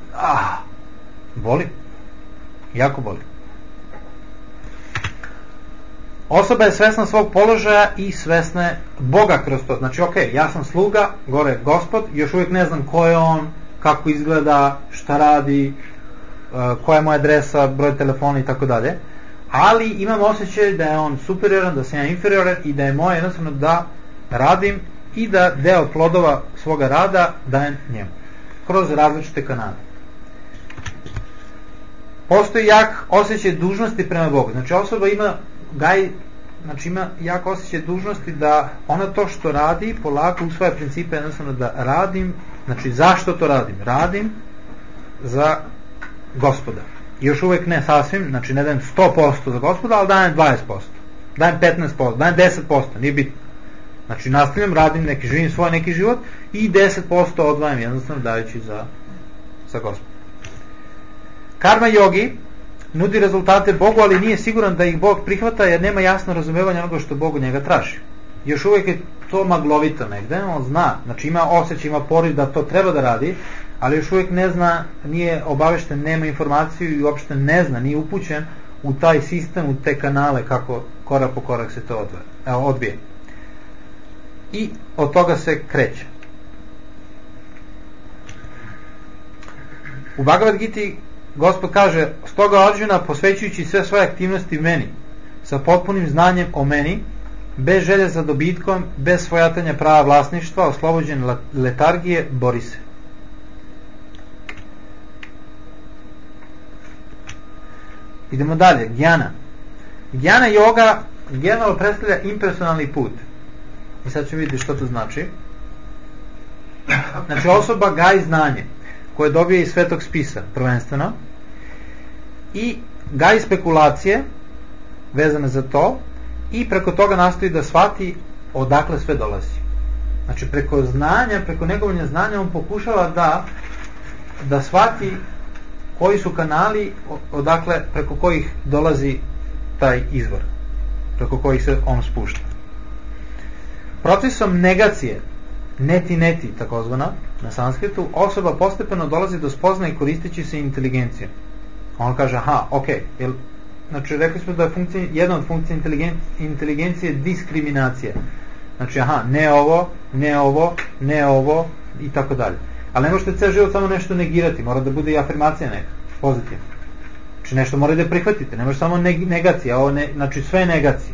ah, boli. Jako boli. Osoba je svesna svog položaja i svesna je Boga kroz to. Znači, ok, ja sam sluga, gore je Gospod, još uvijek ne znam ko je on, kako izgleda, šta radi, koja je moja adresa, broj telefona i tako dalje. Ali imam osjećaj da je on superioran, da sam ja inferioran i da je moje jednostavno da radim i da deo plodova svoga rada dajem njemu. Kroz različite kanale. Postoji jak osjećaj dužnosti prema Bogu. Znači osoba ima gaj, znači ima jak osjećaj dužnosti da ona to što radi polako usvaja principe jednostavno da radim, znači zašto to radim? Radim za Gospoda. I još uvijek ne sasvim, znači ne dajem sto posto za Gospoda, ali dajem dvadeset posto. Dajem petnaest posto, dajem deset posto, nije bitno. Znači nastavljam, radim neki, živim svoj neki život i deset posto odvajam jednostavno dajući za, za Gospoda. Karma yogi nudi rezultate Bogu, ali nije siguran da ih Bog prihvata jer nema jasno razumevanja onoga što Bog od njega traži. Još uvijek je to maglovito negde, on zna, znači ima osjećaj, ima poriv da to treba da radi, ali još uvijek ne zna, nije obavešten, nema informaciju i uopšte ne zna, nije upućen u taj sistem, u te kanale kako korak po korak se to odvije, evo, odbije. I od toga se kreće. U Bhagavad Giti Gospod kaže, stoga Arjuna, posvećujući sve svoje aktivnosti meni, sa potpunim znanjem o meni, bez želje za dobitkom, bez svojatanja prava vlasništva, oslobođen letargije, bori se. Idemo dalje, Gjana. Gjana yoga generalno predstavlja impersonalni put. I sad ćemo vidjeti što to znači. Znači osoba gaji znanje koje dobije iz Svetog spisa prvenstveno i gaji spekulacije vezane za to i preko toga nastoji da shvati odakle sve dolazi. Znači preko znanja, preko negovanja znanja on pokušava da da shvati koji su kanali odakle, preko kojih dolazi taj izvor, preko kojih se on spušta. Procesom negacije, neti neti takozvana, na sanskritu, osoba postepeno dolazi do spoznaje koristeći se inteligencijom. On kaže, aha, ok, jel, znači rekli smo da je funkcija, jedna od funkcija inteligencije je diskriminacija. Znači, aha, ne ovo, ne ovo, ne ovo i tako dalje. Ali ne možete ceo život samo nešto negirati, mora da bude i afirmacija neka, pozitivna. Znači nešto morate da prihvatite, ne može samo negacija, ovo ne, znači sve je negacija.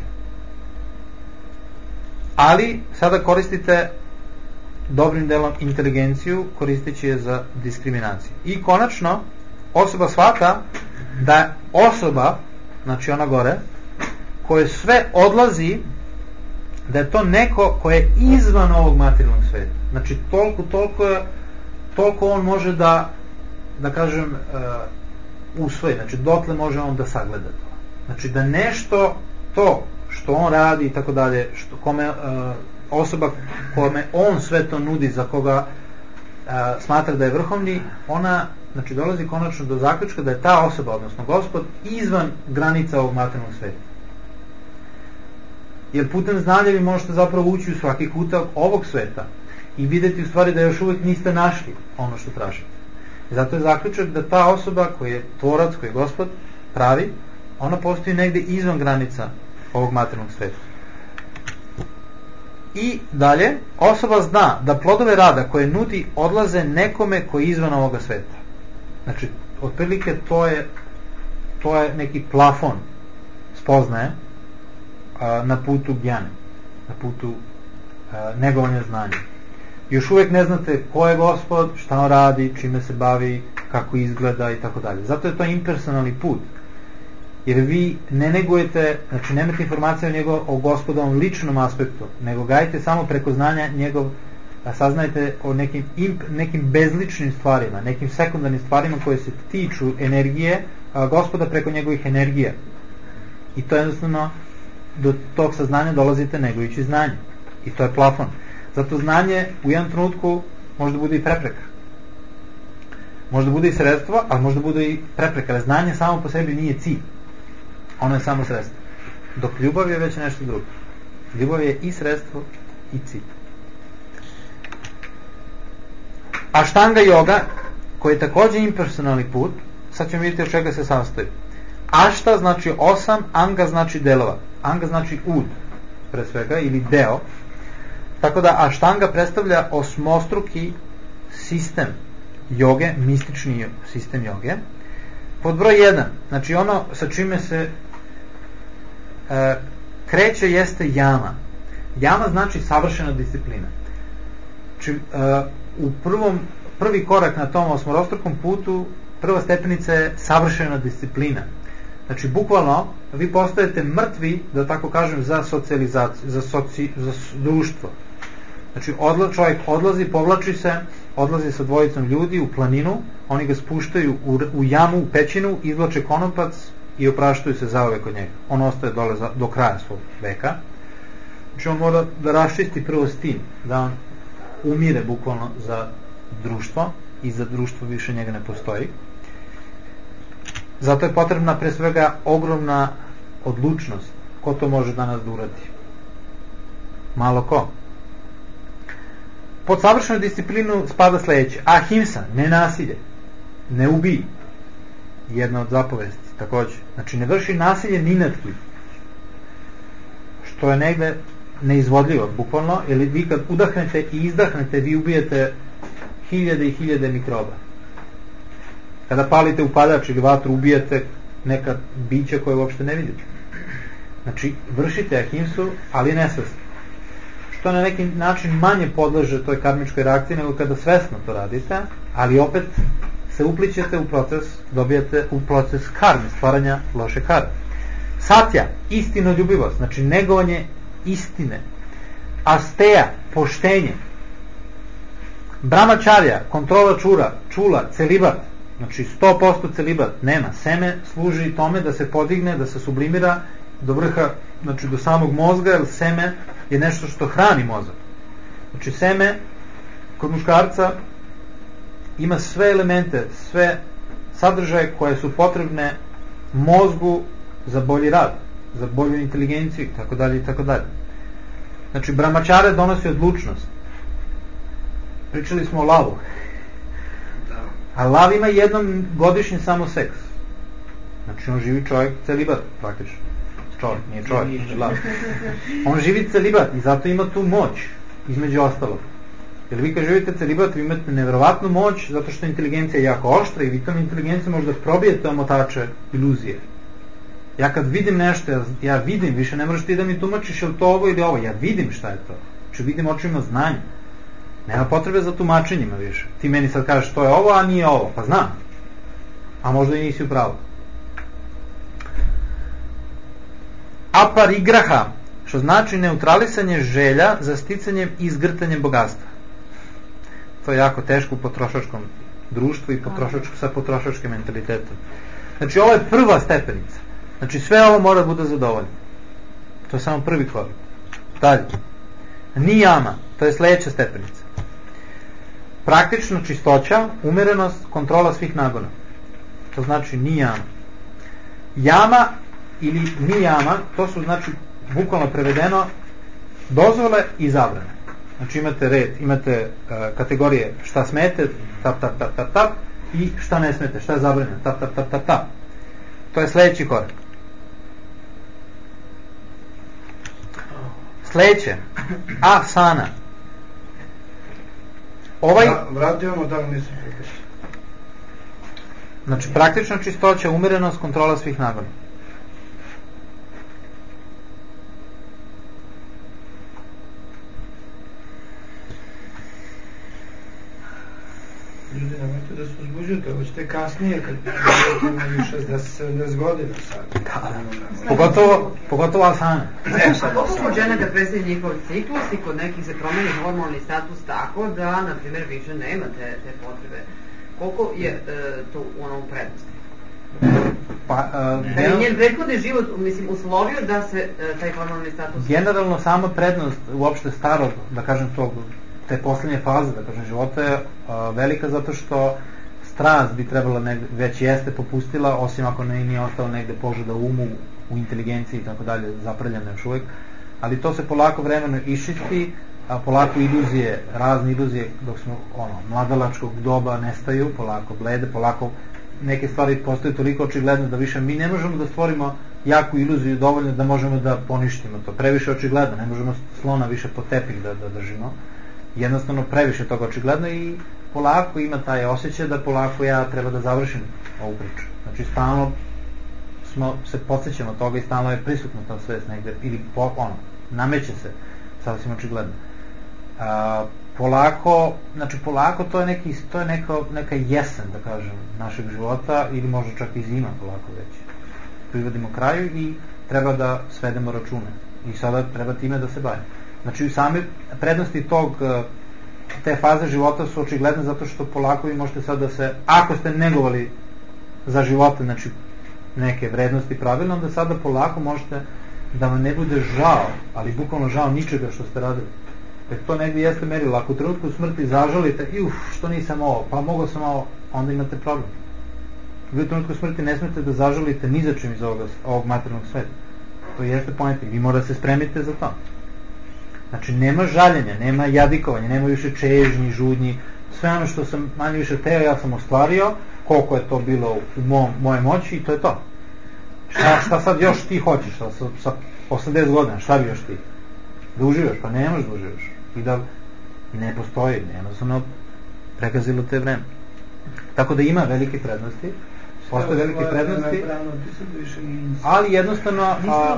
Ali sada koristite dobrim delom inteligenciju, koristeći je za diskriminaciju. I konačno, osoba shvata da osoba, znači ona gore, koje sve odlazi, da je to neko koje je izvan ovog materijalnog sveta. Znači toliko, toliko je, toliko on može da, da kažem, uh, usvoji. Znači dotle može on da sagleda to. Znači da nešto, to što on radi i tako dalje, što kome, uh, osoba kome on sve to nudi, za koga uh, smatra da je vrhovni, ona znači dolazi konačno do zaključka da je ta osoba, odnosno Gospod, izvan granica ovog materijalnog sveta. Jer putem znanja vi možete zapravo ući u svaki kutak ovog sveta i vidjeti u stvari da još uvijek niste našli ono što tražite. I zato je zaključak da ta osoba koja je tvorac, koji je Gospod pravi, ona postoji negdje izvan granica ovog materijalnog sveta. I dalje, osoba zna da plodove rada koje nudi odlaze nekome koji je izvan ovoga sveta. Znači, otprilike to je to je neki plafon spoznaje a, na putu gjane, na putu a, negovanja znanja. Još uvijek ne znate ko je Gospod, šta on radi, čime se bavi, kako izgleda i tako dalje. Zato je to impersonalni put. Jer vi ne negujete, znači nemate informacije o njegov, o Gospodovom ličnom aspektu, nego gajite samo preko znanja njegov, saznajte o nekim, imp, nekim bezličnim stvarima, nekim sekundarnim stvarima koje se tiču energije a, Gospoda preko njegovih energija. I to je jednostavno, do tog saznanja dolazite negujući znanje. I to je plafon. Zato znanje u jednom trenutku može da bude i prepreka. Može da bude i sredstvo, ali može da bude i prepreka. Ali znanje samo po sebi nije cilj. Ono je samo sredstvo. Dok ljubav je već nešto drugo. Ljubav je i sredstvo i cilj. Ashtanga yoga, koji je također impersonalni put, sad ćemo vidjeti od čega se sastoji. Ashta znači osam, anga znači delova. anga znači ud, pre svega, ili deo. Tako da aštanga predstavlja osmostruki sistem joge, mistični sistem joge. Pod broj jedan, znači ono sa čime se e, kreće jeste jama. Jama znači savršena disciplina. Znači, e, u prvom, prvi korak na tom osmorostrukom putu, prva stepenica je savršena disciplina. Znači, bukvalno, vi postajete mrtvi, da tako kažem, za socijalizaciju, za, soci, za društvo. Znači, odla, čovjek odlazi, povlači se, odlazi sa dvojicom ljudi u planinu, oni ga spuštaju u, u jamu, u pećinu, izvlače konopac i opraštaju se zauvek od njega. On ostaje dole za, do kraja svog veka. Znači, on mora da raščisti prvo s tim, da on umire bukvalno za društvo i za društvo više njega ne postoji. Zato je potrebna pre svega ogromna odlučnost. Ko to može danas da uradi? Malo ko. Pod savršenu disciplinu spada sledeće. Ahimsa, ne nasilje. Ne ubij. Jedna od zapovesti, takođe. Znači, ne vrši nasilje ni nad kim. Što je negde neizvodljivo, bukvalno, jer vi kad udahnete i izdahnete, vi ubijete hiljade i hiljade mikroba. Kada palite upadač ili vatru, ubijete neka bića koje uopšte ne vidite. Znači, vršite ahimsu, ali nesvesno. Što na neki način manje podleže toj karmičkoj reakciji nego kada svesno to radite, ali opet se uplićete u proces, dobijete u proces karme, stvaranja loše karme. Satya, istinoljubivost, znači negovanje istine. Asteja, poštenje. Brahmacharya, kontrola čura, čula, celibat, znači sto posto celibat, nema. Seme služi tome da se podigne, da se sublimira do vrha, znači do samog mozga, jer seme je nešto što hrani mozak. Znači seme kod muškarca ima sve elemente, sve sadržaje koje su potrebne mozgu za bolji rad, za bolju inteligenciju, tako dalje i tako dalje. Znači, brahmacharya donosi odlučnost. Pričali smo o lavu. A lav ima jednom godišnji samo seks. Znači, on živi čovjek celibat, praktično. Čovjek, nije čovjek, nije lav. On živi celibat i zato ima tu moć, između ostalog. Jer vi kad živite celibat, vi imate nevjerovatnu moć, zato što inteligencija je jako oštra i vi tom inteligencijom možda probijete omotače iluzije. Ja kad vidim nešto, ja, ja vidim, više ne moraš ti da mi tumačiš je li to ovo ili ovo, ja vidim šta je to. Znači vidim očima znanja. Nema potrebe za tumačenjima više. Ti meni sad kažeš to je ovo, a nije ovo, pa znam. A možda i nisi u pravu. Aparigraha, što znači neutralisanje želja za sticanjem i izgrtanjem bogatstva. To je jako teško u potrošačkom društvu i potrošačku, sa potrošačkim mentalitetom. Znači ovo je prva stepenica. Znači sve ovo mora da bude zadovoljno. To je samo prvi korak. Dalje. Nijama, to je sledeća stepenica. Praktično čistoća, umerenost, kontrola svih nagona. To znači nijama. Jama ili nijama, to su znači bukvalno prevedeno dozvole i zabrane. Znači imate red, imate uh, kategorije šta smete, tap, tap, tap, tap, tap, i šta ne smete, šta je zabranjeno, tap, tap, tap, tap, tap. To je sledeći korak. Sledeće, asana. Ovaj... Vratimo da li nisam prekršao. Znači, praktično čistoća, umerenost, kontrola svih nagona. Ljudi, nemojte da se uzbuđujete, ovo ćete kasnije kad imaju šezdeset sedamdeset godina sad. Da, pogotovo, pogotovo asana. Ne, sad Koliko asana. kod žena kad prestane njihov ciklus i kod nekih se promeni hormonalni status tako da, na primjer, više nema te, te potrebe. Koliko je e, to u onom prednosti? Pa, uh, Da je njen prethodni život, mislim, uslovio da se e, taj hormonalni status... Generalno sama prednost uopšte starog, da kažem tog, te poslednje faze, da kažem, života je uh, velika zato što strast bi trebala negde, već jeste popustila, osim ako ne nije ostalo negde požuda u umu, u inteligenciji i tako dalje, zaprljena još uvijek, ali to se polako vremeno iščisti, a polako iluzije, razne iluzije dok smo ono, mladalačkog doba nestaju, polako blede, polako neke stvari postaju toliko očigledne da više mi ne možemo da stvorimo jaku iluziju dovoljno da možemo da poništimo to. Previše očigledno, ne možemo slona više po tepih da, da držimo. Jednostavno previše toga očigledno i polako ima taj osjećaj da polako ja treba da završim ovu priču. Znači stalno smo, se podsjećamo toga i stalno je prisutno ta svest negde, ili po, ono, nameće se, sasvim očigledno. A, polako, znači polako to je, neki, to je neko, neka jesen, da kažem, našeg života, ili možda čak i zima polako već. Privodimo kraju i treba da svedemo račune. I sada treba time da se bavimo. Znači same prednosti tog, te faze života su očigledne zato što polako vi možete sad da se, ako ste negovali za živote, znači neke vrednosti pravilno, onda sada polako možete da vam ne bude žao, ali bukvalno žao ničega što ste radili. Jer to negdje jeste merilo. Ako u trenutku smrti zažalite, i uf, što nisam ovo, pa mogao sam ovo, onda imate problem. Vi u trenutku smrti ne smete da zažalite ni za čim iz ovog, ovog materijalnog sveta. To jeste pojenta. Vi morate se spremite za to. Znači, nema žaljenja, nema jadikovanja, nema više čežnji, žudnji. Sve ono što sam manje više teo, ja sam ostvario, koliko je to bilo u mom, moje moći i to je to. Šta, šta sad još ti hoćeš sa, sa, sa osamdeset godina, šta bi još ti? Da uživaš? Pa ne možeš da uživaš. I da ne postoji, jednostavno pregazilo te vreme. Tako da ima velike prednosti, postoje velike prednosti, ali jednostavno... A,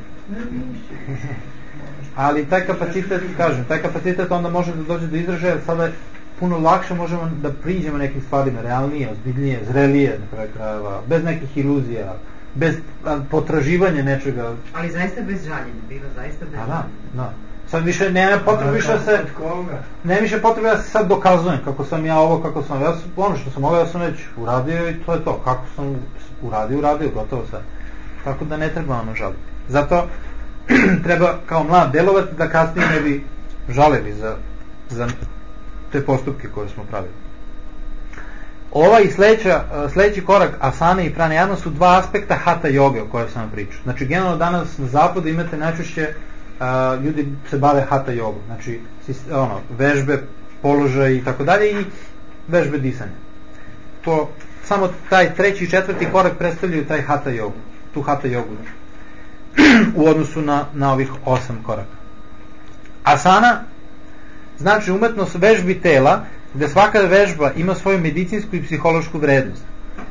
ali taj kapacitet, kažem, taj kapacitet onda može da dođe do izražaja, sada puno lakše možemo da priđemo nekim stvarima, realnije, ozbiljnije, zrelije, na kraju krajeva, bez nekih iluzija, bez potraživanja nečega. Ali zaista bez žaljenja, bilo zaista bez žaljenja. Da, da. Sad više nema potrebe više da se... Ne više potrebe da se sad dokazujem kako sam ja ovo, kako sam... Ja sam, ono što sam ovo, ja sam već uradio i to je to. Kako sam uradio, uradio, gotovo sad. Tako da ne treba ono žaliti. Zato treba kao mlad delovati da kasnije ne bi žalili za, za te postupke koje smo pravili. Ovaj i sledeća, sledeći korak asane i pranayama su dva aspekta hatha joge o kojoj sam vam pričao. Znači, generalno danas na zapadu imate najčešće uh, ljudi se bave hatha jogom. Znači, ono, vežbe, položaj i tako dalje i vežbe disanja. To, samo taj treći i četvrti korak predstavljaju taj hatha jogu, tu hatha jogu u odnosu na, na ovih osam koraka. Asana znači umetnost vežbi tela, gde svaka vežba ima svoju medicinsku i psihološku vrednost.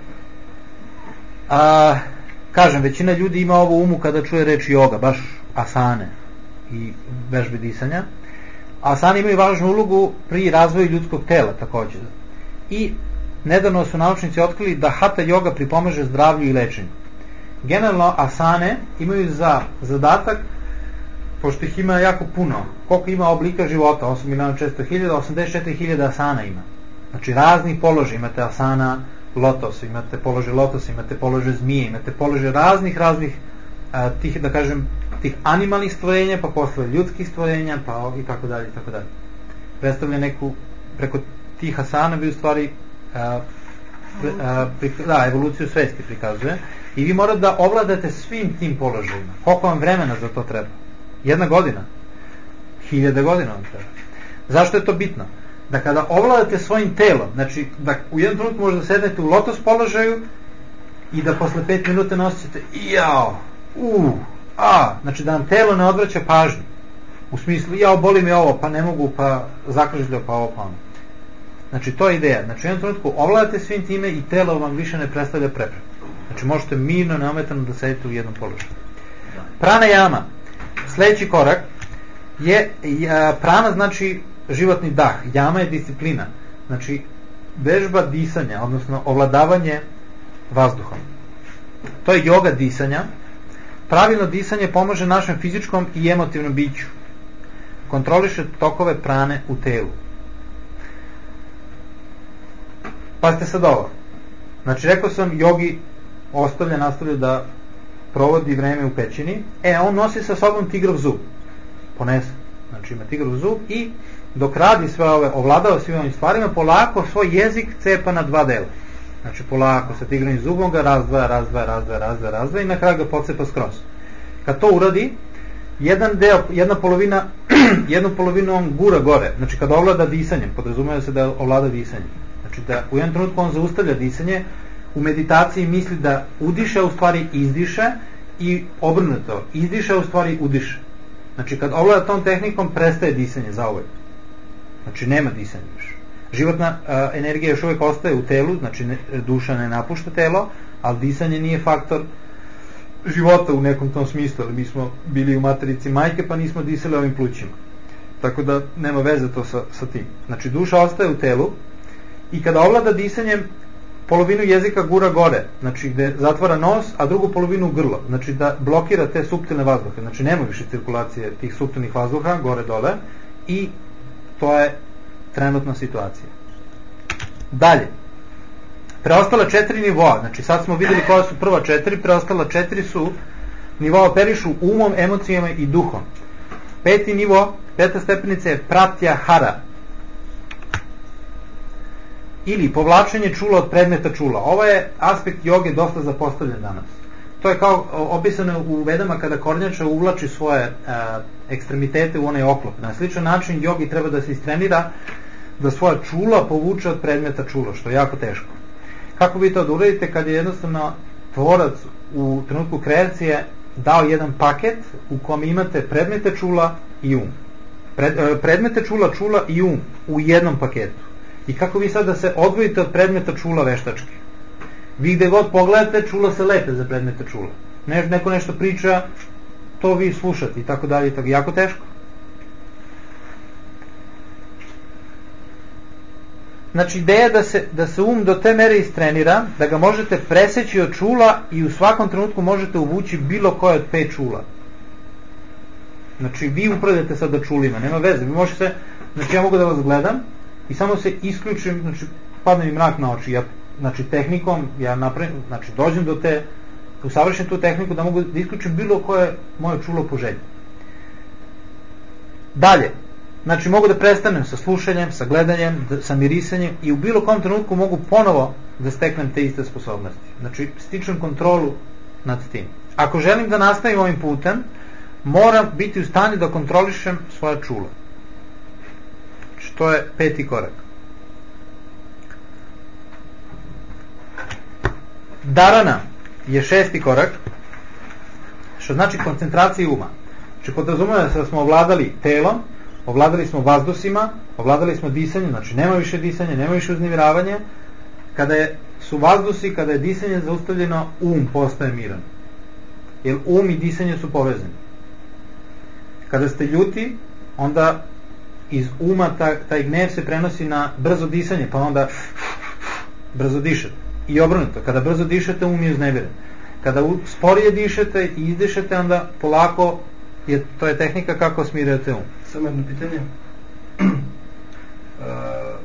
A, kažem, većina ljudi ima ovo umu kada čuje reč joga, baš asane i vežbe disanja. Asane imaju važnu ulogu pri razvoju ljudskog tela također. I nedavno su naučnici otkrili da hatha joga pripomaže zdravlju i lečenju. Generalno asane imaju za zadatak, pošto ih ima jako puno, koliko ima oblika života, osam miliona četiristo hiljada, osamdeset četiri hiljade asana ima. Znači raznih položaja, imate asana lotos, imate položaj lotos, imate položaj zmije, imate položaj raznih, raznih a, tih, da kažem, tih animalnih stvorenja, pa posle ljudskih stvorenja, pa i tako dalje, i tako dalje. Predstavlja neku, preko tih asana bi u stvari a, pre, a, pri, da, evoluciju svesti prikazuje i vi morate da ovladate svim tim položajima. Koliko vam vremena za to treba? Jedna godina? Hiljade godina vam treba. Zašto je to bitno? Da kada ovladate svojim telom, znači da u jednom trenutku možda sednete u lotos položaju i da posle pet minuta nosite jao, u, a, znači da nam telo ne odvraća pažnju. U smislu, jao, boli mi ovo, pa ne mogu, pa zakržljao, pa ovo, pa ono. Znači to je ideja. Znači u jednom trenutku ovladate svim time i telo vam više ne predstavlja prepreku. Znači možete mirno, neometano da sedite u jednom položaju. Pranayama. Sledeći korak je, prana znači životni dah, jama je disciplina, znači vežba disanja, odnosno ovladavanje vazduhom. To je joga disanja. Pravilno disanje pomaže našem fizičkom i emotivnom biću. Kontroliše tokove prane u telu. Pazite sad ovo. Znači rekao sam, jogi ostavlja, nastavlja da provodi vreme u pećini, e, on nosi sa sobom tigrov zub, ponese, znači ima tigrov zub i dok radi sve ove, ovladava svim ovim stvarima, polako svoj jezik cepa na dva dela, znači polako sa tigrovim zubom ga razdvaja, razdvaja, razdvaja, razdvaja, razdvaja i na kraju ga pocepa skroz. Kad to uradi, jedan deo, jedna polovina, jednu polovinu on gura gore, znači kad ovlada disanjem, podrazumeva se da ovlada disanjem, znači da u jednom trenutku on zaustavlja disanje, u meditaciji misli da udiše, u stvari izdiše i obrnuto, izdiše, u stvari udiše. Znači kad ovlada tom tehnikom prestaje disanje zauvek. Znači nema disanja više. Životna a, energija još uvijek ostaje u telu, znači ne, duša ne napušta telo, ali disanje nije faktor života u nekom tom smislu, ali mi smo bili u materici majke pa nismo disali ovim plućima. Tako da nema veze to sa, sa tim. Znači duša ostaje u telu i kada ovlada disanjem, polovinu jezika gura gore, znači gde zatvara nos, a drugu polovinu u grlo, znači da blokira te suptilne vazduhe, znači nema više cirkulacije tih suptilnih vazduha gore dole i to je trenutna situacija. Dalje, preostala četiri nivoa, znači sad smo vidjeli koja su prva četiri, preostala četiri su nivoa operišu umom, emocijama i duhom. Peti nivo, peta stepenica je pratyahara ili povlačenje čula od predmeta čula. Ovo je aspekt joge dosta zapostavljen danas. To je kao opisano u Vedama kada kornjača uvlači svoje e, ekstremitete u onaj oklop. Na sličan način jogi treba da se istrenira da svoja čula povuče od predmeta čula, što je jako teško. Kako vi to da uradite kad je jednostavno tvorac u trenutku kreacije dao jedan paket u kom imate predmete čula i um. Pred, e, predmete čula, čula i um u jednom paketu. I kako vi sad da se odvojite od predmeta čula veštački? Vi gde god pogledate, čula se lepe za predmete čula. Ne, neko nešto priča, to vi slušate i tako dalje i tako. Jako teško. Znači ideja je da se, da se um do te mere istrenira, da ga možete preseći od čula i u svakom trenutku možete uvući bilo koje od pet čula. Znači vi upravljate sada čulima, nema veze. Vi možete, znači ja mogu da vas gledam i samo se isključim, znači padne mi mrak na oči, ja, znači tehnikom ja napravim, znači dođem do te, usavršim tu tehniku da mogu da isključim bilo koje moje čulo po želji. Dalje, znači mogu da prestanem sa slušanjem, sa gledanjem, da, sa mirisanjem i u bilo kom trenutku mogu ponovo da steknem te iste sposobnosti. Znači stičem kontrolu nad tim. Ako želim da nastavim ovim putem, moram biti u stanju da kontrolišem svoje čulo. To je peti korak. Dharana je šesti korak, što znači koncentracija uma. Znači podrazumeva da smo ovladali telom, ovladali smo vazdušima, ovladali smo disanjem, znači nema više disanja, nema više uznemiravanja. Kada je, su vazdusi, kada je disanje zaustavljeno, um postaje miran. Jer um i disanje su povezani. Kada ste ljuti, onda iz uma taj, taj gnev se prenosi na brzo disanje, pa onda brzo dišete. I obrnuto, kada brzo dišete, um je uznemiren. Kada sporije dišete i izdišete, onda polako, je, to je tehnika kako smirujete um. Samo jedno pitanje. Uh,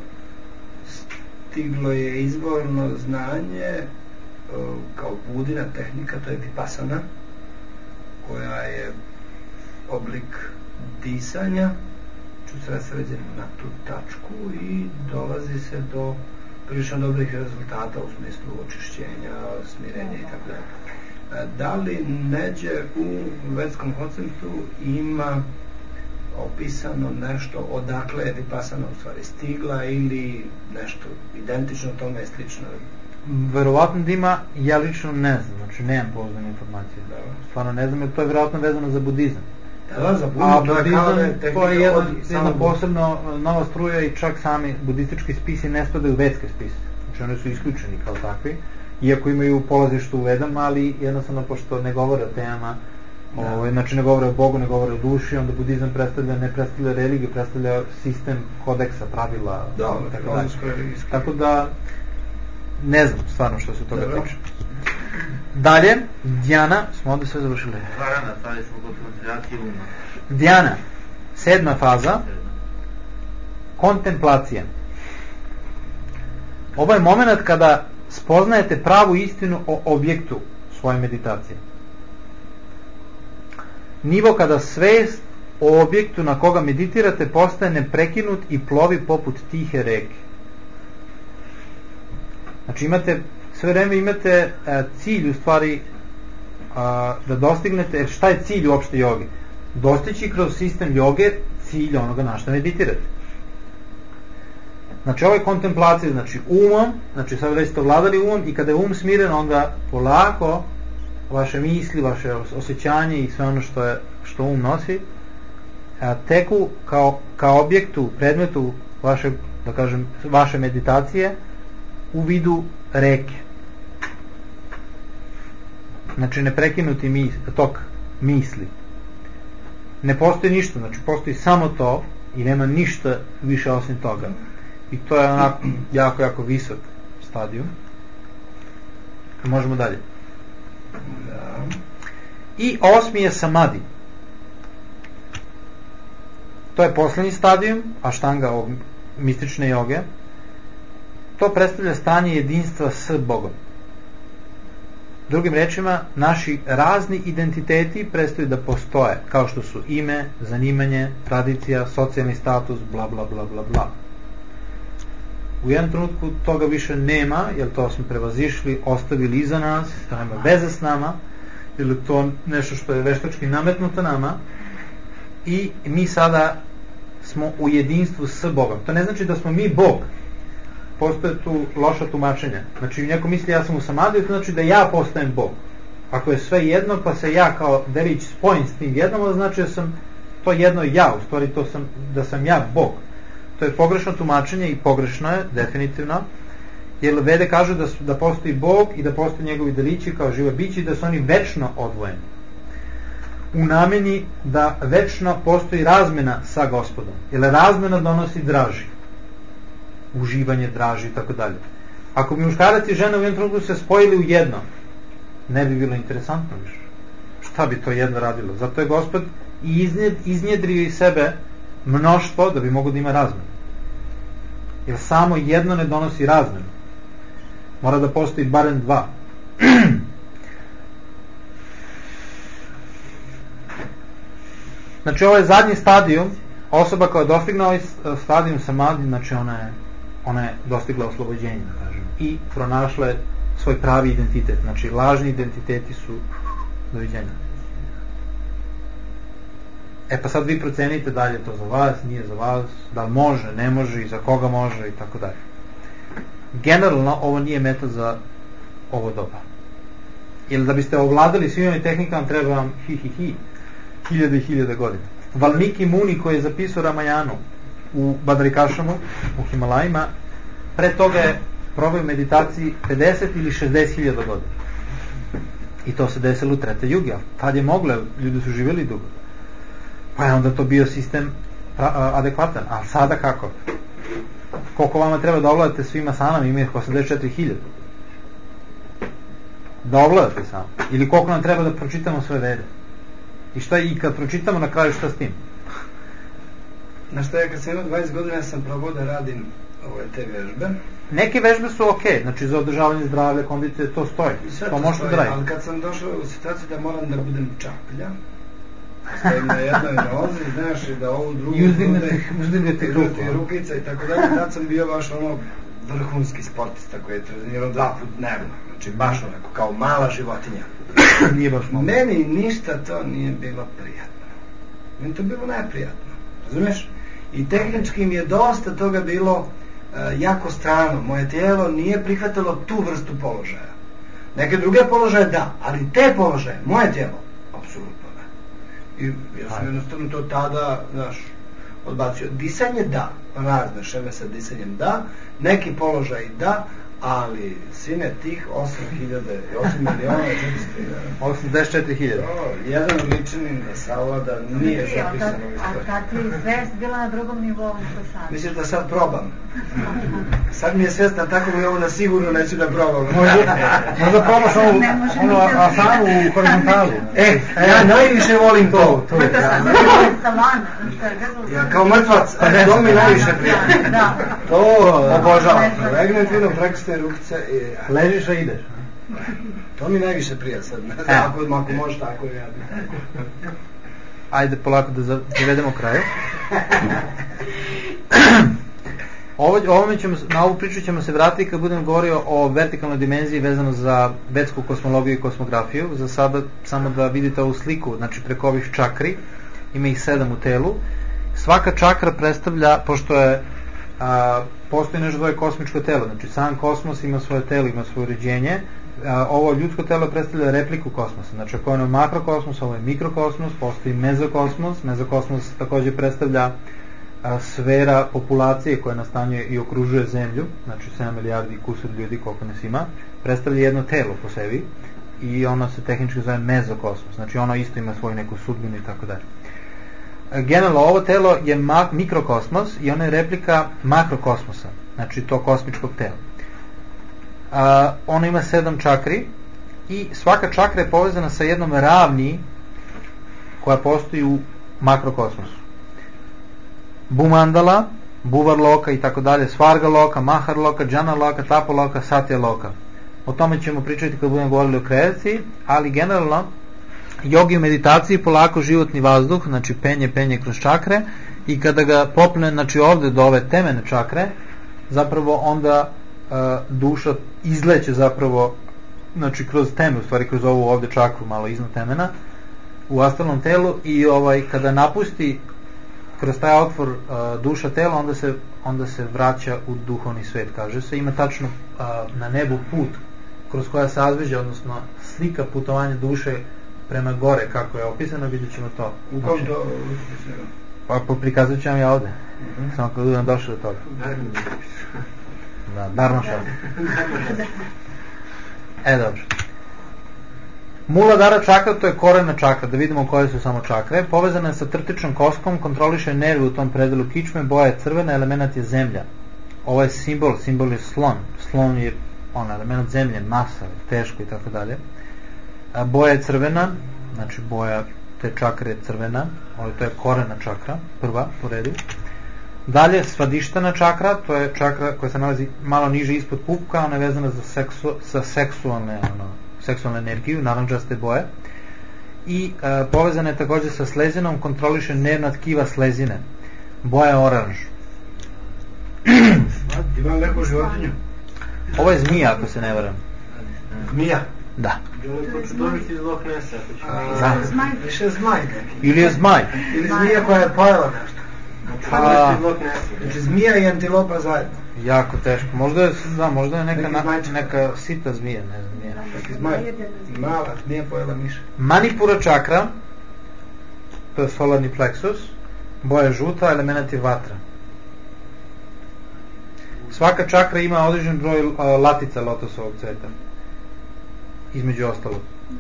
stiglo je izvorno znanje uh, kao budina tehnika, to je vipassana, koja je oblik disanja, sredsređen na tu tačku i dolazi se do prilično dobrih rezultata u smislu očišćenja, smirenja i tako dalje. Da li neđe u vedskom konceptu ima opisano nešto odakle je vipassana u stvari stigla ili nešto identično tome je slično? Verovatno da ima, ja lično ne znam, znači nemam pouzdane informacije. Da. Stvarno ne znam, jer to je verovatno vezano za budizam. Da, za a budizam, to je jedna, jedna posebno nova struja i čak sami budistički spisi ne spadaju u vedske spise. Znači oni su isključeni kao takvi, iako imaju polazištu u Vedama, ali jednostavno pošto ne govore o temama, ovaj, znači ne govore o Bogu, ne govore o duši, onda budizam predstavlja, ne predstavlja religiju, predstavlja sistem kodeksa, pravila, da, tako da. Tako da ne znam stvarno što se toga tiče. Dalje, Dhyana, smo ovdje sve završili. Dharana, stali smo kod koncentracije uma. Dhyana, sedma faza, kontemplacija. Ovo je moment kada spoznajete pravu istinu o objektu svoje meditacije. Nivo kada svest o objektu na koga meditirate postaje neprekinut i plovi poput tihe reke. Znači imate sve vreme imate a, cilj u stvari a, da dostignete, jer šta je cilj uopšte joge? Dostići kroz sistem joge cilj onoga na što meditirate. Znači ovo je kontemplacija, znači umom, znači sad već ste ovladali umom i kada je um smiren onda polako vaše misli, vaše osjećanje i sve ono što, je, što um nosi, a, teku kao, kao objektu, predmetu vaše, da kažem, vaše meditacije u vidu reke. Znači neprekinuti mis, tok misli. Ne postoji ništa, znači postoji samo to i nema ništa više osim toga. I to je onako jako, jako visok stadijum. Možemo dalje. Da. I osmi je samadi. To je poslednji stadijum aštanga ovog mistične joge. To predstavlja stanje jedinstva s Bogom. Drugim rečima, naši razni identiteti prestaju da postoje, kao što su ime, zanimanje, tradicija, socijalni status, bla bla bla bla bla. U jednom trenutku toga više nema, jer to smo prevazišli, ostavili iza nas, to nema veze s nama, ili to nešto što je veštački nametnuto nama, i mi sada smo u jedinstvu s Bogom. To ne znači da smo mi Bog. Postoje tu loša tumačenja. Znači neko misli ja sam u samadiju, to znači da ja postajem Bog. Ako je sve jedno, pa se ja kao delić spojim s tim jednom, znači da sam to jedno ja, u stvari to sam, da sam ja Bog. To je pogrešno tumačenje i pogrešno je, definitivno, jer Vede kažu da, da postoji Bog i da postoji njegovi delići kao živa bića i da su oni večno odvojeni. U nameni da večno postoji razmena sa Gospodom. Jer razmena donosi draži. Uživanje, draži i tako dalje. Ako bi muškarac i žena u jednom trenutku se spojili u jedno, ne bi bilo interesantno više. Šta bi to jedno radilo? Zato je Gospod i iznjed, iznjedrio iz sebe mnoštvo da bi mogo da ima razmenu. Jer samo jedno ne donosi razmenu. Mora da postoji barem dva. Znači ovo je zadnji stadijum. Osoba koja je dostigla ovaj stadijum samadi, znači ona je, ona je dostigla oslobođenje, da kažem, i pronašla je svoj pravi identitet. Znači lažni identiteti su doviđenja. E pa sad vi procenite da li je to za vas, nije za vas, da li može, ne može i za koga može i tako dalje. Generalno ovo nije metod za ovo doba. Jer da biste ovladali svim ovim tehnikama treba vam hi hi hi hiljade i hiljade godina. Valmiki Muni koji je zapisao Ramajanu u Badarikašamu, u Himalajima, pre toga je proveo meditaciji pedeset ili šezdeset hiljada godina. I to se desilo u Treta Jugi, a tad je moglo, ljudi su živjeli dugo. Pa je onda to bio sistem adekvatan. A sada kako? Koliko vama treba da ovladate svima sanama, ima ih osamdeset četiri hiljade. Da ovladate samo. Ili koliko nam treba da pročitamo sve Vede. I šta i kad pročitamo na kraju šta s tim? Znaš šta, ja kad sam imao dvadeset godina sam probao da radim ove te vežbe. Neke vežbe su ok, znači za održavanje zdravlja, kondicije, to stoji. To, to možete da raditi. Ali kad sam došao u situaciju da moram da budem čaplja, stojim na jednoj nozi, znaš, i da ovu drugu i uzdignete rukica i tako dalje, tad sam bio baš ono vrhunski sportista koji je trenirao dva put dnevno. Znači baš onako, kao mala životinja. Nije baš malo. Meni ništa to nije bilo prijatno. Meni to bilo neprijatno. Razumiješ? I tehnički mi je dosta toga bilo uh, jako strano. Moje tijelo nije prihvatilo tu vrstu položaja. Neke druge položaje da, ali te položaje, moje tijelo, apsolutno ne. I ja sam jednostavno to tada, znaš, odbacio. Disanje da, razne šeme sa disanjem da, neki položaj da, ali sine tih osam hiljada, osam miliona i četiristo hiljada. osamdeset četiri hiljade. Jedan ličanin da savlada nije zapisano u istoriji. A kad ti svest bila na drugom nivou što sad? Misliš da sad probam? Sad mi je svest na takvom nivou da sigurno neću da probam. Možda probaš ovu, ono asanu u horizontalu. E, ja najviše volim to. To je savana. Ja kao mrtvac, to mi najviše prijatno. To obožavam. Legnem fino preko ste rukice i... Ležiš, a ideš. To mi najviše prija sad. E. Ako, ako može tako, ja bih. Ajde polako da zavedemo kraju. Ovo, ovome ćemo, na ovu priču ćemo se vratiti kad budem govorio o vertikalnoj dimenziji vezano za vetsku kosmologiju i kosmografiju. Za sada samo da vidite ovu sliku, znači preko ovih čakri, ima ih sedam u telu. Svaka čakra predstavlja, pošto je a, postoji nešto zove kosmičko telo, znači sam kosmos ima svoje telo, ima svoje uređenje, a, ovo ljudsko telo predstavlja repliku kosmosa, znači ako je ono makrokosmos, ovo je mikrokosmos, postoji mezokosmos, mezokosmos također predstavlja a, sfera populacije koja nastanjuje i okružuje zemlju, znači sedam milijardi kusur ljudi koliko nas ima, predstavlja jedno telo po sebi i ono se tehnički zove mezokosmos, znači ono isto ima svoju neku sudbinu i tako dalje. Generalno ovo telo je ma- mikrokosmos i ono je replika makrokosmosa, znači to kosmičkog tela. A, ono ima sedam čakri i svaka čakra je povezana sa jednom ravni koja postoji u makrokosmosu. Bumandala, Buvarloka i tako dalje, Svargaloka, Maharloka, Džanaloka, Tapaloka, Satyaloka. O tome ćemo pričati kad budemo govorili o kreaciji, ali generalno jogi u meditaciji polako životni vazduh, znači penje, penje kroz čakre i kada ga popne, znači ovde do ove temene čakre, zapravo onda uh, duša izleće zapravo, znači kroz teme, u stvari kroz ovu ovde čakru malo iznad temena, u astralnom telu i ovaj kada napusti kroz taj otvor uh, duša tela, onda se, onda se vraća u duhovni svet, kaže se. Ima tačno uh, na nebu put kroz koja se azveđa, odnosno slika putovanja duše prema gore, kako je opisano, vidjet ćemo to. U kom to? Pa prikazat ću vam ja ovde. Uh-huh. Samo kad budem došao do toga. Da, Dharma šal. E, dobro. Muladhara čakra, to je korena čakra, da vidimo koje su samo čakre. Povezana je sa trtičnom koskom, kontroliše nerve u tom predelu kičme, boja je crvena, element je zemlja. Ovo je simbol, simbol je slon. Slon je on, element zemlje, masa, teško i tako dalje. Boja je crvena, znači boja te čakre je crvena, ovo to je korena čakra, prva po redu. Dalje svadištana čakra, to je čakra koja se nalazi malo niže ispod pupka, ona je vezana za seksu, sa seksualne, ono, seksualnu energiju, naranđaste boje. I e, povezana je također sa slezinom, kontroliše nervna tkiva slezine. Boja je oranž. Ima neku životinju? Ovo je zmija, ako se ne varam. Zmija? Da. Dobiti iz Loch Nessa. Zmaj. Više zmaj. Ili je zmaj. Ili zmija koja je pojela nešto. Pa, znači zmija i antilopa zajedno. Jako teško. Možda je, da, možda je neka, na, neka sita zmija, ne znam, nije. Neki zmaj. Mala, zmija pojela miša. Manipura čakra, to je solarni plexus, boja je žuta, element je vatra. Svaka čakra ima određen broj uh, latica lotosovog cveta. Između ostalog.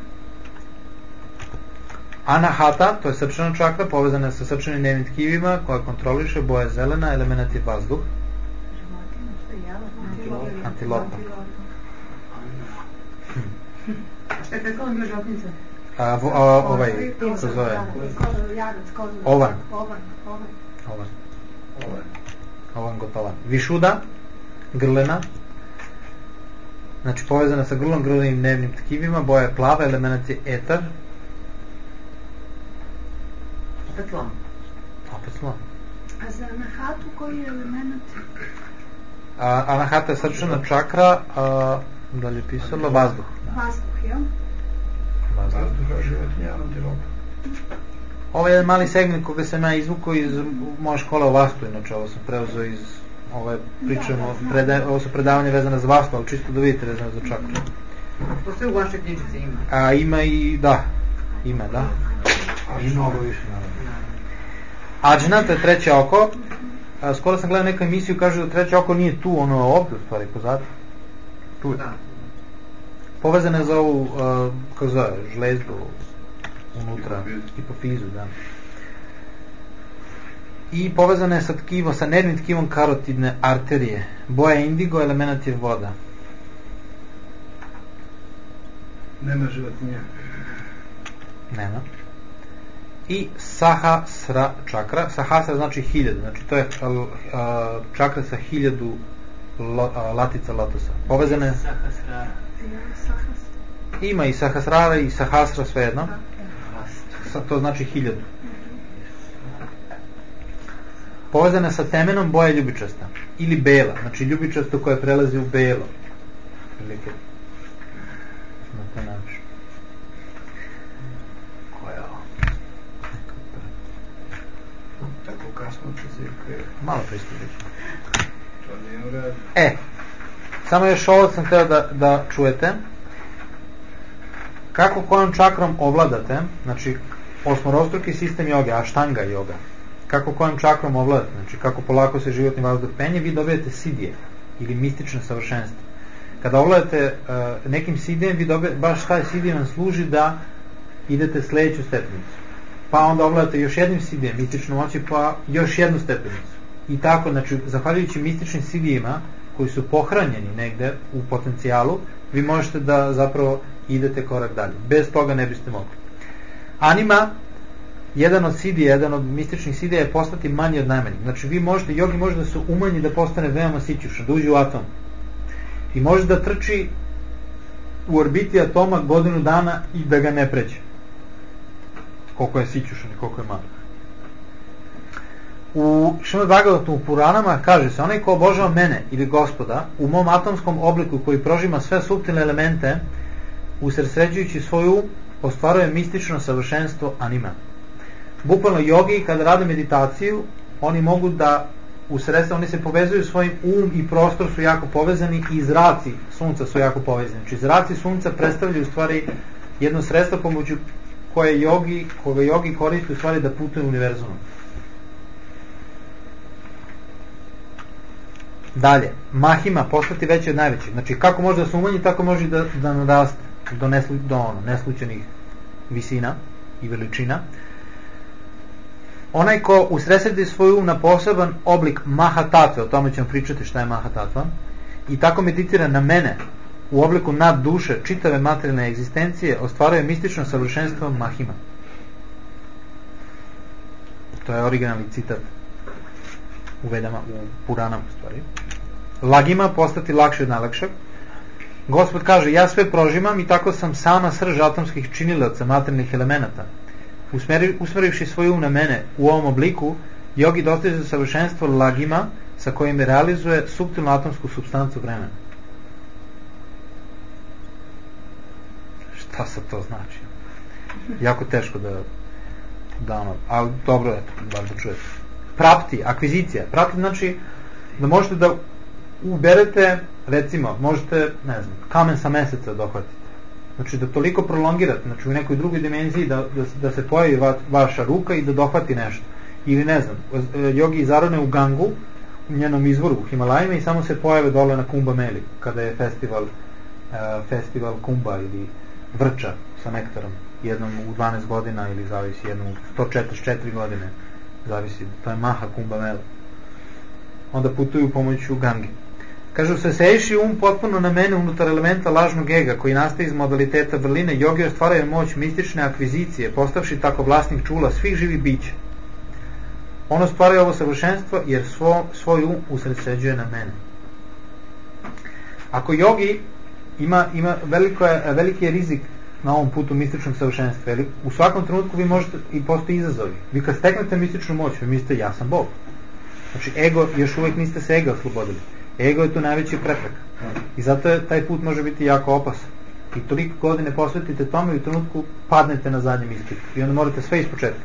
Anahata, to je srčana čakra, povezana je sa srčanim nervnim tkivima, koja kontroliše, boja je zelena, element je vazduh. Antilopa. Šta je prethodno bio žotnica? A, vo, a, ovaj, ko se zove? Ovan. Ovan. Ovan. Ovan gotovan. Višuda, grlena. Znači povezana sa grlom, grlenim nervnim tkivima, boja je plava, element je etar. Opet slon. Opet slon. A za anahatu koji je element? A, anahata je srčana čakra, a, da li je pisalo? Vazduh. Vazduh, jel? Vazduh. Vazduh, životinja, antilopa. Ovo je jedan mali segment koga sam ja izvukao iz moje škole o vastu, inače ovo sam preuzeo iz ove pričamo, preda, ovo su predavanje vezane za vastu, ali čisto da vidite vezane za čakru. To sve u vašoj knjižici ima? A ima i, da, ima, da. I mnogo više, naravno. Ađna, to je treće oko. A, skoro sam gledao neku emisiju, kažu da treće oko nije tu, ono je ovdje, u stvari, pozadnje. Tu je. Povezane je za ovu, uh, kako zove, žlezdu unutra, hipofizu, da. I povezana je sa tkivom, sa nervnim tkivom karotidne arterije. Boja je indigo, element je voda. Nema životinja. Nema. I sahasra čakra. Sahasra znači hiljadu, znači to je uh, čakra sa hiljadu lo, uh, latica lotosa. Povezana je... Sahasra. Ima i sahasrara i sahasra svejedno. To znači hiljadu. Povezana sa temenom, boja je ljubičasta. Ili bela, znači ljubičasto koje prelazi u belo. Prilike. Na taj način. Koja je ovo? Tako kasno će se... Malo pristupići. To nije u redu. E, samo još ovo sam htio da, da čujete. Kako kojom čakrom ovladate, znači osmorostruki sistem joge, aštanga joga, kako kojom čakrom ovladate, znači kako polako se životni vazduh penje, vi dobijete sidije ili mistično savršenstvo. Kada ovladate uh, nekim sidijem, vi dobijete, baš taj sidij vam služi da idete sljedeću stepenicu. Pa onda ovladate još jednim sidijem, mistično moći, pa još jednu stepenicu. I tako, znači, zahvaljujući mističnim sidijima koji su pohranjeni negde u potencijalu, vi možete da zapravo idete korak dalje. Bez toga ne biste mogli. Anima, jedan od sidija, jedan od mističnih sidija je postati manji od najmanjeg. Znači vi možete, jogi može da se umanji da postane veoma sićušan, da uđe u atom. I može da trči u orbiti atoma godinu dana i da ga ne pređe. Koliko je sićušan i koliko je malo. U Šrimad Bhagavatam u Puranama kaže se, onaj ko obožava mene ili Gospoda u mom atomskom obliku koji prožima sve suptilne elemente, usredsređujući svoju, ostvaruje mistično savršenstvo anima. Bukvalno jogi kada rade meditaciju, oni mogu da u sredstva, oni se povezuju, svojim um i prostor su jako povezani i zraci sunca su jako povezani. Znači zraci sunca predstavljaju u stvari jedno sredstvo pomoću koje jogi, koga jogi koristi u stvari da putuje univerzumom. Dalje, mahima, postati veći od najvećeg. Znači kako može da se umanji, tako može da, da naraste do, neslu, do ono, neslučenih visina i veličina. Onaj ko usredsredi svoju na poseban oblik mahatatve, o tome ćemo pričati šta je mahatatva, i tako meditira na mene u obliku nad duše čitave materijalne egzistencije, ostvaruje mistično savršenstvo mahima. To je originalni citat u Vedama, u Puranama u stvari. Lagima, postati lakše od najlakšeg. Gospod kaže, ja sve prožimam i tako sam sama srž atomskih činilaca materijalnih elemenata. Usmeri, usmerivši svoj um na mene u ovom obliku, jogi dostiže savršenstvo lagima sa kojim realizuje suptilnu atomsku supstancu vremena. Šta sad to znači? Jako teško da da ono, ali dobro, eto, bar da čujete. Prapti, akvizicija. Prapti znači da možete da uberete, recimo, možete, ne znam, kamen sa meseca dohvatite. Znači da toliko prolongirate, znači u nekoj drugoj dimenziji da, da, da se pojavi va, vaša ruka i da dohvati nešto. Ili ne znam, jogi zarone u Gangu, u njenom izvoru u Himalajima i samo se pojave dole na Kumbha Meli, kada je festival, uh, festival Kumbha ili vrča sa nektarom, jednom u dvanaest godina ili zavisi jednom u sto četrdeset četiri godine, zavisi, to je Maha Kumbha Mela. Onda putuju pomoću Gange. Kažu se, sejiši um potpuno na mene unutar elementa lažnog ega koji nastaje iz modaliteta vrline, jogi ostvaraju moć mistične akvizicije, postavši tako vlasnik čula svih živih bića. On ostvaruje ovo savršenstvo jer svo, svoj um usredsređuje na mene. Ako jogi ima, ima veliko je, veliki je rizik na ovom putu mističnog savršenstva, jer u svakom trenutku vi možete i postoji izazovi. Vi kad steknete mističnu moć, vi mislite ja sam Bog. Znači ego, još uvijek niste se ega oslobodili. Ego je tu najveći preprek. I zato je, taj put može biti jako opasan. I toliko godine posvetite tome i u trenutku padnete na zadnjem ispitu. I onda morate sve ispočetka.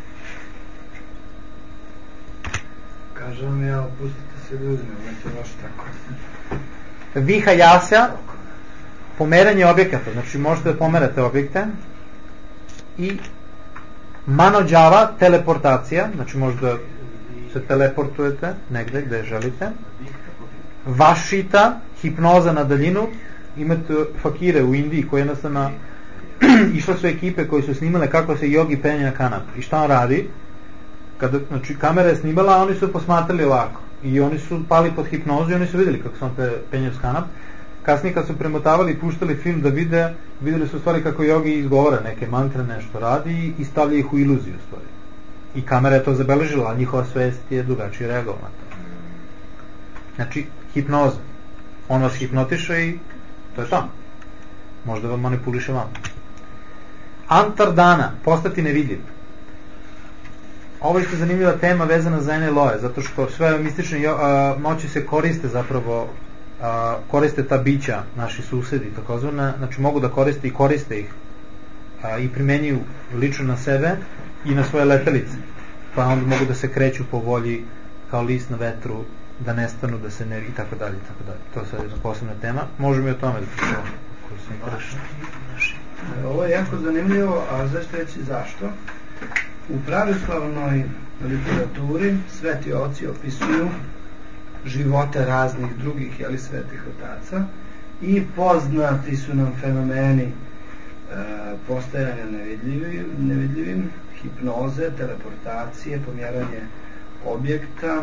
Kažem ja, opustite se ljudima, neće baš tako. Vihajasya, pomeranje objekata. Znači možete da pomerate objekte. I manodžava, teleportacija. Znači možda se teleportujete negde gde želite. Vašita, hipnoza na daljinu. Imate fakire u Indiji koji jednostavno išle su ekipe koji su snimale kako se jogi penje na kanap. I šta on radi? Kada, znači, kamera je snimala, a oni su posmatrali ovako. I oni su pali pod hipnozu i oni su vidjeli kako se on te penje s kanap. Kasnije kad su premotavali i puštali film da vide, vidjeli su stvari kako jogi izgovara neke mantre, nešto radi i stavlja ih u iluziju stvari. I kamera je to zabeležila, a njihova svest je drugačije reagovala na to. Znači, hipnoza. On vas hipnotiše i to je tamo. Možda vam manipuliše vam. Antardana, postati nevidljiv. Ovo je što zanimljiva tema vezana za N L O-e, zato što sve mistične uh, moći se koriste zapravo, uh, koriste ta bića, naši susedi, takozvana, znači mogu da koriste i koriste ih uh, i primenjuju lično na sebe i na svoje letelice. Pa onda mogu da se kreću po volji kao list na vetru da nestanu, da se ne, i tako dalje, i tako dalje. To je sad jedna posebna tema. Možemo i o tome da pričamo, ko se interesuje. Ovo je jako zanimljivo, a zašto reći zašto? U pravoslavnoj literaturi sveti oci opisuju živote raznih drugih, jeli, svetih otaca i poznati su nam fenomeni e, postajanja nevidljivim, nevidljivim, hipnoze, teleportacije, pomjeranje objekta,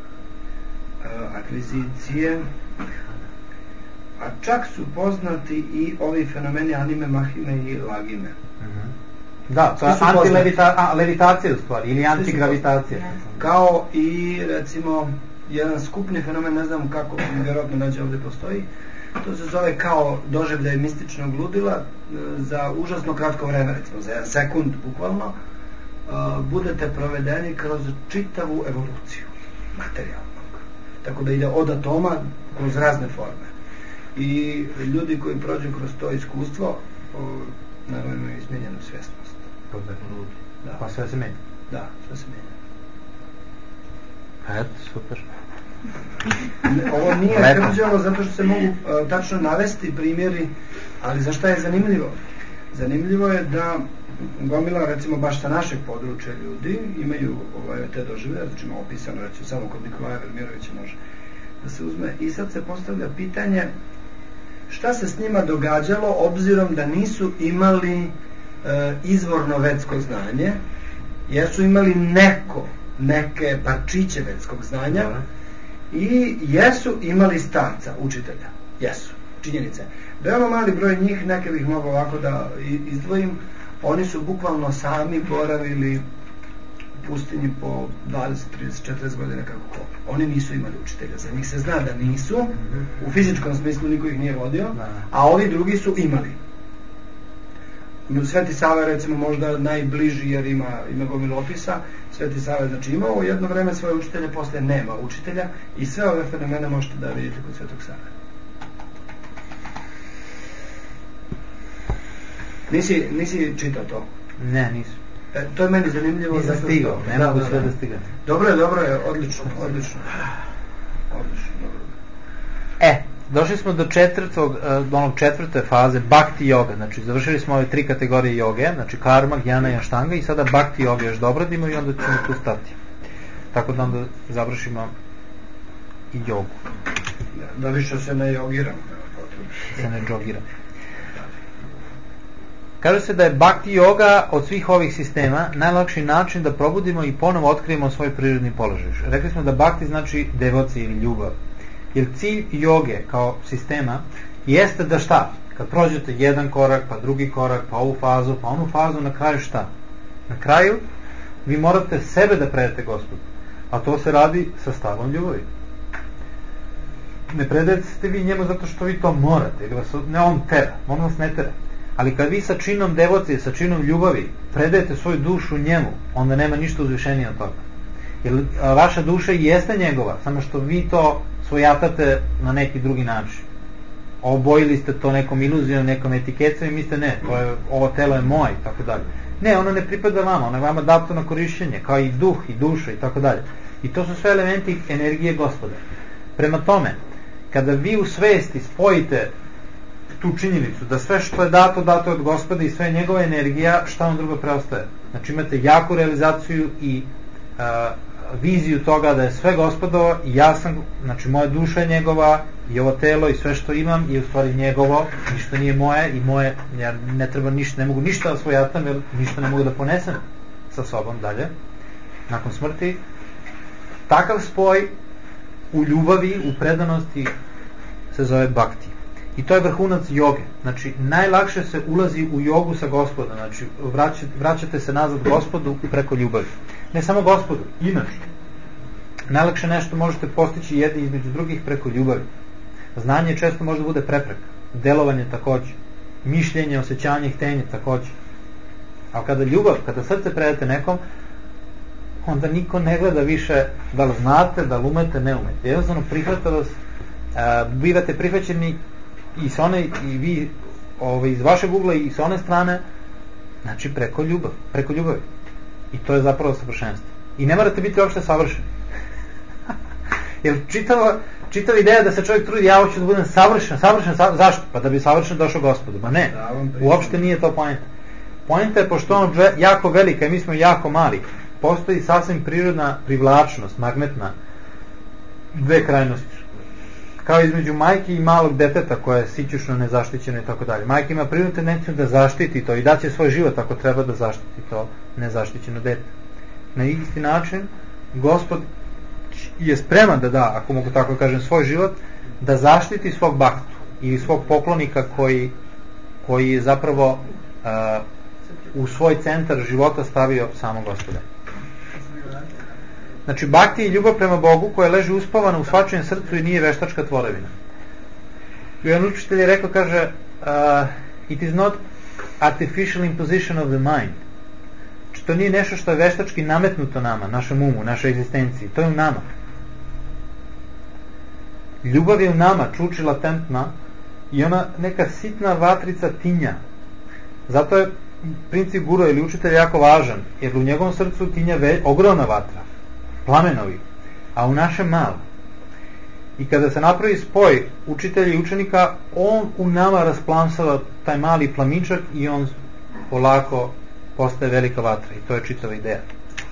akvizicije, a čak su poznati i ovi fenomeni anime, mahime i lagime. Mm-hmm. Da, to je antilevitacija u stvari, ili antigravitacija. Kao i, recimo, jedan skupni fenomen, ne znam kako, vjerojatno nađe ovdje postoji, to se zove kao doživljaj mističnog ludila za užasno kratko vreme, recimo za jedan sekund, bukvalno, budete provedeni kroz čitavu evoluciju materijalnog. Tako da ide od atoma kroz razne forme. I ljudi koji prođu kroz to iskustvo naravno imaju izmijenjenu svjesnost. Da. Pa sve se menja? Da, sve se menja. Eto, super. Ovo nije krđavo zato što se mogu uh, tačno navesti primjeri, ali za šta je zanimljivo? Zanimljivo je da gomila, recimo baš sa našeg područja ljudi imaju ovaj, te doživljaje, znači ima opisano, recimo samo kod Nikolaja Velimirovića može da se uzme, i sad se postavlja pitanje šta se s njima događalo obzirom da nisu imali e, izvorno vedsko znanje, jer su imali neko, neke parčiće vedskog znanja i jesu imali starca, učitelja, jesu, činjenice. Veoma mali broj njih, neke bih mogao ovako da izdvojim, oni su bukvalno sami boravili u pustinji po dvadeset, trideset, četrdeset godina kako ko. Oni nisu imali učitelja, za njih se zna da nisu, u fizičkom smislu niko ih nije vodio, a ovi drugi su imali. Sveti Sava je recimo možda najbliži jer ima, ima gomilu opisa. Sveti Sava je znači imao jedno vreme svoje učitelje, posle nema učitelja i sve ove fenomene možete da vidite kod Svetog Save. Nisi, nisi čitao to? Ne, nisam. E, to je meni zanimljivo. Nisam stigao, ne da, mogu da, sve da stigam. Dobro je, dobro je, odlično, odlično. Odlično, dobro. E, došli smo do četvrtog, do onog četvrte faze, bhakti yoga, znači završili smo ove tri kategorije joge, znači karma, gjana i aštanga i sada bhakti yoga još dobradimo i onda ćemo tu stati. Tako da onda završimo i jogu. Da, da više se ne jogiram. Se ne jogiram. Kaže se da je bhakti yoga od svih ovih sistema najlakši način da probudimo i ponovo otkrijemo svoj prirodni položaj. Rekli smo da bhakti znači devocija ili ljubav. Jer cilj joge kao sistema jeste da šta? Kad prođete jedan korak, pa drugi korak, pa ovu fazu, pa onu fazu, na kraju šta? Na kraju vi morate sebe da predate Gospodu. A to se radi sa stavom ljubavi. Ne predajete se vi njemu zato što vi to morate. Ili vas, ne on tera, on vas ne tera. Ali kad vi sa činom devocije, sa činom ljubavi predajete svoju dušu njemu, onda nema ništa uzvišenije od toga. Jer a, vaša duša jeste njegova, samo što vi to svojatate na neki drugi način. Obojili ste to nekom iluzijom, nekom etikecom i mislite ne, to je, ovo telo je moje i tako dalje. Ne, ono ne pripada vama, ono je vama dato na korišćenje, kao i duh i duša i tako dalje. I to su sve elementi energije Gospoda. Prema tome, kada vi u svesti spojite tu činjenicu da sve što je dato, dato od Gospoda i sve je njegova energija, šta vam drugo preostaje? Znači imate jaku realizaciju i a, viziju toga da je sve Gospodovo i ja sam, znači moja duša je njegova i ovo telo i sve što imam je u stvari njegovo, ništa nije moje i moje, ja ne treba ništa, ne mogu ništa da svojatam jer ništa ne mogu da ponesem sa sobom dalje nakon smrti. Takav spoj u ljubavi, u predanosti se zove bhakti. I to je vrhunac joge. Znači, najlakše se ulazi u jogu sa Gospodom. Znači, vraćate, vraćate se nazad Gospodu preko ljubavi. Ne samo Gospodu, inače. Najlakše nešto možete postići jedni između drugih preko ljubavi. Znanje često može da bude prepreka. Delovanje takođe. Mišljenje, osjećanje, htenje takođe. Ali kada ljubav, kada srce predate nekom, onda niko ne gleda više da li znate, da li umete, ne umete. Jednostavno prihvata vas, a, bivate prihvaćeni i sa one, i vi ovaj, iz vašeg ugla i sa one strane, znači preko ljubav, preko ljubavi. I to je zapravo savršenstvo. I ne morate biti uopšte savršeni. Jer čitava, čitava ideja da se čovjek trudi, ja hoću da budem savršen, savršen, savršen, zašto? Pa da bi savršen došao Gospodu. Ma ne, uopšte nije to poenta. Poenta je, pošto on jako velika i mi smo jako mali, postoji sasvim prirodna privlačnost, magnetna, dve krajnosti. Kao između majke i malog deteta koje je sićušno, nezaštićeno i tako dalje. Majka ima prirodnu tendenciju da zaštiti to i daće svoj život ako treba da zaštiti to nezaštićeno dete. Na isti način, Gospod je spreman da da, ako mogu tako kažem, svoj život, da zaštiti svog baktu i svog poklonika koji, koji je zapravo uh, u svoj centar života stavio samo Gospoda. Znači, bakti je ljubav prema Bogu koja leži uspavana u svačijem srcu i nije veštačka tvorevina. Jedan učitelj je rekao, kaže, uh, it is not artificial imposition of the mind. Znači, to nije nešto što je veštački nametnuto nama, našem umu, našoj egzistenciji. To je u nama. Ljubav je u nama, čuči latentna, i ona neka sitna vatrica tinja. Zato je princip guru ili učitelj jako važan, jer u njegovom srcu tinja ve, ogromna vatra, plamenovi, a u našem malo. I kada se napravi spoj učitelja i učenika, on u nama rasplamsava taj mali plaminčak i on polako postaje velika vatra, i to je čitava ideja.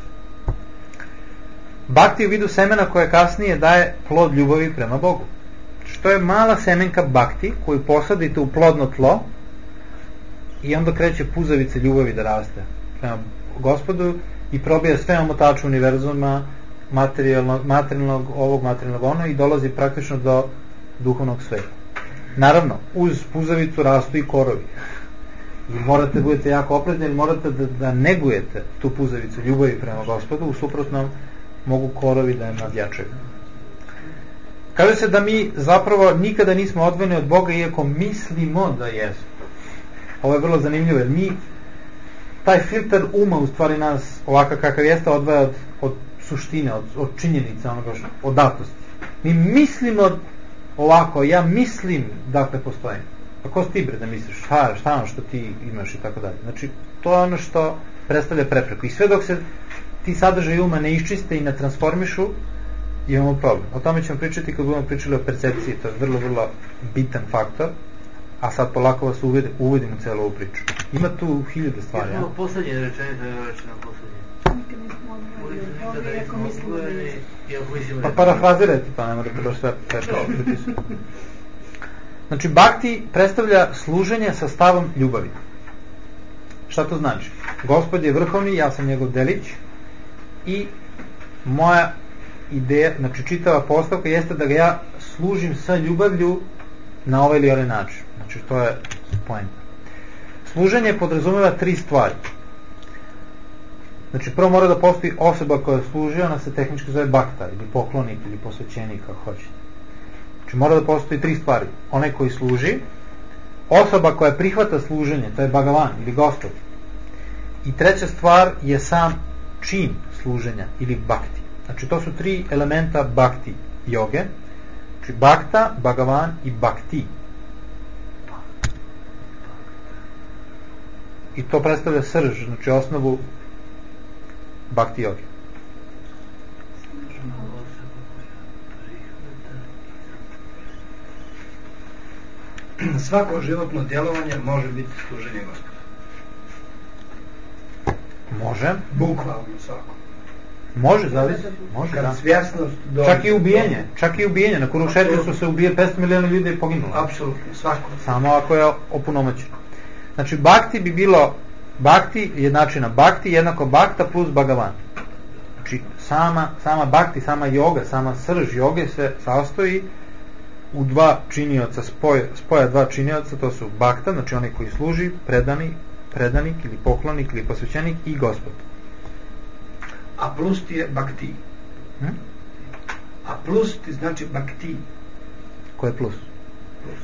Bhakti je u vidu semena koja kasnije daje plod ljubavi prema Bogu. Što je mala semenka bhakti koju posadite u plodno tlo i onda kreće puzavice ljubavi da raste prema Gospodu i probija sve omotače univerzuma, materijalnog, materijalnog ovog, materijalnog ono, i dolazi praktično do duhovnog sveta. Naravno, uz puzavicu rastu i korovi. I morate budete jako oprezni, jer morate da, da negujete tu puzavicu ljubavi prema Gospodu, u suprotnom mogu korovi da je nadjačaju. Kaže se da mi zapravo nikada nismo odvojeni od Boga, iako mislimo da jesu. Ovo je vrlo zanimljivo, jer mi taj filter uma u stvari nas ovakav kakav jeste odvaja od, od suštine, od, od činjenica, onoga što, od datosti. Mi mislimo ovako, ja mislim dakle postojim. Pa ko si ti bre da misliš, šta, šta ono što ti imaš i tako dalje. Znači, to je ono što predstavlja prepreku. I sve dok se ti sadržaj uma ne iščiste i ne transformišu, imamo problem. O tome ćemo pričati kad budemo pričali o percepciji, to je vrlo, vrlo bitan faktor, a sad polako vas uvidim, uvidim u celu ovu priču. Ima tu hiljade stvari. Imamo poslednje rečenje, da je rečeno poslednje. Pa parafrazirajte, pa ne morate baš sve prepisati. Znači, bhakti predstavlja služenje sa stavom ljubavi. Šta to znači? Gospod je vrhovni, ja sam njegov delić i moja ideja, znači čitava postavka jeste da ga ja služim sa ljubavlju na ovaj ili onaj način. Znači, to je poenta. Služenje podrazumeva tri stvari. Znači, prvo mora da postoji osoba koja služi, ona se tehnički zove bhakta, ili poklonik, ili posvećenik, kako hoćete. Znači, mora da postoji tri stvari. Onaj koji služi, osoba koja prihvata služenje, to je Bhagavan, ili Gospod. I treća stvar je sam čin služenja, ili bhakti. Znači, to su tri elementa bhakti joge. Znači, bhakta, Bhagavan i bhakti. I to predstavlja srž, znači osnovu bhakti joge. Svako životno djelovanje može biti služenje Gospodu. Može. Bukvalno svako. Može, zavisi. Može, Kad da. svjesnost do... Čak i ubijenje. Čak i ubijenje. Na Kurušetru su se ubije petsto miliona ljudi i poginulo. Apsolutno, svako. Samo ako je opunomoćeno. Znači, bhakti bi bilo, bhakti jednačina bhakti jednako bhakta plus Bhagavan. Znači, sama, sama bhakti, sama joga, sama srž joge se sastoji u dva činioca, spoj, spoja dva činioca, to su bhakta, znači onaj koji služi, predani, predanik ili poklonik ili posvećenik, i Gospod. A plus ti je bhakti. Hm? A plus ti znači bhakti. Ko je plus? Plus.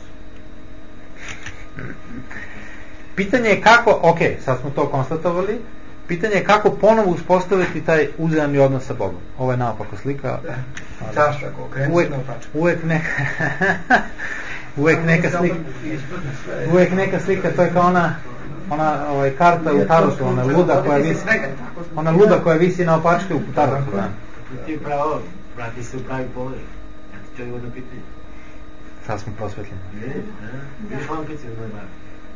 Pitanje je kako, ok, sad smo to konstatovali, pitanje je kako ponovo uspostaviti taj uzajamni odnos sa Bogom. Ovo je naopako slika. Zašto ako okrenuti uvek, naopačke? uvek neka uvek neka slika uvek neka slika, to je kao ona ona ovaj, karta u tarotu, ona luda koja visi ona luda koja visi naopačke u tarotu. Da. Ti pravo, vrati se u pravi položaj. Ja ti čovjek jedno pitanje. Sad smo prosvetljeni. Vidiš, ne? Vidiš lampice u moj bar.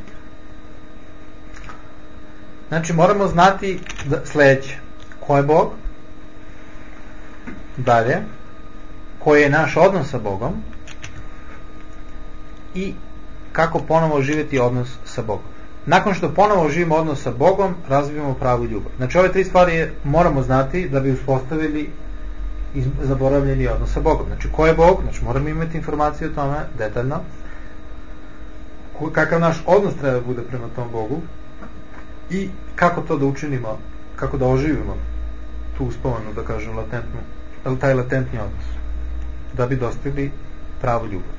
Znači, moramo znati da, sledeće. Ko je Bog? Dalje. Koji je naš odnos sa Bogom? I kako ponovo živjeti odnos sa Bogom. Nakon što ponovo živimo odnos sa Bogom, razvijemo pravu ljubav. Znači, ove tri stvari je, moramo znati da bi uspostavili zaboravljeni odnos sa Bogom. Znači, ko je Bog? Znači, moramo imati informacije o tome detaljno. Kakav naš odnos treba da bude prema tom Bogu i kako to da učinimo, kako da oživimo tu uspomenu, da kažem, latentnu, taj latentni odnos, da bi dostigli pravu ljubav.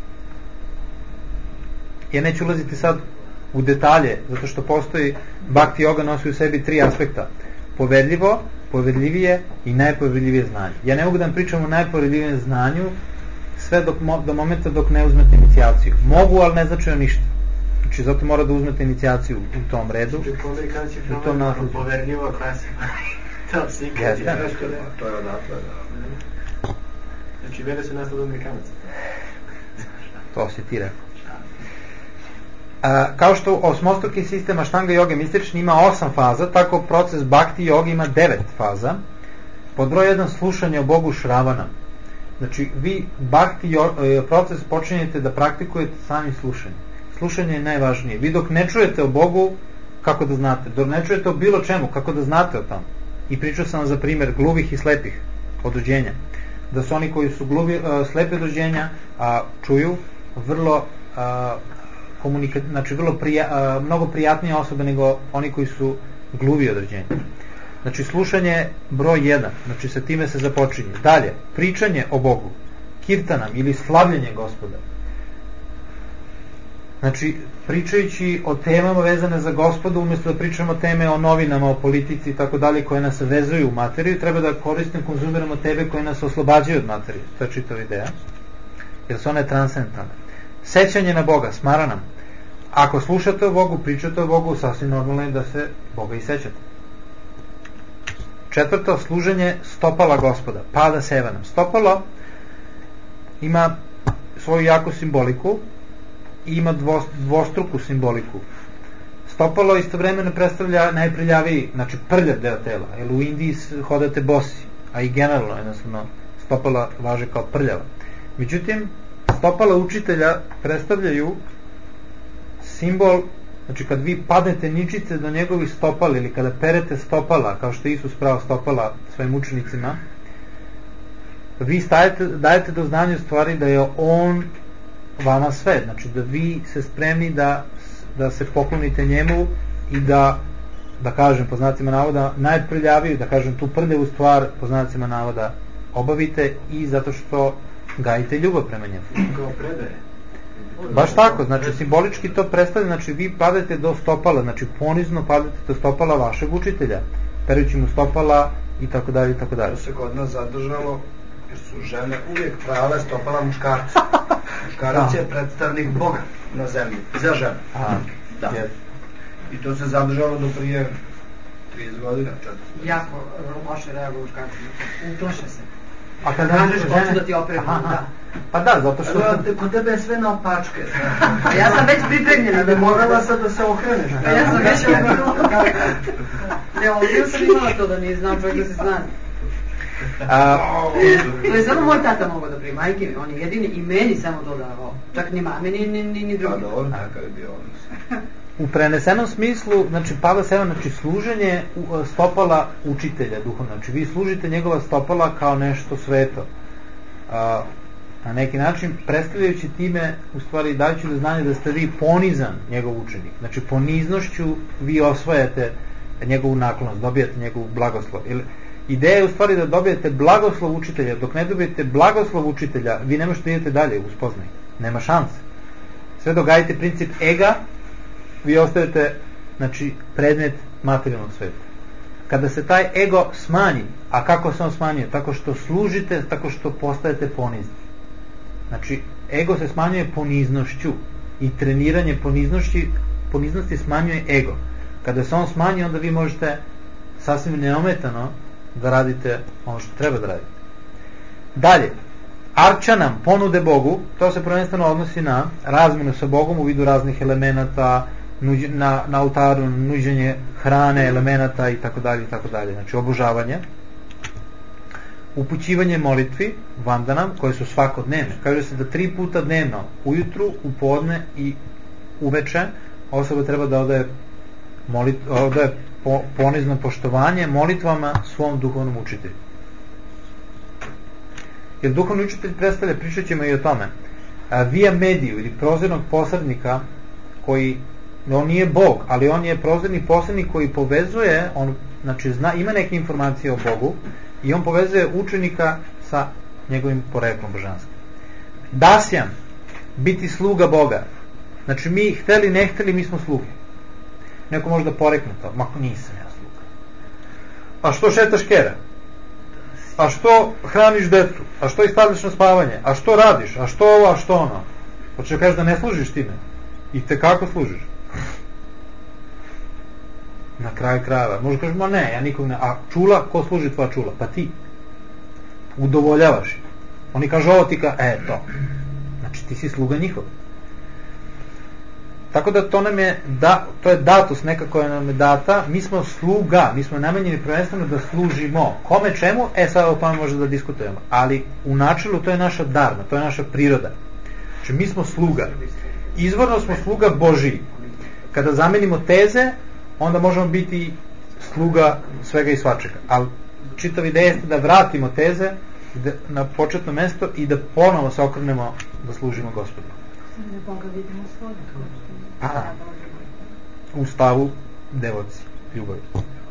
Ja neću ulaziti sad u detalje, zato što postoji, Bhakti yoga nosi u sebi tri aspekta. Povedljivo, povedljivije i najpovedljivije znanje. Ja ne mogu da vam pričam o najpovedljivijem znanju sve dok, do momenta dok ne uzmete inicijaciju. Mogu, ali ne znači ništa. Znači, zato mora da uzmete inicijaciju u tom redu. Znači, po Amerikanci je problem povedljivo klasima. Top secret. Jeste. To je odatle, da. Znači, vede su nas od Amerikanaca. To si ti rekao. A, kao što osmostruki sistem Ashtanga joge mistični ima osam faza, tako proces Bhakti joge ima devet faza. Pod broj jedan slušanje o Bogu Šravana. Znači, vi Bhakti joge, proces počinjete da praktikujete sami slušanje. Slušanje je najvažnije. Vi dok ne čujete o Bogu, kako da znate? Dok ne čujete o bilo čemu, kako da znate o tamo? I pričao sam za primjer gluvih i slepih od rođenja. Da su oni koji su gluvi, slepi od rođenja, a čuju, vrlo a, komunika, znači vrlo prija, a, mnogo prijatnije osobe nego oni koji su gluvi od rođenja. Znači, slušanje broj jedan, znači sa time se započinje. Dalje, pričanje o Bogu, kirtanam ili slavljenje Gospoda. Znači, pričajući o temama vezane za Gospoda, umjesto da pričamo teme o novinama, o politici i tako dalje, koje nas vezuju u materiju, treba da koristimo, konzumiramo tebe koje nas oslobađaju od materije. To je čitava ideja. Jer su one transcendentalne. Sećanje na Boga, smaranam. Ako slušate o Bogu, pričate o Bogu, sasvim normalno je da se Boga i sećate. Četvrto, služenje stopala Gospoda, pada sevanam. Stopalo ima svoju jaku simboliku i ima dvostruku simboliku. Stopalo istovremeno predstavlja najprljaviji, znači prljav deo tela, jer u Indiji hodate bosi, a i generalno jednostavno stopala važe kao prljava. Međutim, stopala učitelja predstavljaju simbol, znači kad vi padnete ničice do njegovih stopala ili kada perete stopala, kao što Isus pravo stopala svojim učenicima, vi stajete, dajete do znanja u stvari da je on vama sve, znači da vi se spremni da, da se poklonite njemu i da, da kažem po znacima navoda, najprljaviju, da kažem tu prljavu stvar po znacima navoda obavite i zato što gajite ljubav prema njemu. Kao predaje. Baš tako, znači simbolički to predstavlja, znači vi padate do stopala, znači ponizno padate do stopala vašeg učitelja, perujući mu stopala i tako dalje i tako dalje. To se kod nas zadržalo, jer su žene uvijek prave stopala muškarca. Muškarac je predstavnik Boga na zemlji, za ženu. Aha, da. Yes. I to se zadržalo do prije trideset godina, četrdeset. Jako loše reaguju muškarci, uplaše se. A kad kažeš, hoću da ti opremim, da. Pa da, zato što... Te, kod tebe je sve na opačke. A ja sam već pripremljena. Da morala sad da se okreneš. A ja sam već okrenula. Ne, ovdje sam imala to da nije znao čovjek da se zna. A, to je samo moj tata mogao da prije, majke mi, on je jedini i meni samo to davao. Čak ni mame, ni, ni, ni, ni drugi. A dobro, takav je bio odnos. U prenesenom smislu, znači pada seva, znači služenje stopala učitelja duhovno, znači vi služite njegova stopala kao nešto sveto. A, na neki način predstavljajući time, u stvari dajući do znanja da ste vi ponizan njegov učenik, znači poniznošću vi osvajate njegovu naklonost, dobijate njegovu blagoslov. Ideja je u stvari da dobijete blagoslov učitelja. Dok ne dobijete blagoslov učitelja, vi ne možete idete dalje u spoznaj, nema šanse. Sve dok gajite princip ega, vi ostajete, znači, predmet materijalnog sveta. Kada se taj ego smanji, a kako se on smanjuje? Tako što služite, tako što postajete ponizni. Znači, ego se smanjuje poniznošću i treniranje poniznošći, poniznosti smanjuje ego. Kada se on smanji, onda vi možete sasvim neometano da radite ono što treba da radite. Dalje, arča nam ponude Bogu, to se prvenstveno odnosi na razmenu sa Bogom u vidu raznih elemenata, na, na oltaru nuđenje hrane, elemenata i tako dalje i tako dalje, znači obožavanje. Upućivanje molitvi, vandanam, koje su svakodnevne. Kaže se da tri puta dnevno, ujutru, u podne i uveče, osoba treba da odaje, molit, odaje po, ponizno poštovanje molitvama svom duhovnom učitelju. Jer duhovni učitelj predstavlja, pričat ćemo i o tome, a, via mediju ili prozirnog posrednika koji, on nije Bog, ali on je prozirni posrednik koji povezuje, on znači zna, ima neke informacije o Bogu i on povezuje učenika sa njegovim poreklom božanskim. Dasjan, biti sluga Boga. Znači mi hteli ne hteli, mi smo sluge. Neko može da porekne to, mako nisam ja sluga. A što šetaš kera? A što hraniš decu? A što ih stavljaš na spavanje? A što radiš? A što ovo, a što ono? Hoćeš da kažeš da ne služiš time? I te kako služiš? Na kraju krajeva. Možda kažeš, ma ne, ja nikog ne. A čula, ko služi tvoja čula? Pa ti. Udovoljavaš. Oni kažu ovo, ti ka, e, to. Znači ti si sluga njihov. Tako da to nam je, da, to je datus neka koja nam je data, mi smo sluga, mi smo namenjeni prvenstveno da služimo. Kome čemu? E, sad o tome možda da diskutujemo. Ali u načelu to je naša dharma, to je naša priroda. Znači mi smo sluga. Izvorno smo sluga Božiji. Kada zamenimo teze, onda možemo biti sluga svega i svačega. Ali čitav ideja jeste da vratimo teze da, na početno mesto i da ponovo se okrenemo da služimo Gospodu. Da Boga vidimo svoj. A, u stavu devoci, ljubavi.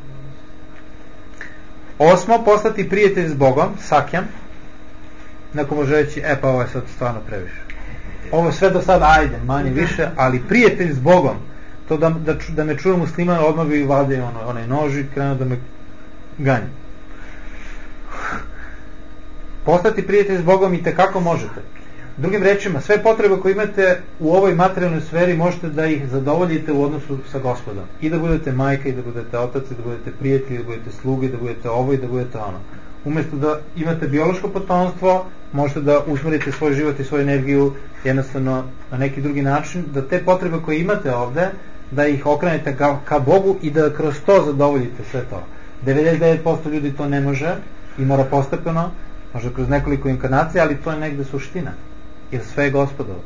Osmo, postati prijatelj s Bogom, sakjam. Neko može reći, e pa ovo je sad stvarno previše. Ovo sve do sada, ajde, manje više, ali prijatelj s Bogom, to da, da, da me čuje musliman, odmah bi vadio ono, onaj nož i krenuo da me ganje. Postati prijatelj s Bogom i tekako možete. Drugim rečima, sve potrebe koje imate u ovoj materijalnoj sferi možete da ih zadovoljite u odnosu sa Gospodom. I da budete majka, i da budete otac, i da budete prijatelji, i da budete sluge, i da budete ovo, i da budete ono. Umjesto da imate biološko potomstvo, možete da usmerite svoj život i svoju energiju jednostavno na neki drugi način, da te potrebe koje imate ovde, da ih okrenete ka, ka Bogu i da kroz to zadovoljite sve to. devedeset devet posto ljudi to ne može i mora postepeno, možda kroz nekoliko inkarnacija, ali to je negde suština. Jer sve je Gospodovo.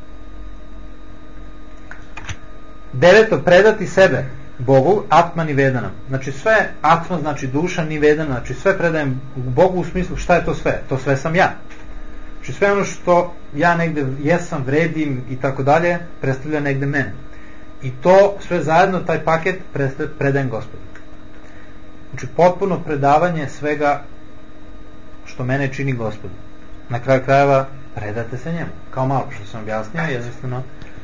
Deveto, predati sebe Bogu, atma nivedanam. Znači sve, atma znači duša, nivedanam, znači sve predajem Bogu u smislu šta je to sve? To sve sam ja. Znači sve ono što ja negde jesam, vredim i tako dalje, predstavlja negde mene. I to sve zajedno, taj paket predajem Gospodu. Znači potpuno predavanje svega što mene čini Gospodu. Na kraju krajeva predate se njemu. Kao malo što sam objasnio, jednostavno.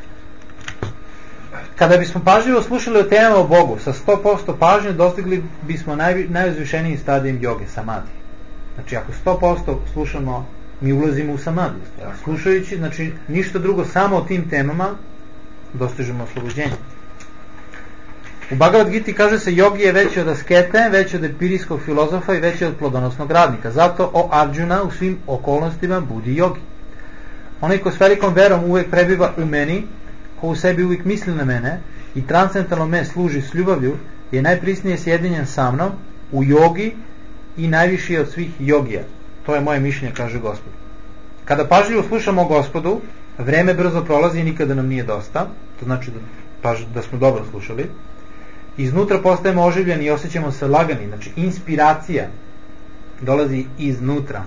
Kada bismo pažljivo slušali o temama o Bogu, sa sto posto pažnje dostigli bismo naj, najuzvišeniji stadijem joge, samadi. Znači ako sto posto slušamo, mi ulazimo u samadi. Slušajući, znači ništa drugo, samo o tim temama dostižemo oslobođenje. U Bhagavad Giti kaže se jogi je veći od askete, veći od empirijskog filozofa i veći od plodonosnog radnika. Zato o Arjuna u svim okolnostima budi jogi. Onaj ko s velikom verom uvijek prebiva u meni, ko u sebi uvijek misli na mene i transcendentalno me služi s ljubavlju, je najprisnije sjedinjen sa mnom u jogi i najviši od svih jogija. To je moje mišljenje, kaže Gospod. Kada pažljivo slušamo o Gospodu, vreme brzo prolazi i nikada nam nije dosta. To znači da, paž, da smo dobro slušali. Iznutra postajemo oživljeni i osjećamo se lagani. Znači inspiracija dolazi iznutra.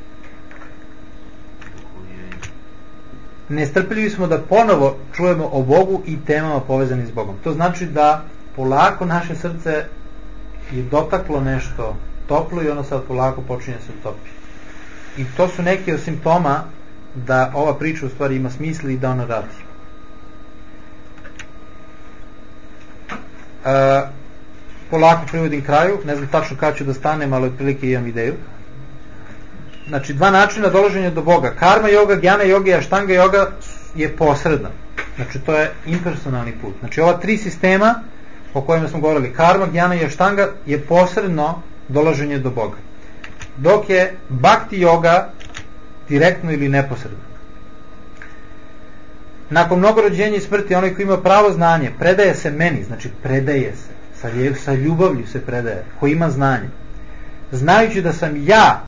Nestrpljivi smo da ponovo čujemo o Bogu i temama povezanim s Bogom. To znači da polako naše srce je dotaklo nešto toplo i ono sad polako počinje se topi. I to su neki od simptoma da ova priča u stvari ima smisla i da ona radi. E, polako privodim kraju, ne znam tačno kada ću da stanem, ali otprilike imam ideju. Znači dva načina dolaženja do Boga, karma yoga, gyana yoga i ashtanga yoga je posredna, znači to je impersonalni put. Znači ova tri sistema o kojima smo govorili, karma, gyana i ashtanga, je posredno dolaženje do Boga. dok je bhakti yoga direktno ili neposredno. Nakon mnogo rođenja i smrti, onaj koji ima pravo znanje predaje se meni, znači predaje se, sa, sa ljubavlju se predaje, koji ima znanje, znajući da sam ja